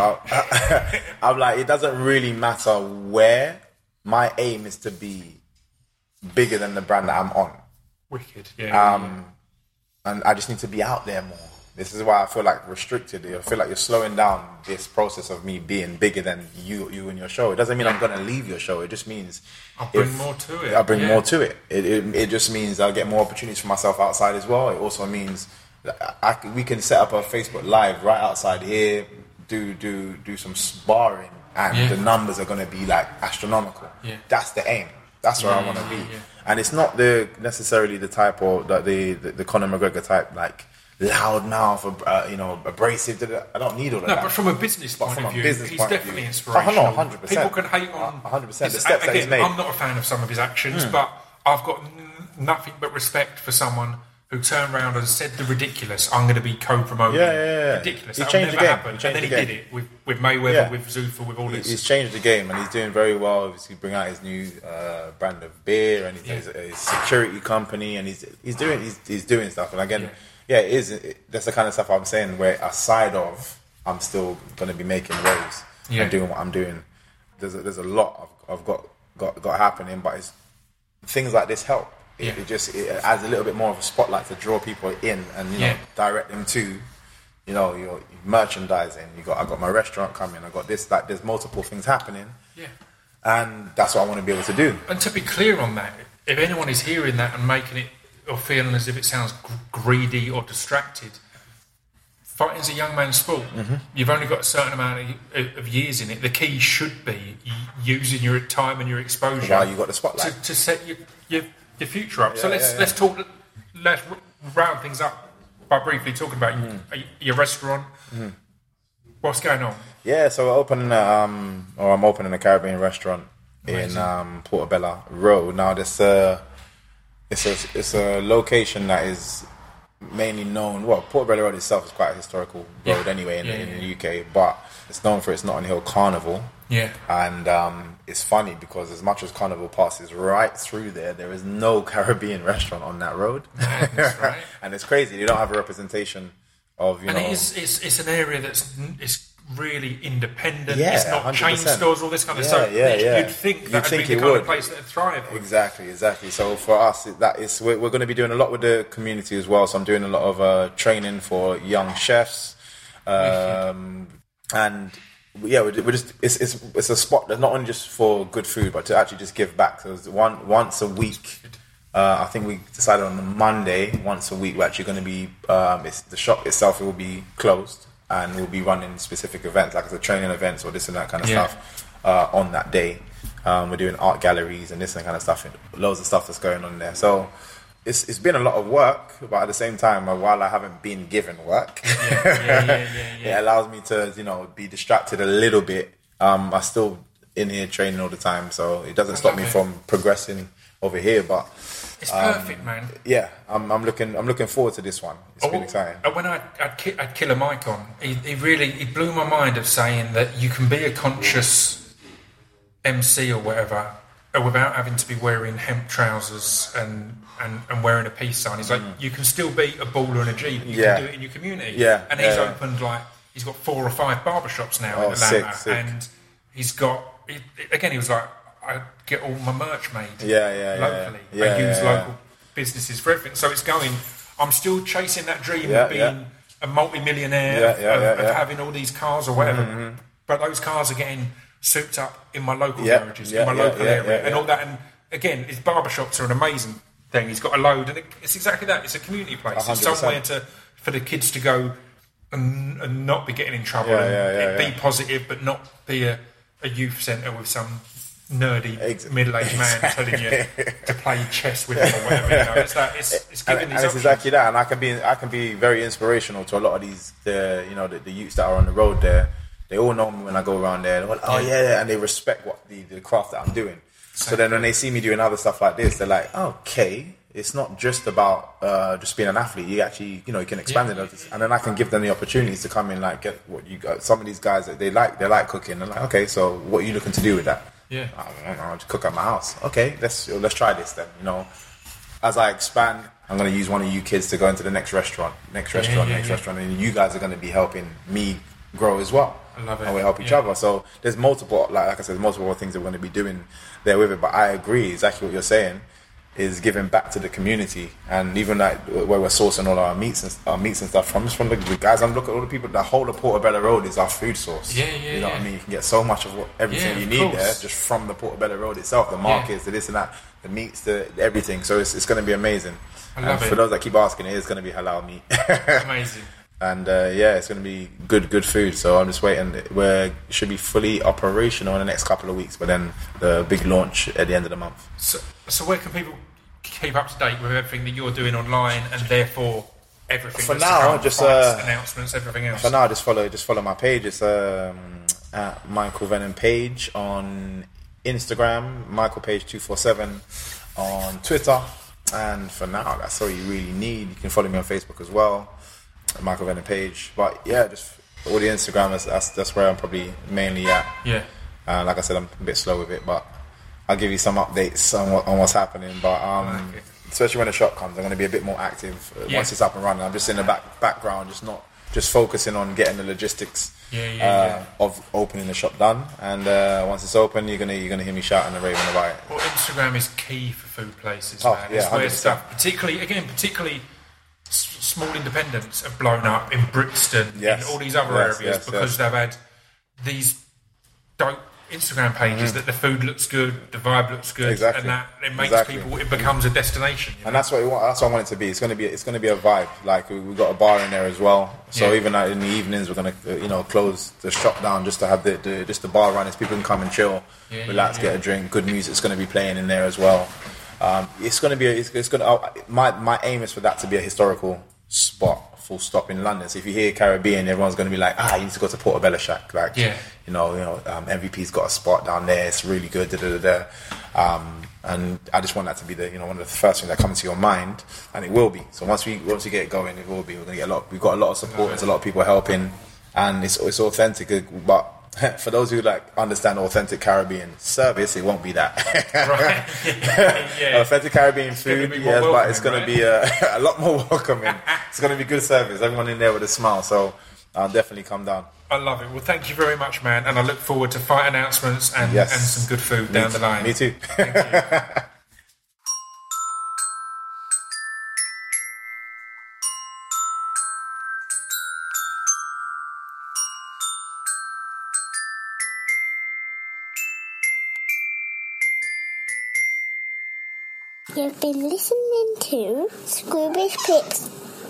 I, I'm like, it doesn't really matter where. My aim is to be bigger than the brand that I'm on. Wicked, yeah. Um, and I just need to be out there more. This is why I feel like restricted. I feel like you're slowing down this process of me being bigger than you, you and your show. It doesn't mean I'm going to leave your show. It just means I'll bring more to it. I'll bring yeah. more to it. It, it. it just means I'll get more opportunities for myself outside as well. It also means that I, we can set up a Facebook Live right outside here, do do do some sparring, and yeah. the numbers are going to be like astronomical. Yeah. That's the aim. That's where yeah, I want to be. Yeah, yeah. And it's not the necessarily the type or the the, the, the Conor McGregor type like loud mouth, uh, you know, abrasive. I don't need all of no, that. but from a business But point from of a view, business he's point of definitely view. inspirational. Oh, no, one hundred percent. People can hate on one hundred percent. The his- steps that again, he's made. I'm not a fan of some of his actions, but I've got n- nothing but respect for someone who turned around and said the ridiculous. I'm going to be co-promoting. Yeah, yeah, yeah. Ridiculous. He That changed will the never game. happen. He And changed then he the did game. it with, with Mayweather, Yeah. with Zuffa, with all He- this. He's changed the game, and he's doing very well. Obviously, bring out his new uh, brand of beer, and he's, Yeah. he's a his security company, and he's he's doing he's, he's doing stuff. And again, Yeah. yeah, it is. It, that's the kind of stuff I'm saying. Where aside of, I'm still going to be making waves Yeah. and doing what I'm doing. There's a, there's a lot I've, I've got got got happening, but it's, things like this help. It, Yeah. it just it adds a little bit more of a spotlight to draw people in and you know Yeah. direct them to, you know, your merchandising. You got I got my restaurant coming. I got this. Like there's multiple things happening, Yeah. and that's what I want to be able to do. And to be clear on that, if anyone is hearing that and making it or feeling as if it sounds g- greedy or distracted, fighting's a young man's sport. Mm-hmm. You've only got a certain amount of, of years in it. The key should be y- using your time and your exposure While you got the spotlight. to, to set your, your your future up. so Yeah, let's yeah, yeah. let's talk. Let's r- round things up by briefly talking about Mm. your, your restaurant. Mm-hmm. What's going on? Yeah, so we're opening, um, or I'm opening a Caribbean restaurant Amazing. in um, Portobello Road. Now, this uh, it's a it's a location that is mainly known. Well, Portobello Road itself is quite a historical Yeah. road anyway in, Yeah, in yeah, the U K, but it's known for its Notting Hill Carnival. Yeah. And um, it's funny because as much as Carnival passes right through there, there is no Caribbean restaurant on that road. Madness, right? And it's crazy. You don't have a representation of, you And know... it is, it's, it's an area that's it's really independent. Yeah, it's not one hundred percent. chain stores, all this kind of Yeah, stuff. yeah, yeah. You'd think You'd that would think be it the kind would. of place that would thrive. With. Exactly, exactly. So for us, it- that is we're, we're going to be doing a lot with the community as well. So I'm doing a lot of uh, training for young chefs, um, and yeah, we're, we're just it's, it's it's a spot that's not only just for good food, but to actually just give back. So it's one once a week. Uh, I think we decided on the Monday once a week we're actually going to be um, it's, the shop itself it will be closed and we'll be running specific events like it's a training events or this and that kind of Yeah. stuff uh, on that day. Um, we're doing art galleries and this and kind of stuff, loads of stuff that's going on there. So it's it's been a lot of work, but at the same time, uh, while I haven't been given work, Yeah, yeah, yeah, yeah, yeah. it allows me to you know be distracted a little bit. Um, I'm still in here training all the time, so it doesn't stop love me it. from progressing over here. But It's perfect, man. yeah, I'm, I'm looking I'm looking forward to this one. It's been Oh, exciting. uh, When I I'd, ki- I'd Killer Mike on, he, he really he blew my mind of saying that you can be a conscious M C or whatever uh, without having to be wearing hemp trousers and, and, and wearing a peace sign. He's like, you can still be a baller and a G. You Yeah. can do it in your community. Yeah, And he's yeah. opened like he's got four or five barbershops now Oh, in sick, Atlanta, sick. and he's got he, again. He was like, I get all my merch made. Yeah, yeah, yeah, locally. yeah. I Yeah, use yeah, yeah. local businesses for everything. So it's going. I'm still chasing that dream Yeah, of being yeah. a multi-millionaire, Yeah, of, yeah, of, yeah, of yeah. having all these cars or whatever. But those cars are getting souped up in my local Yeah, garages, yeah, in my yeah, local yeah, area, yeah, and yeah. all that. And again, his barbershops are an amazing thing. He's got a load, and it, it's exactly that. It's a community place. It's one hundred percent. somewhere to for the kids to go and, and not be getting in trouble, Yeah, and yeah, yeah, be yeah. positive, but not be a, a youth centre with some nerdy Ex- middle-aged man telling you to play chess with him or whatever. You know, it's that. It's, it's And, giving and these it's options. exactly that, and I can be I can be very inspirational to a lot of these the you know the, the youths that are on the road there. They all know me when I go around there. They're like, oh yeah, yeah, and they respect what the, the craft that I'm doing. So then when they see me doing other stuff like this, they're like, okay, it's not just about uh, just being an athlete. You actually, you know, you can expand Yeah. it, and then I can give them the opportunities to come in, like get what you got. Some of these guys that they like, they like cooking. They're like, okay, so what are you looking to do with that? Yeah. I don't know, I'll just cook at my house. Okay, let's let's try this then. You know, as I expand, I'm going to use one of you kids to go into the next restaurant, next restaurant, yeah, next yeah. restaurant, and you guys are going to be helping me grow as well. I love it. And we help each Yeah. other. So there's multiple, like, like I said, there's multiple things that we're going to be doing there with it. But I agree, exactly what you're saying, is giving back to the community, and even like where we're sourcing all our meats and our meats and stuff from, just from the, the guys. I'm looking at all the people. The whole of Portobello Road is our food source. Yeah, yeah, You know what I yeah. mean? You can get so much of what, everything Yeah, you of need course. there just from the Portobello Road itself. The markets, the this and that, the meats, the everything. So it's it's going to be amazing. I love and it. for those that keep asking, it is going to be halal meat. Amazing. And uh, yeah, it's going to be good, good food. So I'm just waiting. We should be fully operational in the next couple of weeks, but then the big launch at the end of the month. So, so where can people keep up to date with everything that you're doing online, and therefore everything. For that's now, to come, just, fights, uh, announcements, everything else. For now, just follow just follow my page. It's um, at Michael Venom Page on Instagram, Michael Page two four seven on Twitter, and for now, that's all you really need. You can follow me on Facebook as well, Michael Venom Page. But yeah, just all the Instagram, that's that's, that's where I'm probably mainly at. Yeah. Uh, like I said, I'm a bit slow with it, but I'll give you some updates on, what, on what's happening. But um, okay. especially when the shop comes, I'm going to be a bit more active uh, Yeah. once it's up and running. I'm just in the back background, just not just focusing on getting the logistics Yeah, yeah, uh, yeah. of opening the shop done. And uh, once it's open, you're gonna you're gonna hear me shouting and raving about it. Well, Instagram is key for food places, Oh, man. yeah, It's where one hundred percent. stuff, particularly again, particularly s- small independents have blown up in Brixton, Yes. in all these other Yes, areas yes, because yes. they've had these dope Instagram pages that the food looks good, the vibe looks good, Mm-hmm. Exactly. and that it makes Exactly. people. It becomes a destination. You know? And that's what we want, that's what I want it to be. It's gonna be it's gonna be a vibe. Like we, we've got a bar in there as well. So Yeah. even uh, in the evenings, we're gonna uh, you know close the shop down just to have the, the just the bar running. So people can come and chill, Yeah, relax, yeah, get yeah. a drink. Good music's gonna be playing in there as well. Um, it's gonna be a, it's, it's gonna uh, my my aim is for that to be a historical spot. Full stop in London. So if you hear Caribbean, everyone's going to be like, ah, you need to go to Portobello Shack. Like, Yeah. you know, you know, um, M V P's got a spot down there. It's really good. Da, da, da, da. Um, and I just want that to be the, you know, one of the first things that come into your mind, and it will be. So once we once we get it going, it will be. We're going to get a lot. We've got a lot of support. There's a lot of people helping, and it's it's authentic. But for those who like understand authentic Caribbean service, it won't be that. Right. yeah. yeah. Authentic Caribbean It's gonna food, be more yes, but welcoming, it's going right? to be a, a lot more welcoming. It's going to be good service. Everyone in there with a smile. So I'll definitely come down. I love it. Well, thank you very much, man, and I look forward to fight announcements and, Yes. and some good food Me down too. the line. Me too. Thank you. You've been listening to Scroobius Pip's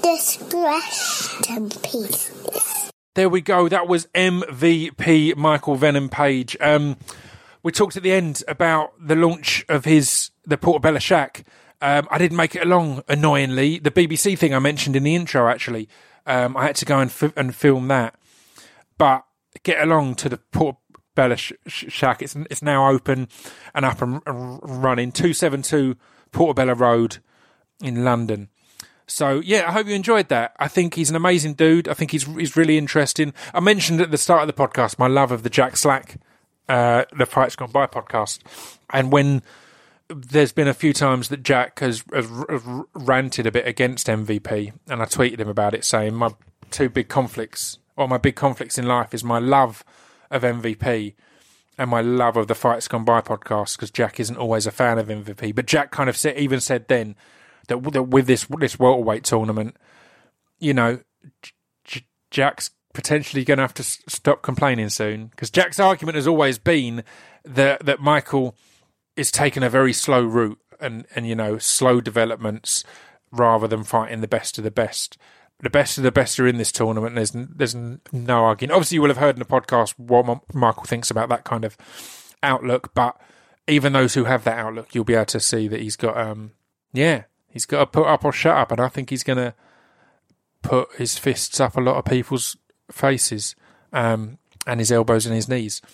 Discretion Pieces. There we go. That was M V P Michael Venom Page. Um, we talked at the end about the launch of his the Portobello Shack. Um, I didn't make it along, annoyingly. The B B C thing I mentioned in the intro, actually, um, I had to go and f- and film that. But get along to the Portobello sh- sh- Shack. It's it's now open and up and, and running. two seventy-two Portobello Road in London. So, yeah, I hope you enjoyed that. I think he's an amazing dude. I think he's he's really interesting. I mentioned at the start of the podcast my love of the Jack Slack, uh, the Fights Gone By podcast. And when there's been a few times that Jack has, has, has ranted a bit against M V P, and I tweeted him about it, saying my two big conflicts, or my big conflicts in life is my love of M V P and my love of the Fights Gone By podcast, because Jack isn't always a fan of M V P. But Jack kind of said, even said then, That, that with this this welterweight tournament, you know, J- Jack's potentially going to have to s- stop complaining soon, because Jack's argument has always been that that Michael is taking a very slow route and and you know slow developments rather than fighting the best of the best. The best of the best are in this tournament. There's there's no arguing. Obviously, you will have heard in the podcast what M- Michael thinks about that kind of outlook, but even those who have that outlook, you'll be able to see that he's got um yeah. He's got to put up or shut up, and I think he's going to put his fists up a lot of people's faces um, and his elbows and his knees.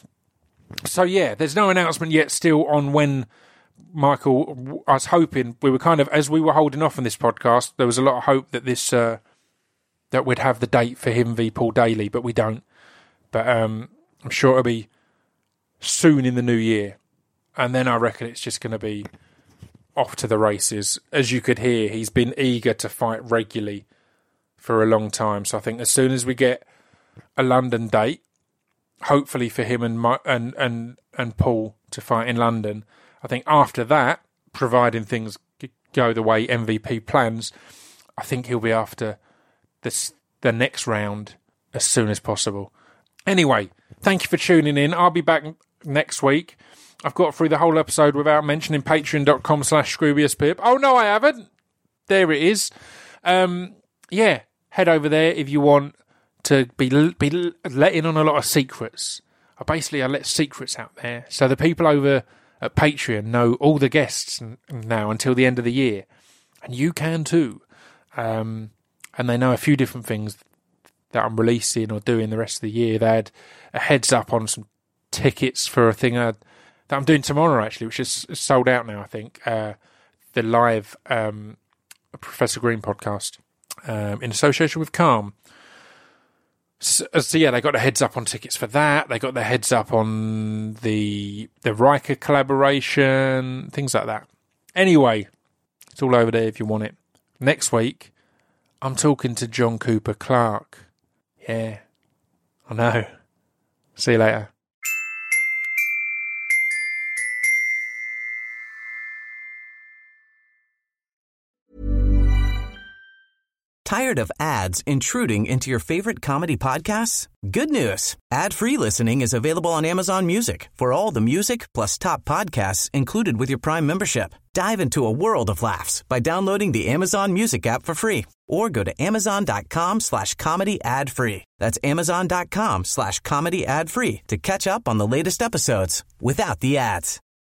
So, yeah, there's no announcement yet still on when Michael... I was hoping, we were kind of, as we were holding off on this podcast, there was a lot of hope that this uh, that we'd have the date for him v Paul Daly, but we don't. But um, I'm sure it'll be soon in the new year. And then I reckon it's just going to be off to the races. As you could hear, he's been eager to fight regularly for a long time. So I think as soon as we get a London date, hopefully for him and and and and Paul to fight in London, I think after that, providing things go the way M V P plans, I think he'll be after this the next round as soon as possible. Anyway, thank you for tuning in. I'll be back next week. I've got through the whole episode without mentioning patreon.com slash scroobiuspip. Oh, no, I haven't. There it is. Um, yeah, head over there if you want to be be letting on a lot of secrets. I basically, I let secrets out there. So the people over at Patreon know all the guests now until the end of the year. And you can too. Um, and they know a few different things that I'm releasing or doing the rest of the year. They had a heads up on some tickets for a thing uh, that I'm doing tomorrow, actually, which is sold out now, I think. Uh, the live um, Professor Green podcast um, in association with Calm. So, so yeah, they got a heads up on tickets for that. They got their heads up on the the Riker collaboration, things like that. Anyway, it's all over there if you want it. Next week, I'm talking to John Cooper Clarke. Yeah, I know. See you later. Tired of ads intruding into your favorite comedy podcasts? Good news. Ad-free listening is available on Amazon Music for all the music plus top podcasts included with your Prime membership. Dive into a world of laughs by downloading the Amazon Music app for free or go to amazon.com slash comedy ad free. That's amazon.com slash comedy ad free to catch up on the latest episodes without the ads.